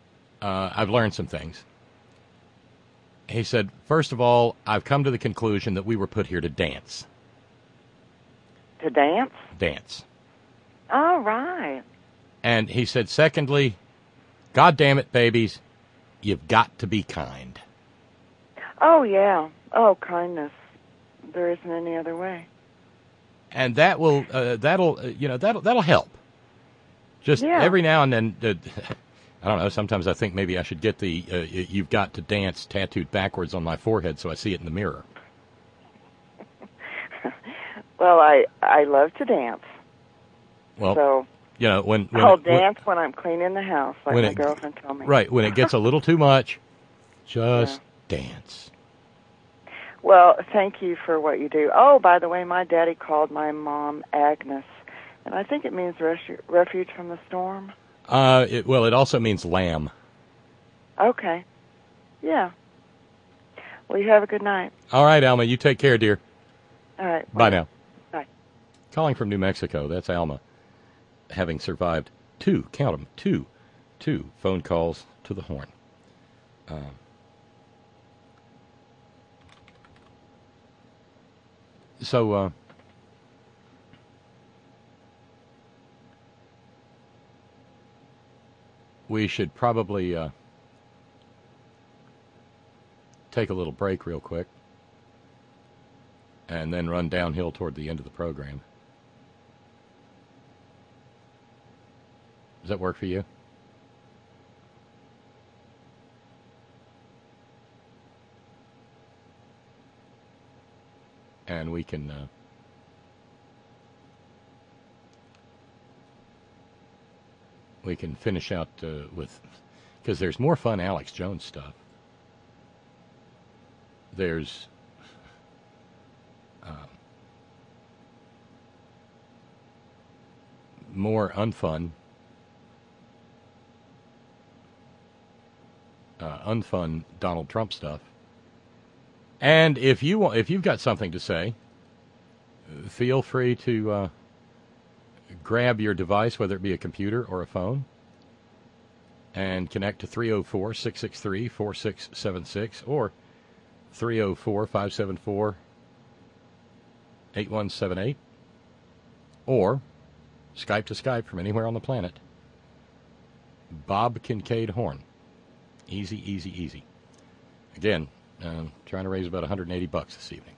uh, I've learned some things. He said, first of all, I've come to the conclusion that we were put here to dance. To dance? Dance. All right. And he said, secondly, God damn it, babies, you've got to be kind. Oh, yeah. Oh, kindness. There isn't any other way. And that will, uh, that'll, uh, you know, that'll, that'll help. Just yeah. every now and then, uh, I don't know, sometimes I think maybe I should get the uh, you've got to dance tattooed backwards on my forehead so I see it in the mirror. Well, I, I love to dance. Well, so you know, when, when I'll it, dance when, when I'm cleaning the house, like my it, girlfriend told me. Right, when it gets a little too much, just yeah. dance. Well, thank you for what you do. Oh, by the way, my daddy called my mom Agnes, and I think it means refu- refuge from the storm. Uh, it, well, it also means lamb. Okay. Yeah. Well, you have a good night. All right, Alma, you take care, dear. All right. Bye now. Bye. Calling from New Mexico, that's Alma, having survived two, count them, two, two phone calls to the horn. Um, so, uh, we should probably uh, take a little break real quick and then run downhill toward the end of the program. Does that work for you? And we can uh, we can finish out uh, with, because there's more fun Alex Jones stuff. There's uh, more unfun, uh, unfun Donald Trump stuff. And if you want, if you've got something to say, feel free to uh, grab your device, whether it be a computer or a phone, and connect to three oh four, six six three, four six seven six or three oh four, five seven four, eight one seven eight, or Skype to Skype from anywhere on the planet. Bob Kincaid Horn. Easy, easy, easy. Again, um, trying to raise about one hundred eighty bucks this evening.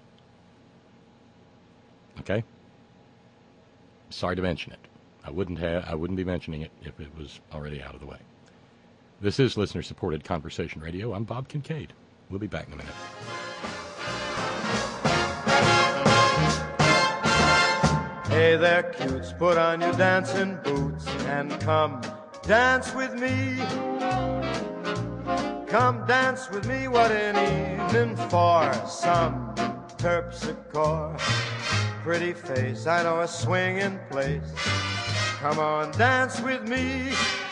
Okay? Sorry to mention it. I wouldn't have. I wouldn't be mentioning it if it was already out of the way. This is listener-supported Conversation Radio. I'm Bob Kincaid. We'll be back in a minute. Hey there, cutes, put on your dancing boots and come dance with me. Come dance with me, what an evening for some terpsichore. Pretty face, I know a swinging place. Come on, dance with me.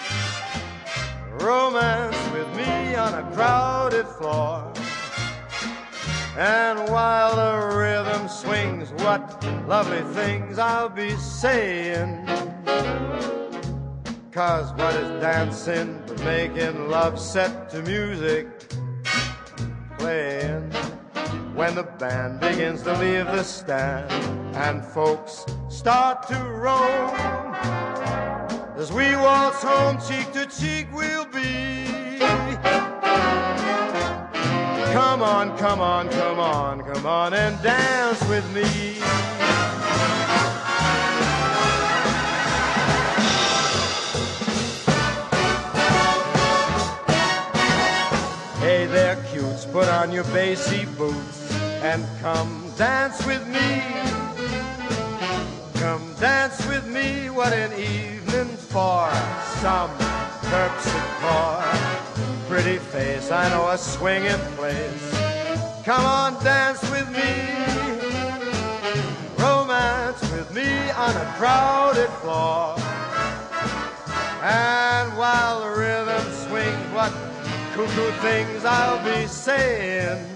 Romance with me on a crowded floor. And while the rhythm swings, what lovely things I'll be saying. Cause what is dancing but making love set to music playing? When the band begins to leave the stand and folks start to roam, as we waltz home cheek to cheek we'll be. Come on, come on, come on, come on and dance with me. Hey there, cutes, put on your bassy boots and come dance with me. Come dance with me, what an evening for some terpsichore. Pretty face, I know a swinging place. Come on, dance with me. Romance with me on a crowded floor. And while the rhythm swings, what cuckoo things I'll be saying.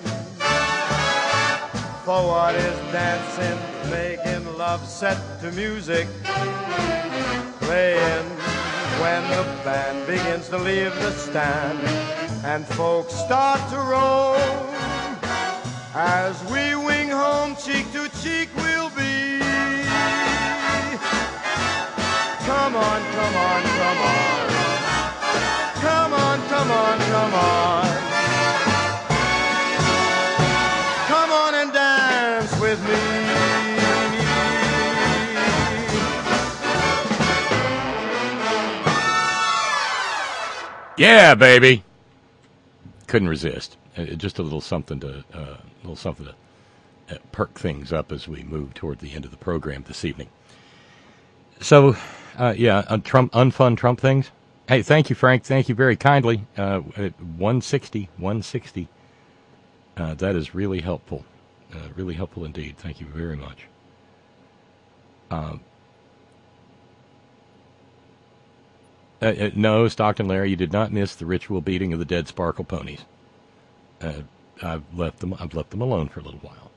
For what is dancing, making love set to music playing? when the band begins to leave the stand and folks start to roll. As we wing home, cheek to cheek we'll be. Come on, come on, come on. Come on, come on, come on. Come on and dance with me. Yeah, baby. Couldn't resist. Uh, just a little something to, uh, a little something to uh, perk things up as we move toward the end of the program this evening. So, uh, yeah, uh, Trump, unfun Trump things. Hey, thank you, Frank. Thank you very kindly. Uh, one sixty, one sixty. Uh, that is really helpful. Uh, really helpful indeed. Thank you very much. Um. Uh, uh, no, Stockton Larry, you did not miss the ritual beating of the dead Sparkle ponies. Uh, I've left them. I've left them alone for a little while.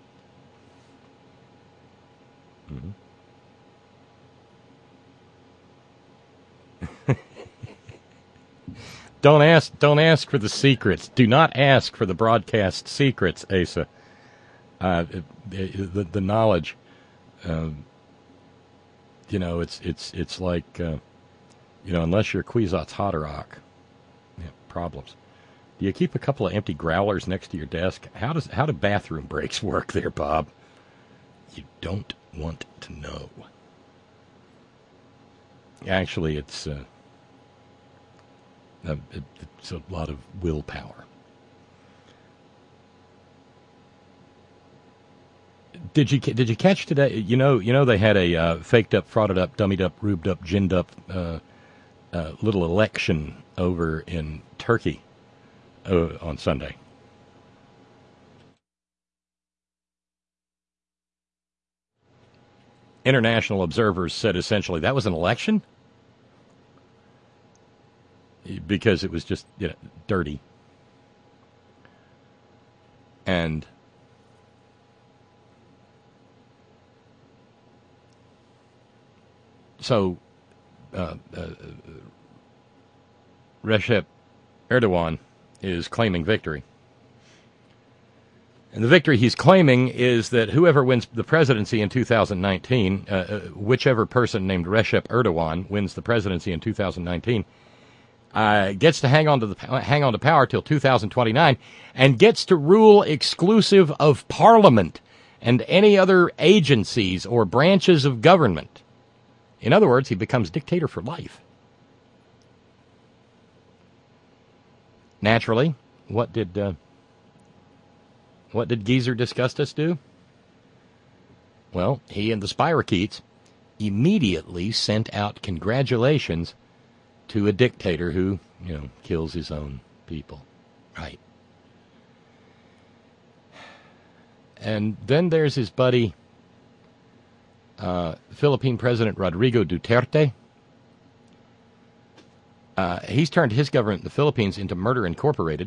Mm-hmm. don't ask. Don't ask for the secrets. Do not ask for the broadcast secrets, Asa. Uh, the the knowledge. Um, you know, it's it's it's like. Uh, You know, unless you're Kwisatz Haderach, yeah, problems. Do you keep a couple of empty growlers next to your desk? How does how do bathroom breaks work there, Bob? You don't want to know. Actually, it's uh, a, it's a lot of willpower. Did you did you catch today? You know, you know they had a uh, faked up, frauded up, dummied up, rubed up, ginned up. Uh, Uh, little election over in Turkey uh, on Sunday. International observers said essentially that was an election because it was just, you know, dirty. And so Uh, uh, Recep Erdogan is claiming victory. And the victory he's claiming is that whoever wins the presidency in two thousand nineteen, uh, uh, whichever person named Recep Erdogan wins the presidency in two thousand nineteen, uh, gets to hang on to the hang on to power till two thousand twenty-nine and gets to rule exclusive of Parliament and any other agencies or branches of government. In other words, he becomes dictator for life. Naturally, what did uh, what did Geezer Disgustus do? Well, he and the spirochetes immediately sent out congratulations to a dictator who, you know, kills his own people. Right. And then there's his buddy, Uh, Philippine President Rodrigo Duterte. Uh, he's turned his government in the Philippines into Murder Incorporated.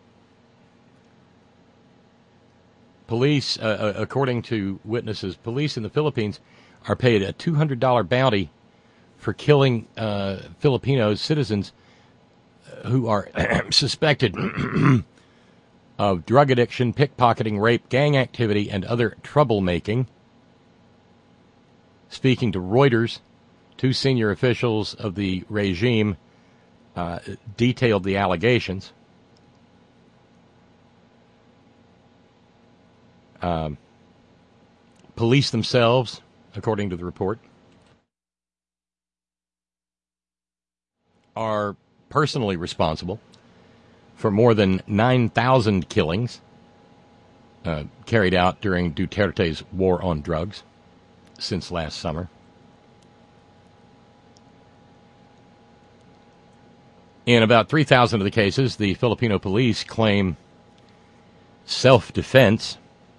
Police, uh, according to witnesses, police in the Philippines are paid a two hundred dollars bounty for killing uh, Filipino citizens who are suspected of drug addiction, pickpocketing, rape, gang activity, and other troublemaking. Speaking to Reuters, two senior officials of the regime uh, detailed the allegations. Um, police themselves, according to the report, are personally responsible for more than nine thousand killings uh, carried out during Duterte's war on drugs since last summer. In about three thousand of the cases, the Filipino police claim self-defense.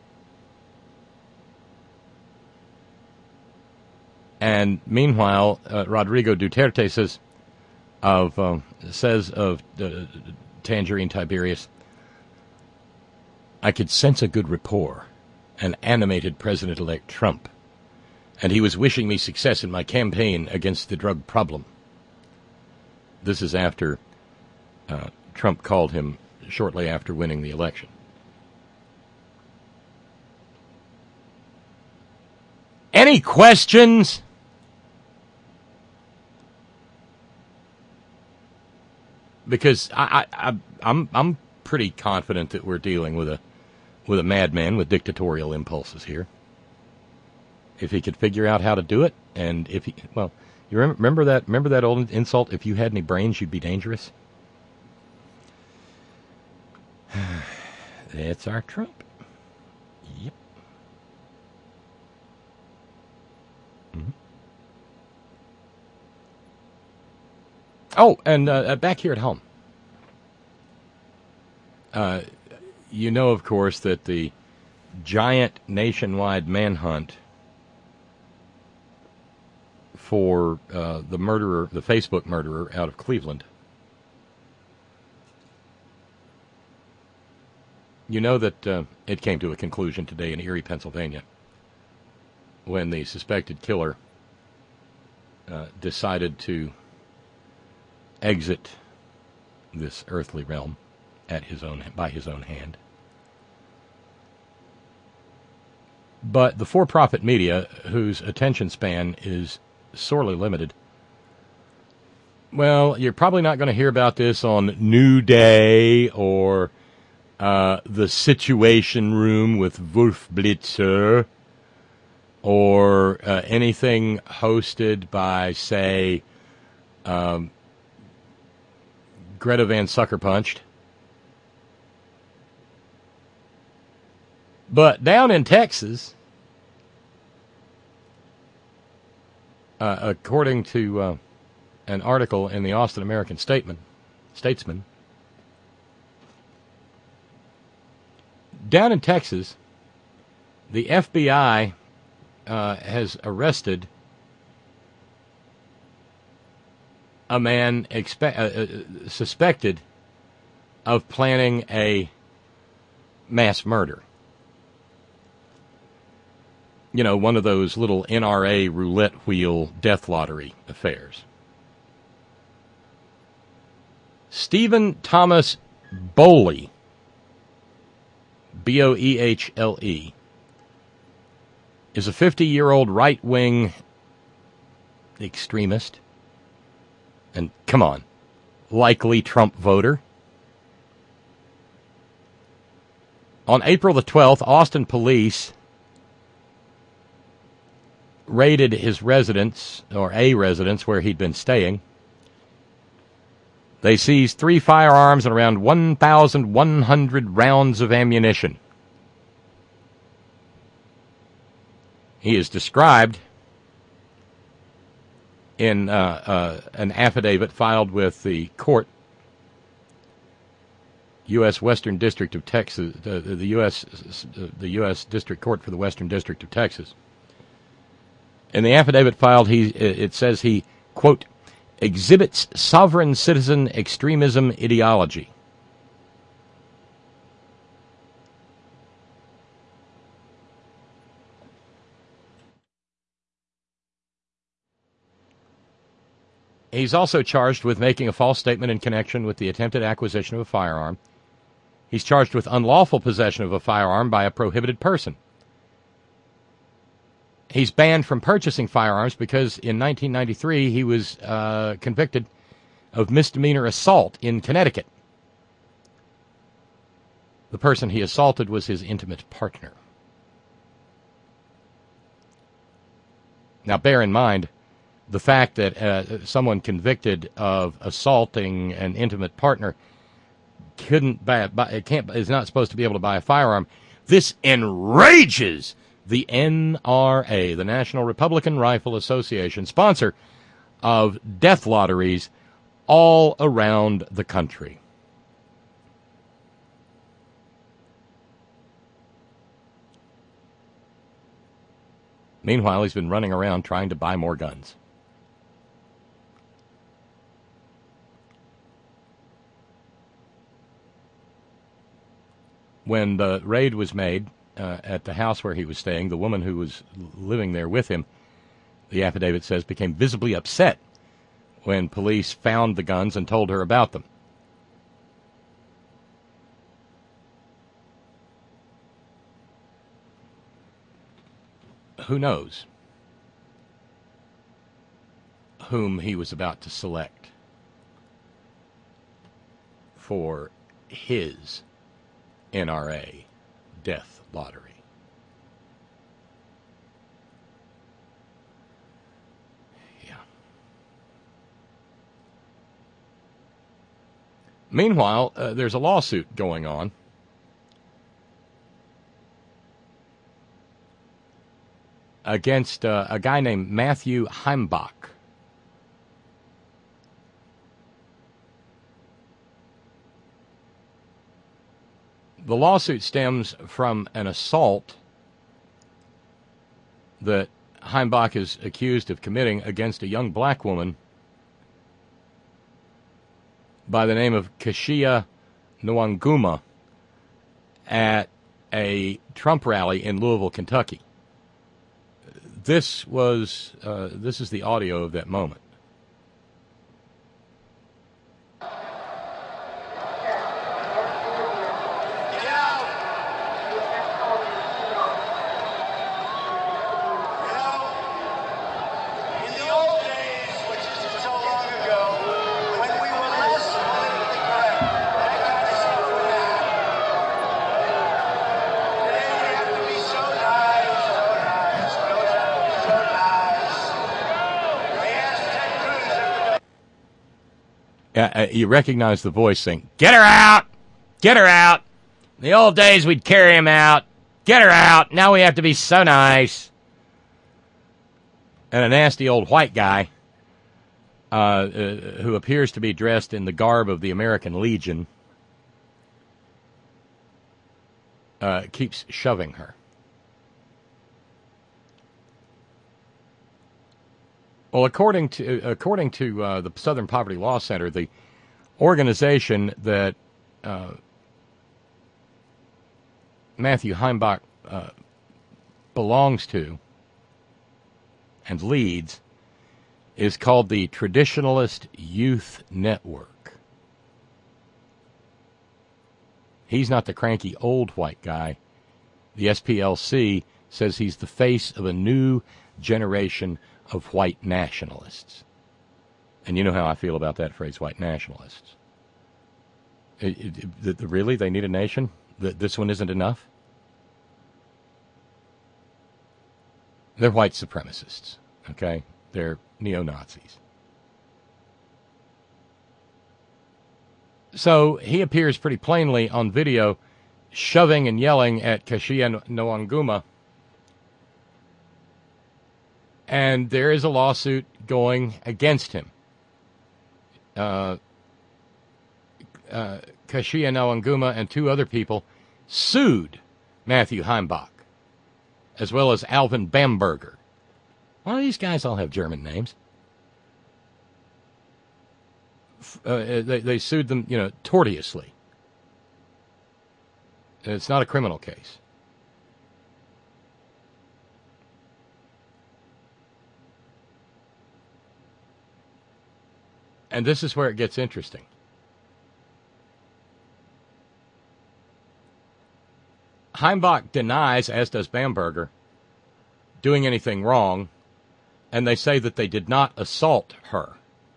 And meanwhile, uh, Rodrigo Duterte says of um, says of uh, Tangerine Tiberius, I could sense a good rapport, an animated President-elect Trump, and he was wishing me success in my campaign against the drug problem. This is after uh, Trump called him shortly after winning the election. Any questions? Because I, I, I, I'm I'm pretty confident that we're dealing with a with a madman with dictatorial impulses here. If he could figure out how to do it, and if he, well, you remember, remember that remember that old insult? If you had any brains, you'd be dangerous. That's our Trump. Yep. Mm-hmm. Oh, and uh, back here at home. Uh, you know, of course, that the giant nationwide manhunt for uh, the murderer, the Facebook murderer out of Cleveland. You know that uh, it came to a conclusion today in Erie, Pennsylvania, when the suspected killer uh, decided to exit this earthly realm at his own by his own hand. But the for-profit media, whose attention span is sorely limited, well, you're probably not going to hear about this on New Day or uh, The Situation Room with Wolf Blitzer or uh, anything hosted by, say, um, Greta Van Sucker Punched. But down in Texas, uh, according to uh, an article in the Austin American Statesman, Statesman, down in Texas, the F B I uh, has arrested a man expe- uh, uh, suspected of planning a mass murder. You know, one of those little N R A roulette wheel death lottery affairs. Stephen Thomas Boehle, B O E H L E, is a fifty-year-old right-wing extremist and, come on, likely Trump voter. On April the twelfth, Austin police raided his residence, or a residence where he'd been staying. They seized three firearms and around one thousand one hundred rounds of ammunition. He is described in uh, uh, an affidavit filed with the court, U S Western District of Texas, uh, the U S the U S District Court for the Western District of Texas. In the affidavit filed, he it says he, quote, exhibits sovereign citizen extremism ideology. He's also charged with making a false statement in connection with the attempted acquisition of a firearm. He's charged with unlawful possession of a firearm by a prohibited person. He's banned from purchasing firearms because in nineteen ninety-three he was uh, convicted of misdemeanor assault in Connecticut. The person he assaulted was his intimate partner. Now, bear in mind the fact that uh, someone convicted of assaulting an intimate partner couldn't buy, buy it can't is not supposed to be able to buy a firearm. This enrages the N R A, the National Republican Rifle Association, sponsor of death lotteries all around the country. Meanwhile, he's been running around trying to buy more guns. When the raid was made uh, at the house where he was staying, the woman who was living there with him, the affidavit says, became visibly upset when police found the guns and told her about them. Who knows whom he was about to select for his N R A death lottery. Yeah. Meanwhile, uh, there's a lawsuit going on against uh, a guy named Matthew Heimbach. The lawsuit stems from an assault that Heimbach is accused of committing against a young black woman by the name of Kashia Nwanguma at a Trump rally in Louisville, Kentucky. This was, uh, this is the audio of that moment. Uh, you recognize the voice saying, "Get her out! Get her out! In the old days, we'd carry him out. Get her out! Now we have to be so nice." And a nasty old white guy uh, uh, who appears to be dressed in the garb of the American Legion uh, keeps shoving her. Well, according to according to uh, the Southern Poverty Law Center, the organization that uh, Matthew Heimbach uh, belongs to and leads is called the Traditionalist Youth Network. He's not the cranky old white guy. The S P L C says he's the face of a new generation of white nationalists. And you know how I feel about that phrase, white nationalists. It, it, it, really? They need a nation? This one isn't enough? They're white supremacists, okay? They're neo-Nazis. So he appears pretty plainly on video shoving and yelling at Kashia Nwanguma. And there is a lawsuit going against him. Uh, uh, Kashia Nwanguma and two other people sued Matthew Heimbach, as well as Alvin Bamberger. Well, these guys all have German names. Uh, they, they sued them, you know, tortiously. It's not a criminal case. And this is where it gets interesting. Heimbach denies, as does Bamberger, doing anything wrong, and they say that they did not assault her.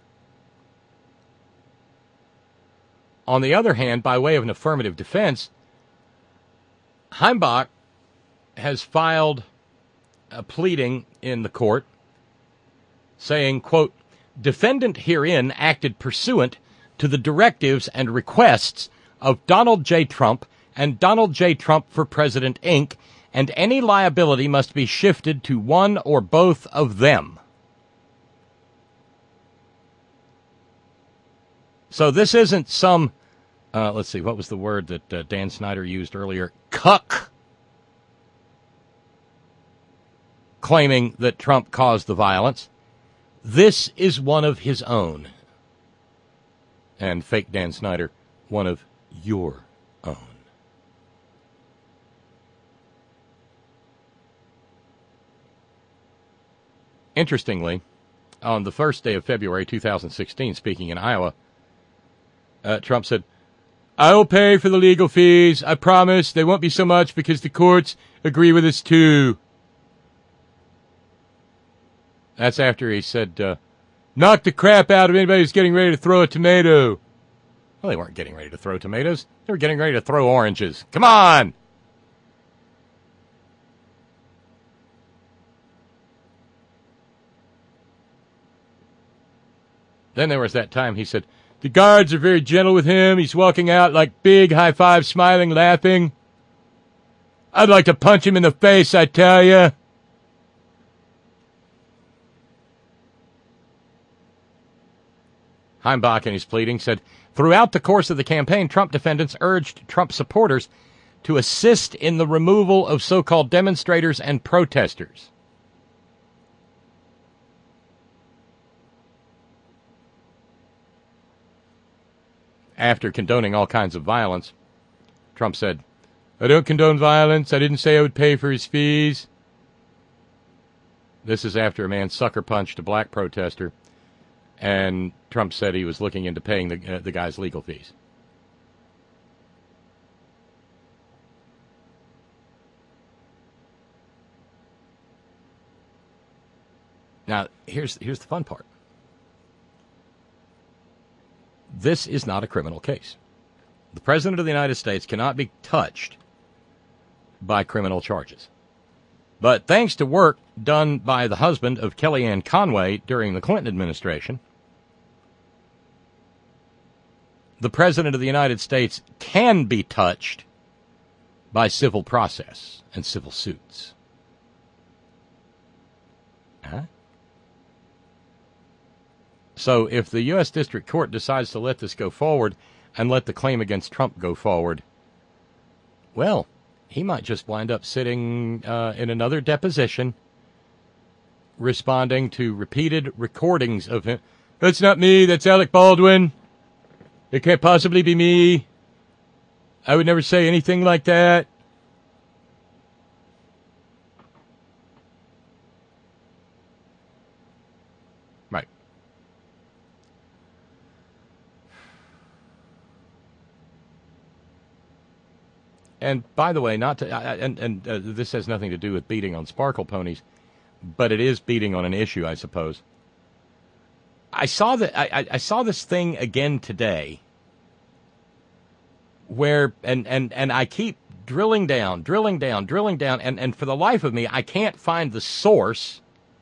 On the other hand, by way of an affirmative defense, Heimbach has filed a pleading in the court saying, quote, "Defendant herein acted pursuant to the directives and requests of Donald J. Trump and Donald J. Trump for President, Incorporated, and any liability must be shifted to one or both of them." So this isn't some, uh, let's see, what was the word that uh, Dan Snyder used earlier? Cuck. Claiming that Trump caused the violence. This is one of his own. And fake Dan Snyder, one of your own. Interestingly, on the first day of February two thousand sixteen, speaking in Iowa, uh, Trump said, "I will pay for the legal fees. I promise they won't be so much because the courts agree with us too." That's after he said, uh, "Knock the crap out of anybody who's getting ready to throw a tomato." Well, they weren't getting ready to throw tomatoes. They were getting ready to throw oranges. Come on! Then there was that time he said, "The guards are very gentle with him. He's walking out like big, high-five, smiling, laughing. I'd like to punch him in the face, I tell you." Heimbach, in his pleading, said, "Throughout the course of the campaign, Trump defendants urged Trump supporters to assist in the removal of so-called demonstrators and protesters." After condoning all kinds of violence, Trump said, "I don't condone violence. I didn't say I would pay for his fees." This is after a man sucker punched a black protester, and Trump said he was looking into paying the, uh, the guy's legal fees. Now, here's here's the fun part. This is not a criminal case. The President of the United States cannot be touched by criminal charges. But thanks to work done by the husband of Kellyanne Conway during the Clinton administration, the President of the United States can be touched by civil process and civil suits. Huh? So if the U S District Court decides to let this go forward and let the claim against Trump go forward, well, he might just wind up sitting uh, in another deposition responding to repeated recordings of him. "That's not me, that's Alec Baldwin. It can't possibly be me. I would never say anything like that." Right. And by the way, not to, uh, and, and uh, this has nothing to do with beating on sparkle ponies, but it is beating on an issue, I suppose. I saw that I, I saw this thing again today, where and, and, and I keep drilling down, drilling down, drilling down, and, and for the life of me, I can't find the source.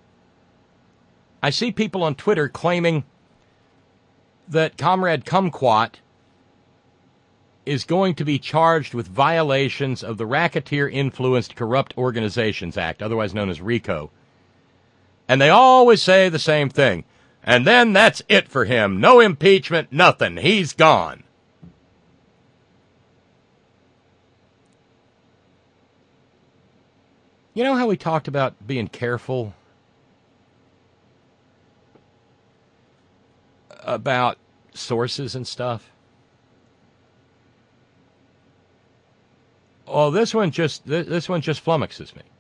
I see people on Twitter claiming that Comrade Kumquat is going to be charged with violations of the Racketeer-Influenced Corrupt Organizations Act, otherwise known as RICO. And they always say the same thing. And then that's it for him. No impeachment, nothing. He's gone. You know how we talked about being careful about sources and stuff? Oh, this one just this one just flummoxes me.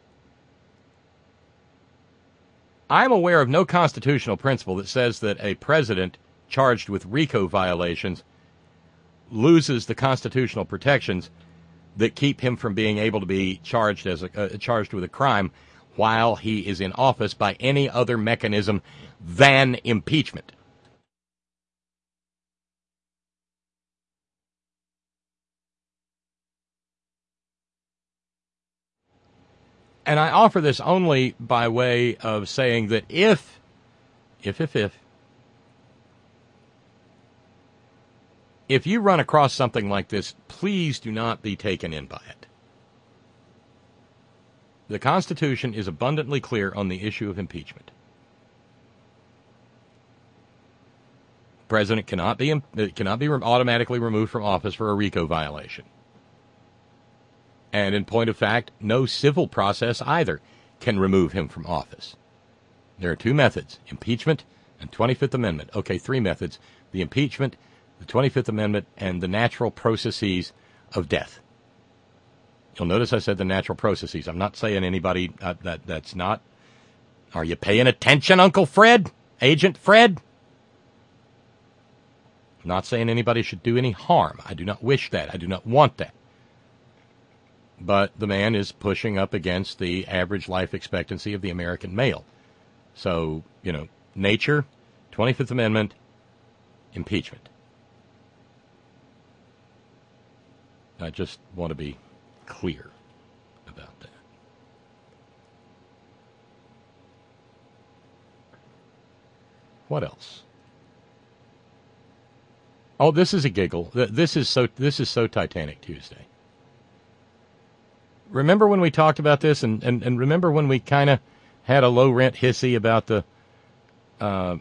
I'm aware of no constitutional principle that says that a president charged with RICO violations loses the constitutional protections that keep him from being able to be charged as a, uh, charged with a crime while he is in office by any other mechanism than impeachment. And I offer this only by way of saying that if, if, if, if, if you run across something like this, please do not be taken in by it. The Constitution is abundantly clear on the issue of impeachment. The president cannot be cannot be automatically removed from office for a RICO violation. And in point of fact, no civil process either can remove him from office. There are two methods, impeachment and twenty-fifth Amendment. Okay, three methods, the impeachment, the twenty-fifth Amendment, and the natural processes of death. You'll notice I said the natural processes. I'm not saying anybody, uh, that that's not Are you paying attention, Uncle Fred? Agent Fred? I'm not saying anybody should do any harm. I do not wish that. I do not want that. But the man is pushing up against the average life expectancy of the American male. So, you know, nature, twenty-fifth Amendment, impeachment. I just want to be clear about that. What else? Oh, this is a giggle. This is so this is so Titanic Tuesday. Remember when we talked about this, and, and, and remember when we kind of had a low-rent hissy about the uh,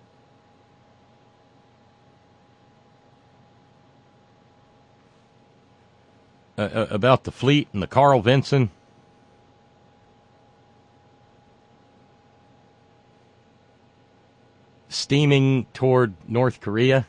uh, about the fleet and the Carl Vinson? Steaming toward North Korea.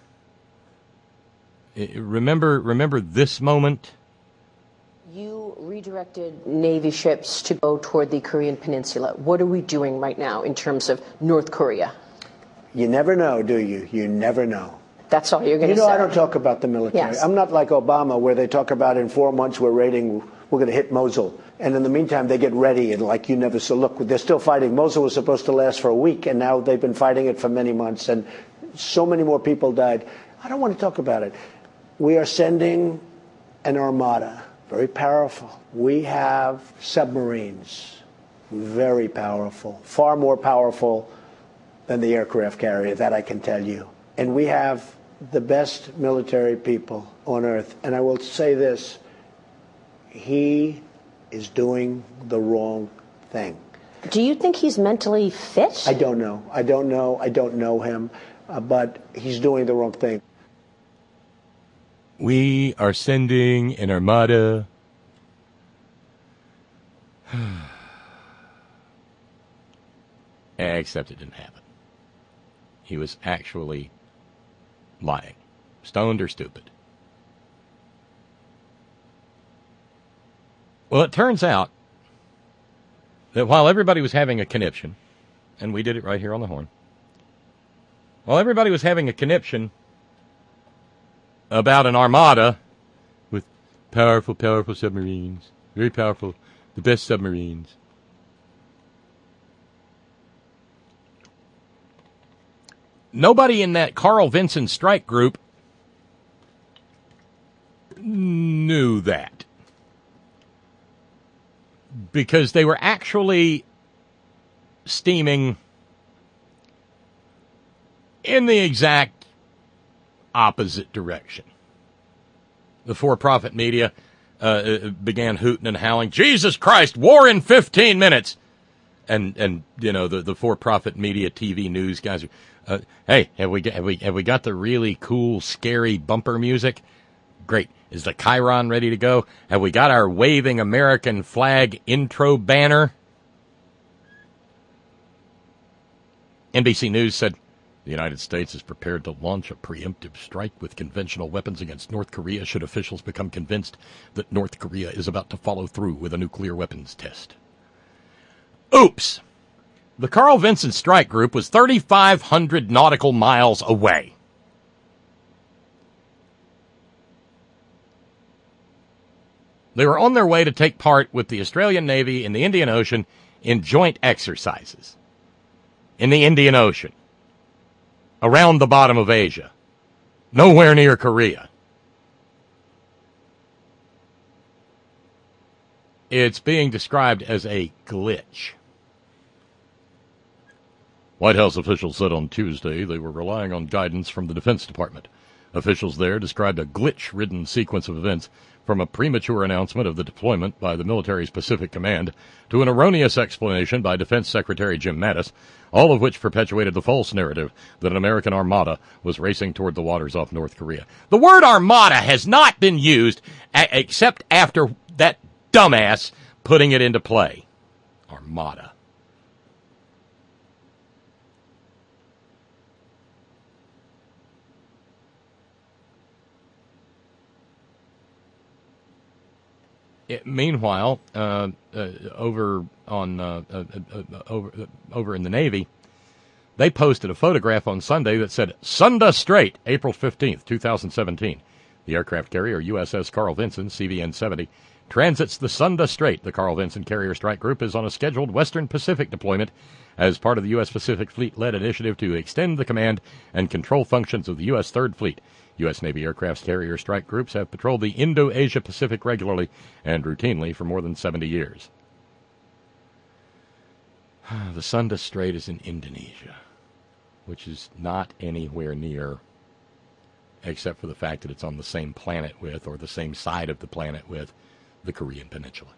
Remember, remember this moment? You redirected Navy ships to go toward the Korean Peninsula. What are we doing right now in terms of North Korea? You never know, do you? You never know. That's all you're going to say. You know, I don't talk about the military. Yes. I'm not like Obama, where they talk about in four months we're raiding, we're going to hit Mosul. And in the meantime, they get ready, and like you never saw, look, they're still fighting. Mosul was supposed to last for a week, and now they've been fighting it for many months, and so many more people died. I don't want to talk about it. We are sending an armada. Very powerful. We have submarines, very powerful, far more powerful than the aircraft carrier, that I can tell you. And we have the best military people on earth. And I will say this, he is doing the wrong thing. Do you think he's mentally fit? I don't know. I don't know. I don't know him, uh, but he's doing the wrong thing. We are sending an armada. Except it didn't happen. He was actually lying. Stoned or stupid. Well, it turns out that while everybody was having a conniption, and we did it right here on the horn, while everybody was having a conniption about an armada with powerful, powerful submarines. Very powerful. The best submarines. Nobody in that Carl Vinson strike group knew that. Because they were actually steaming in the exact opposite direction. The for-profit media uh, began hooting and howling, Jesus Christ, war in fifteen minutes. And, and you know, the, the for-profit media T V news guys are, uh, hey, have we, have, we, have we got the really cool, scary bumper music? Great. Is the Chiron ready to go? Have we got our waving American flag intro banner? N B C News said, the United States is prepared to launch a preemptive strike with conventional weapons against North Korea should officials become convinced that North Korea is about to follow through with a nuclear weapons test. Oops! The Carl Vinson strike group was thirty-five hundred nautical miles away. They were on their way to take part with the Australian Navy in the Indian Ocean in joint exercises in the Indian Ocean, around the bottom of Asia, nowhere near Korea. It's being described as a glitch. White House officials said on Tuesday they were relying on guidance from the Defense Department. Officials there described a glitch-ridden sequence of events from a premature announcement of the deployment by the military's Pacific Command to an erroneous explanation by Defense Secretary Jim Mattis, all of which perpetuated the false narrative that an American armada was racing toward the waters off North Korea. The word armada has not been used a- except after that dumbass putting it into play. Armada. It, meanwhile, uh, uh, over on uh, uh, uh, over uh, over in the Navy, they posted a photograph on Sunday that said "Sunda Strait, April fifteenth, twenty seventeen." The aircraft carrier U S S Carl Vinson, C V N seventy, transits the Sunda Strait. The Carl Vinson Carrier Strike Group is on a scheduled Western Pacific deployment as part of the U S Pacific Fleet-led initiative to extend the command and control functions of the U S Third Fleet. U S Navy aircraft carrier strike groups have patrolled the Indo-Asia Pacific regularly and routinely for more than seventy years. The Sunda Strait is in Indonesia, which is not anywhere near, except for the fact that it's on the same planet with, or the same side of the planet with, the Korean Peninsula.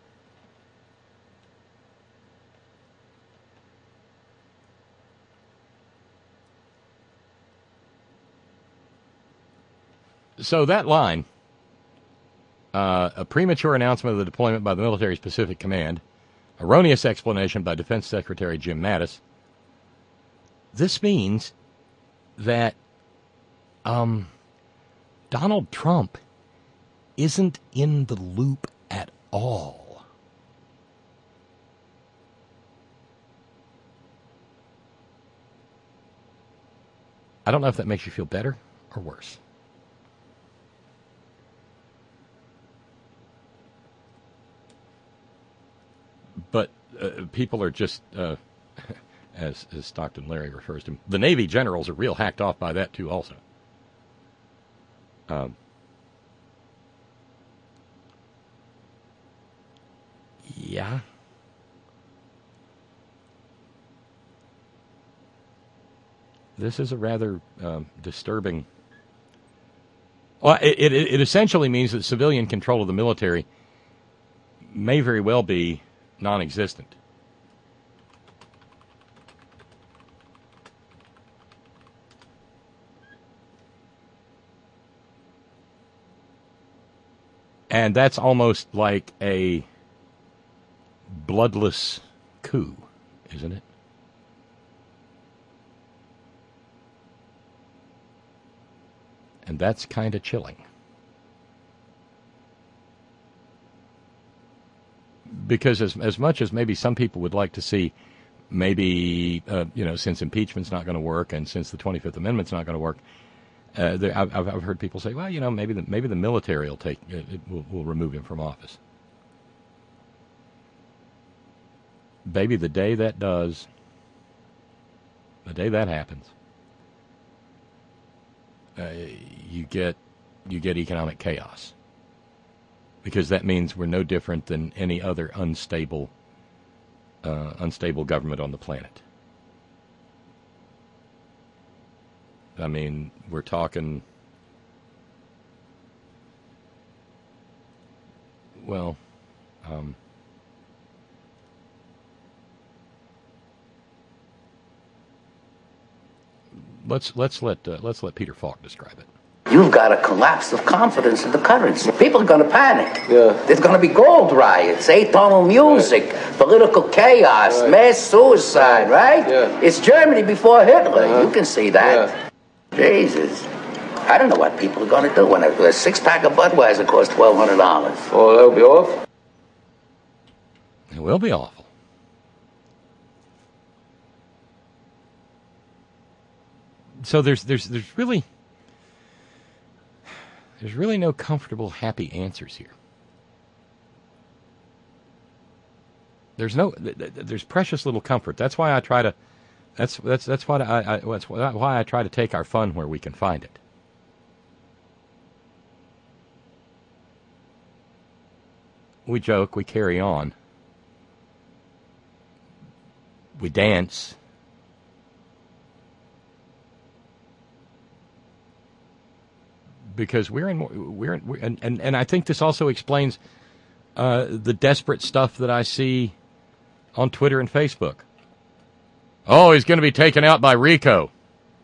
So that line, uh, a premature announcement of the deployment by the Military Pacific Command, erroneous explanation by Defense Secretary Jim Mattis. This means that um, Donald Trump isn't in the loop at all. I don't know if that makes you feel better or worse. But uh, people are just, uh, as, as Stockton Larry refers to them, the Navy generals are real hacked off by that, too, also. Um, yeah. This is a rather um, disturbing... Well, it, it, it essentially means that civilian control of the military may very well be non-existent. And that's almost like a bloodless coup, isn't it? And that's kind of chilling. Because as as much as maybe some people would like to see, maybe, uh, you know, since impeachment's not going to work and since the twenty-fifth Amendment's not going to work, uh, there, I've, I've heard people say, well, you know, maybe the, maybe the military will take it, it will, will remove him from office. Baby, the day that does, the day that happens, uh, you get you get economic chaos. Because that means we're no different than any other unstable, uh, unstable government on the planet. I mean, we're talking, well, um, let's let's let uh, let's let Peter Falk describe it. You've got a collapse of confidence in the currency. People are going to panic. Yeah. There's going to be gold riots, atonal music, right. Political chaos, right. Mass suicide, right? Yeah. It's Germany before Hitler. Uh-huh. You can see that. Yeah. Jesus. I don't know what people are going to do when a, a six-pack of Budweiser costs twelve hundred dollars. Oh, that'll be awful. It will be awful. So there's there's there's really... There's really no comfortable, happy answers here. There's no, there's precious little comfort. That's why I try to, that's that's that's why I, I that's why I try to take our fun where we can find it. We joke, we carry on, we dance. Because we're in, we're, in, we're in, and and I think this also explains uh, the desperate stuff that I see on Twitter and Facebook. Oh, he's going to be taken out by RICO.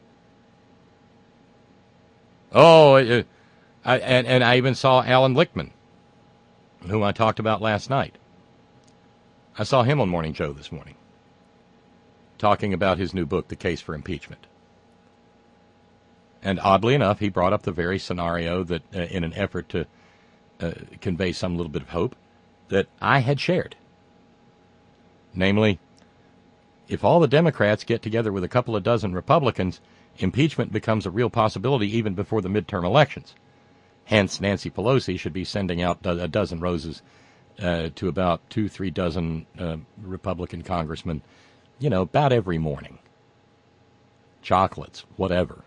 Oh, uh, I, and and I even saw Alan Lichtman, whom I talked about last night. I saw him on Morning Joe this morning, talking about his new book, The Case for Impeachment. And oddly enough, he brought up the very scenario that, uh, in an effort to uh, convey some little bit of hope that I had shared. Namely, if all the Democrats get together with a couple of dozen Republicans, impeachment becomes a real possibility even before the midterm elections. Hence, Nancy Pelosi should be sending out a dozen roses uh, to about two, three dozen uh, Republican congressmen, you know, about every morning. Chocolates, whatever.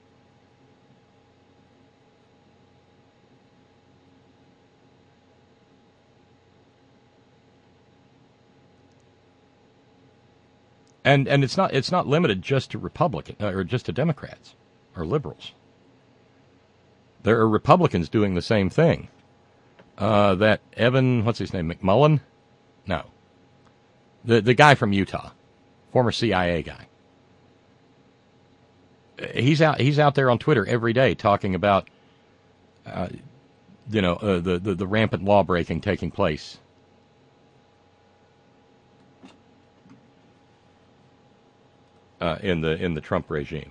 And and it's not it's not limited just to Republican uh, or just to Democrats or liberals. There are Republicans doing the same thing. Uh, that Evan, what's his name, McMullen? No. The the guy from Utah, former C I A guy. He's out he's out there on Twitter every day talking about, uh, you know, uh, the, the, the rampant law breaking taking place. Uh, in the in the Trump regime.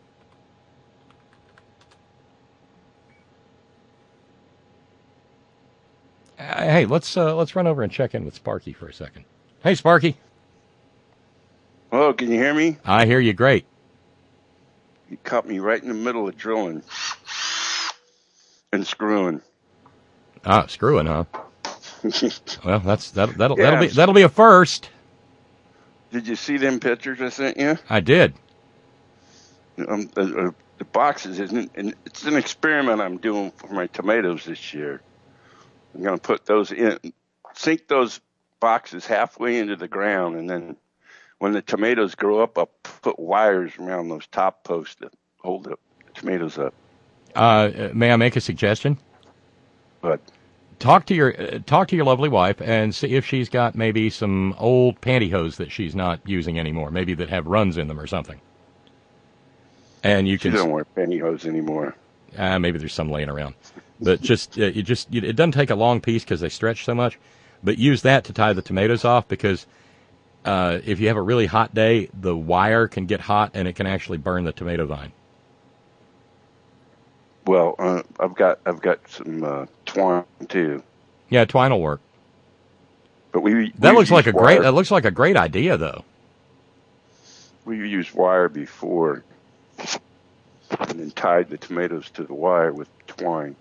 Uh, hey, let's uh, let's run over and check in with Sparky for a second. Hey, Sparky. Hello, can you hear me? I hear you great. You caught me right in the middle of drilling and screwing. Ah, screwing, huh? Well, that's that that'll Yeah. that'll be that'll be a first. Did you see them pictures I sent you? I did. Um, the, uh, the boxes isn't, and it's an experiment I'm doing for my tomatoes this year. I'm going to put those in, sink those boxes halfway into the ground, and then when the tomatoes grow up, I'll put wires around those top posts that hold the tomatoes up. Uh, may I make a suggestion? What? Talk to your uh, talk to your lovely wife and see if she's got maybe some old pantyhose that she's not using anymore, maybe that have runs in them or something. And you She can don't wear pantyhose anymore. Uh, maybe there's some laying around, but just uh, you just you, it doesn't take a long piece because they stretch so much. But use that to tie the tomatoes off because uh, if you have a really hot day, the wire can get hot and it can actually burn the tomato vine. Well, uh, I've got I've got some uh, twine too. Yeah, twine will work. But we That we looks like a used great. wire. That looks like a great idea, though. We've used wire before, and then tied the tomatoes to the wire with twine.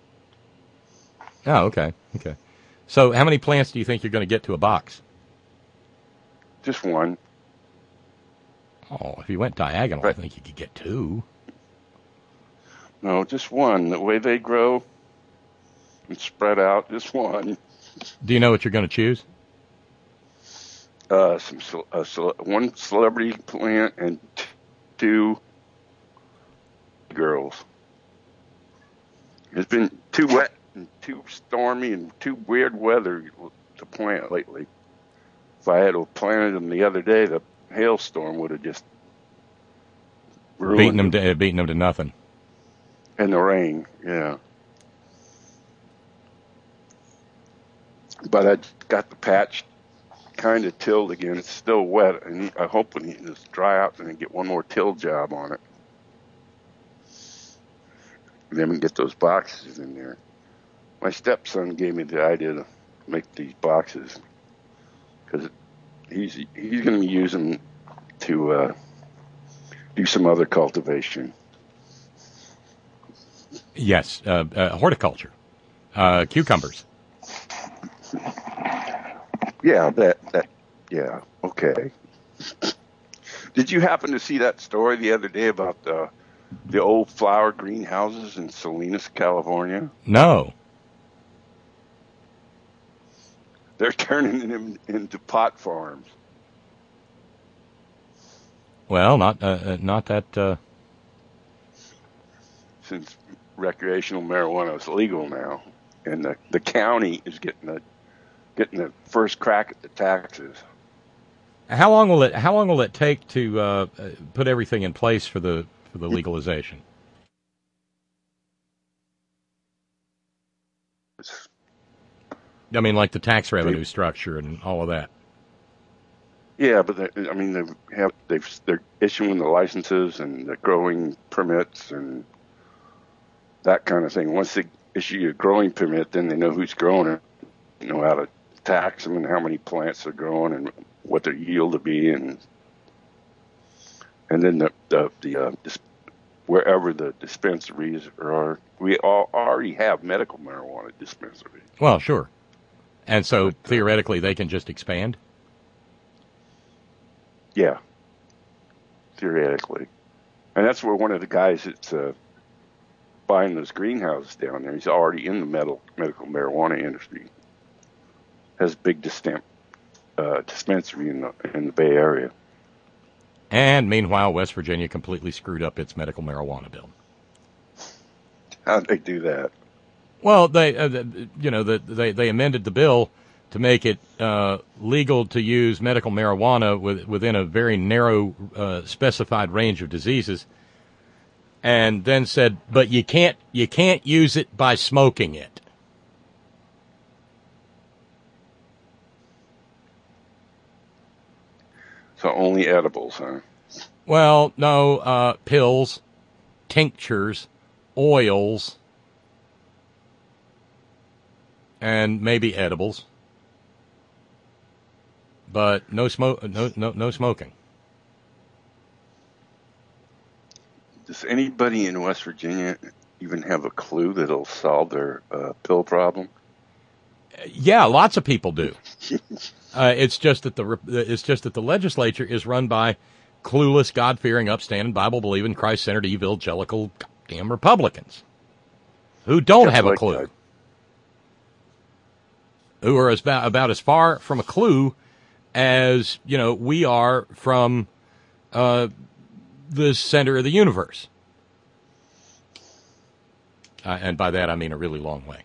Oh, okay, okay. So, how many plants do you think you're going to get to a box? Just one. Oh, if you went diagonal, I think you could get two. No, just one. The way they grow and spread out, just one. Do you know what you're going to choose? Uh, some ce- uh, ce- one celebrity plant and t- two girls. It's been too wet and too stormy and too weird weather to plant lately. If I had planted them the other day, the hailstorm would have just ruined Beating them to, uh, beating them to nothing. And the rain, yeah. But I got the patch kind of tilled again. It's still wet, and I hope when it's dry out, then I get one more till job on it. And then we can get those boxes in there. My stepson gave me the idea to make these boxes because he's he's going to be using them to uh, do some other cultivation. Yes, uh, uh, horticulture, uh, cucumbers. Yeah, that that yeah, okay. Did you happen to see that story the other day about the the old flower greenhouses in Salinas, California? No. They're turning them into pot farms. Well, not uh, uh, not that. Uh... Since recreational marijuana is legal now, and the, the county is getting the getting the first crack at the taxes. How long will it? How long will it take to uh, uh, put everything in place for the for the legalization? I mean, like the tax revenue structure and all of that. Yeah, but they, I mean, they have they've they're issuing the licenses and the growing permits and that kind of thing. Once they issue a growing permit, then they know who's growing it, know how to tax them and how many plants they're growing and what their yield will be, and and then the the, the uh, dis- wherever the dispensaries are, we all already have medical marijuana dispensaries. Well, sure. And so theoretically, they can just expand? Yeah, theoretically. And that's where one of the guys that's uh, buying those greenhouses down there, he's already in the medical, medical marijuana industry, has a big distemp, uh, dispensary in the, in the Bay Area. And meanwhile, West Virginia completely screwed up its medical marijuana bill. How'd they do that? Well, they, uh, you know, the, they they amended the bill to make it uh, legal to use medical marijuana with, within a very narrow, uh, specified range of diseases, and then said, but you can't you can't use it by smoking it. So only edibles, huh? Well, no, uh, pills, tinctures, oils, and maybe edibles, but no smoke, no, no, no smoking. Does anybody in West Virginia even have a clue that it'll solve their uh, pill problem? Yeah, lots of people do. uh, it's just that the it's just that the legislature is run by clueless, God-fearing, upstanding, Bible-believing, Christ-centered, evangelical, damn Republicans who don't just have like a clue. That. Who are as about, about as far from a clue as, you know, we are from uh, the center of the universe. Uh, and by that, I mean a really long way.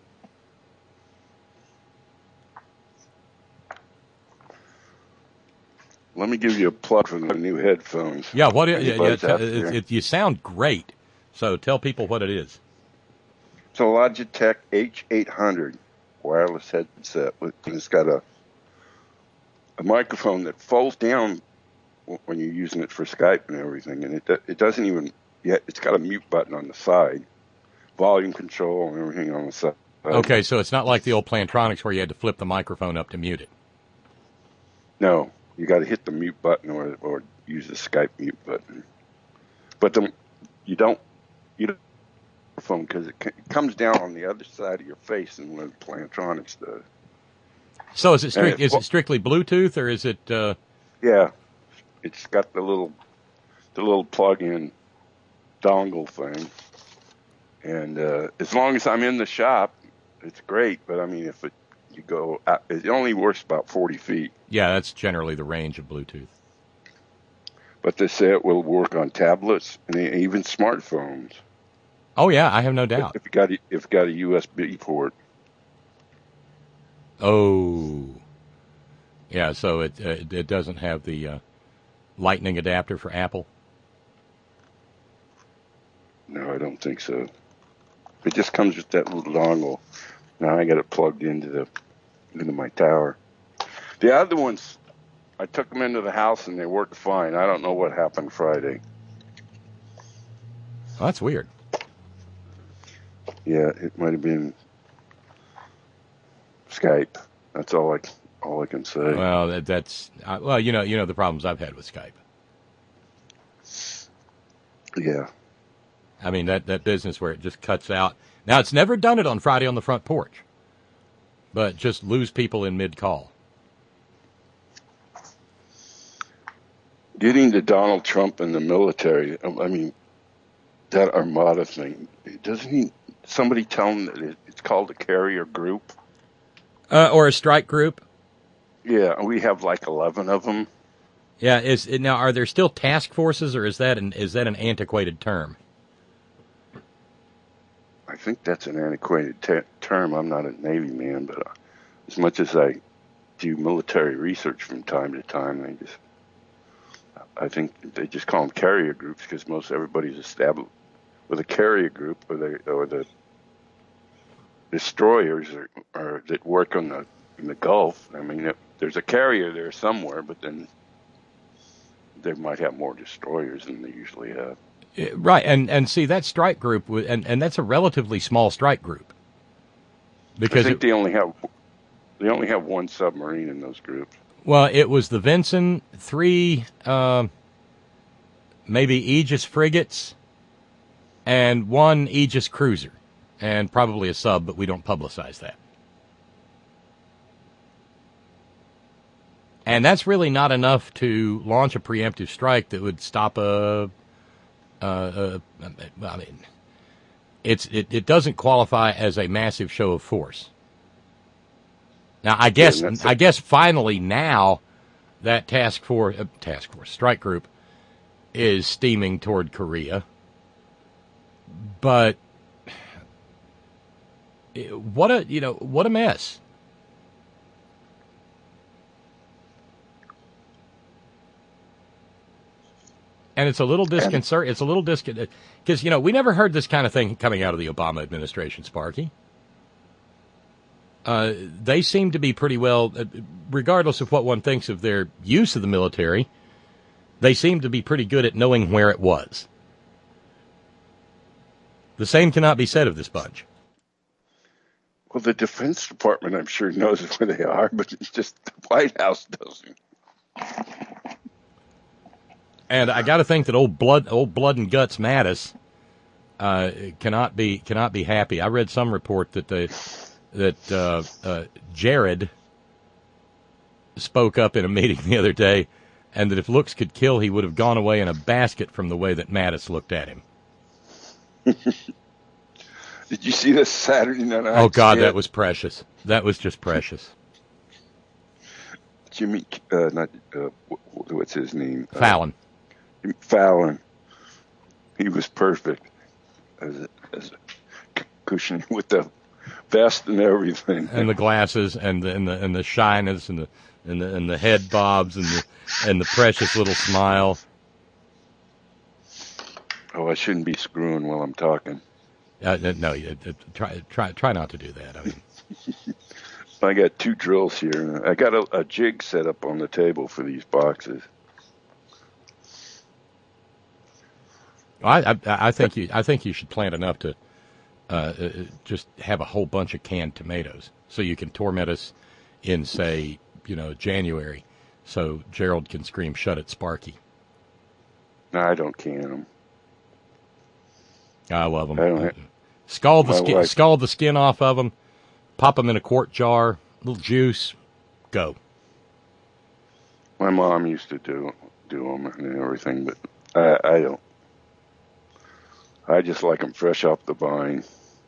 Let me give you a plug for the new headphones. Yeah, what? Is, yeah, yeah, it, it, you sound great. So tell people what it is. It's a Logitech H eight hundred wireless headset. It's got a a microphone that folds down when you're using it for Skype and everything, and it it doesn't even yet. It's got a mute button on the side, volume control and everything on the side. Okay, so it's not like the old Plantronics where you had to flip the microphone up to mute it. No. You got to hit the mute button or or use the Skype mute button. But the, you don't you don't phone because it, c- it comes down on the other side of your face than what Plantronics does. So is it strict, is it strictly Bluetooth or is it? Uh... Yeah, it's got the little the little plug-in dongle thing, and uh, as long as I'm in the shop, it's great. But I mean, if it you go out, it only works about forty feet. Yeah, that's generally the range of Bluetooth. But they say it will work on tablets and even smartphones. Oh yeah, I have no doubt. If you got a, if you got a U S B port. Oh, yeah. So it uh, it doesn't have the uh, Lightning adapter for Apple. No, I don't think so. It just comes with that little dongle. Now I got it plugged into the into my tower. The other ones, I took them into the house and they worked fine. I don't know what happened Friday. Oh, that's weird. Yeah, it might have been Skype. That's all I all I can say. Well, that, that's uh, well, you know, you know the problems I've had with Skype. Yeah. I mean that that business where it just cuts out. Now it's never done it on Friday on the front porch, but just lose people in mid call. Getting to Donald Trump and the military, I mean, that Armada thing, doesn't he, somebody tell him that it, it's called a carrier group? Uh, or a strike group? Yeah, we have like eleven of them. Yeah, is now are there still task forces, or is that an is that an antiquated term? I think that's an antiquated te- term. I'm not a Navy man, but uh, as much as I do military research from time to time, they just I think they just call them carrier groups because most everybody's established with a carrier group, or the or the destroyers are, are that work on the in the Gulf. I mean, it, there's a carrier there somewhere, but then they might have more destroyers than they usually have. Right, and and see that strike group, and and that's a relatively small strike group. Because I think it, they only have they only have one submarine in those groups. Well, it was the Vinson, three uh, maybe Aegis frigates, and one Aegis cruiser, and probably a sub, but we don't publicize that. And that's really not enough to launch a preemptive strike that would stop a. a, a I mean, it's it, it doesn't qualify as a massive show of force. Now, I guess yeah, I guess finally now that task force, uh, task force strike group is steaming toward Korea, but what a you know what a mess. And it's a little disconcert. It's a little discon because you know we never heard this kind of thing coming out of the Obama administration, Sparky. Uh, they seem to be pretty well, uh, regardless of what one thinks of their use of the military, they seem to be pretty good at knowing where it was. The same cannot be said of this bunch. Well, the Defense Department, I'm sure, knows where they are, but it's just the White House doesn't. And I got to think that old blood, old blood and guts Mattis uh, cannot be cannot be happy. I read some report that they. that uh, uh, Jared spoke up in a meeting the other day, and that if looks could kill, he would have gone away in a basket from the way that Mattis looked at him. Did you see this Saturday night? Oh, God, that was precious. That was just precious. Jimmy, uh, not, uh, what's his name? Fallon. Uh, Fallon. He was perfect as a, as a cushion with the vest and everything, and the glasses, and the and the and the shyness, and the and the and the head bobs, and the and the precious little smile. Oh, I shouldn't be screwing while I'm talking. Uh, no, you, uh, try try try not to do that. I mean, I got two drills here. I got a, a jig set up on the table for these boxes. I I, I think you I think you should plant enough to. Uh, just have a whole bunch of canned tomatoes so you can torment us in, say, you know, January, so Gerald can scream, "Shut it, Sparky." No, I don't can them. I love them. I don't have, scald the skin, scald the skin off of them, pop them in a quart jar, little juice, go. My mom used to do do them and everything, but I, I don't. I just like them fresh off the vine.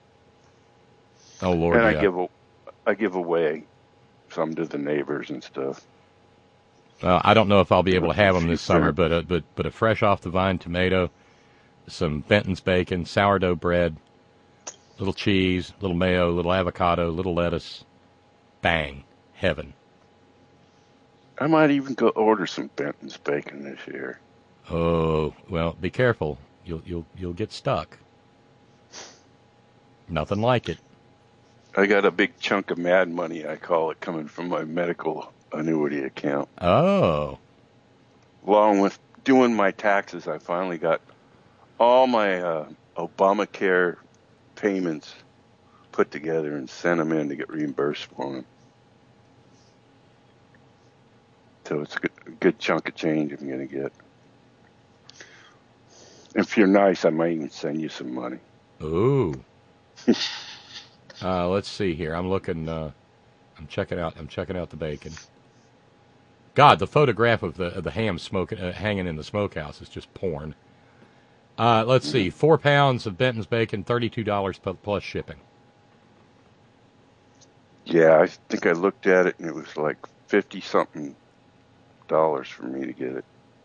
Oh Lord! And I yeah. give a, I give away some to the neighbors and stuff. Well, I don't know if I'll be able to have them this summer, but a, but but a fresh off the vine tomato, some Benton's bacon, sourdough bread, little cheese, little mayo, little avocado, little lettuce, bang, heaven. I might even go order some Benton's bacon this year. Oh well, be careful. You'll you'll you'll get stuck. Nothing like it. I got a big chunk of mad money, I call it, coming from my medical annuity account. Oh. Along with doing my taxes, I finally got all my uh, Obamacare payments put together and sent them in to get reimbursed for them. So it's a good, a good chunk of change I'm going to get. If you're nice, I might even send you some money. Ooh. uh, let's see here. I'm looking. Uh, I'm checking out. I'm checking out the bacon. God, the photograph of the of the ham smoking, uh, hanging in the smokehouse is just porn. Uh, let's see. Four pounds of Benton's bacon, thirty-two dollars plus shipping. Yeah, I think I looked at it and it was like fifty something dollars for me to get it.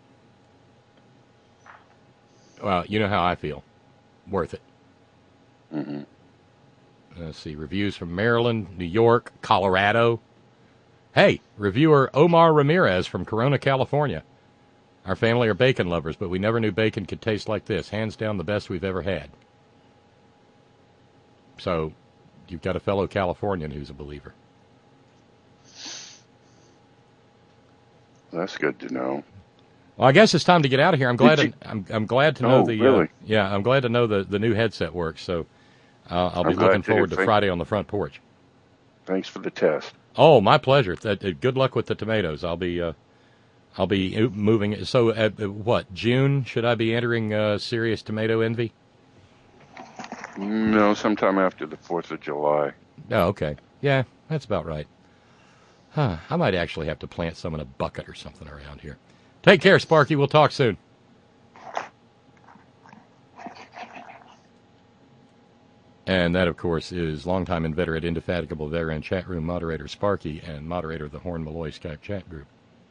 Well, you know how I feel. Worth it. Mm-hmm. Let's see. Reviews from Maryland, New York, Colorado. Hey, reviewer Omar Ramirez from Corona, California. Our family are bacon lovers, but we never knew bacon could taste like this. Hands down the best we've ever had. So, you've got a fellow Californian who's a believer. That's good to know. Well, I guess it's time to get out of here. I'm glad. You, to, I'm I'm glad to know oh, the. Really? Uh, yeah, I'm glad to know the, the new headset works. So uh, I'll be I'm looking to forward to think, Friday on the front porch. Thanks for the test. Oh, my pleasure. That, uh, good luck with the tomatoes. I'll be, uh, I'll be moving. So, uh, what June should I be entering uh, Serious Tomato Envy? No, sometime after the Fourth of July. Oh, okay. Yeah, that's about right. Huh. I might actually have to plant some in a bucket or something around here. Take care, Sparky. We'll talk soon. And that, of course, is longtime inveterate, indefatigable veteran chat room moderator Sparky and moderator of the Horn Malloy Skype chat group.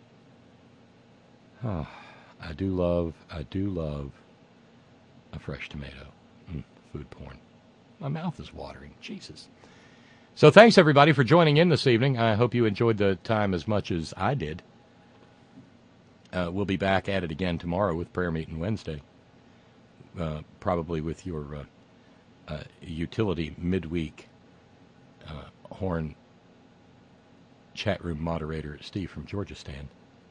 Oh, I do love, I do love a fresh tomato. Mm, food porn. My mouth is watering. Jesus. So thanks, everybody, for joining in this evening. I hope you enjoyed the time as much as I did. Uh, we'll be back at it again tomorrow with Prayer Meeting Wednesday, uh, probably with your uh, uh, utility midweek uh, Horn chat room moderator Steve from Georgia Stan.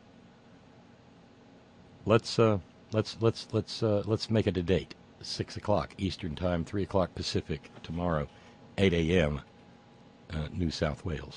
Let's uh, let's let's let's uh, let's make it a date. Six o'clock Eastern Time, three o'clock Pacific tomorrow, eight a.m. Uh, New South Wales.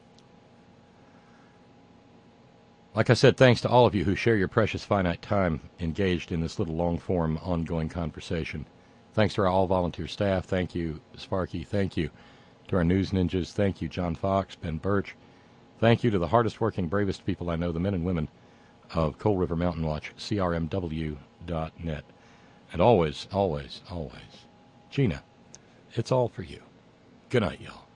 Like I said, thanks to all of you who share your precious finite time engaged in this little long-form ongoing conversation. Thanks to our all-volunteer staff. Thank you, Sparky. Thank you to our news ninjas. Thank you, John Fox, Ben Birch. Thank you to the hardest-working, bravest people I know, the men and women of Coal River Mountain Watch, C R M W dot net. And always, always, always, Gina, it's all for you. Good night, y'all.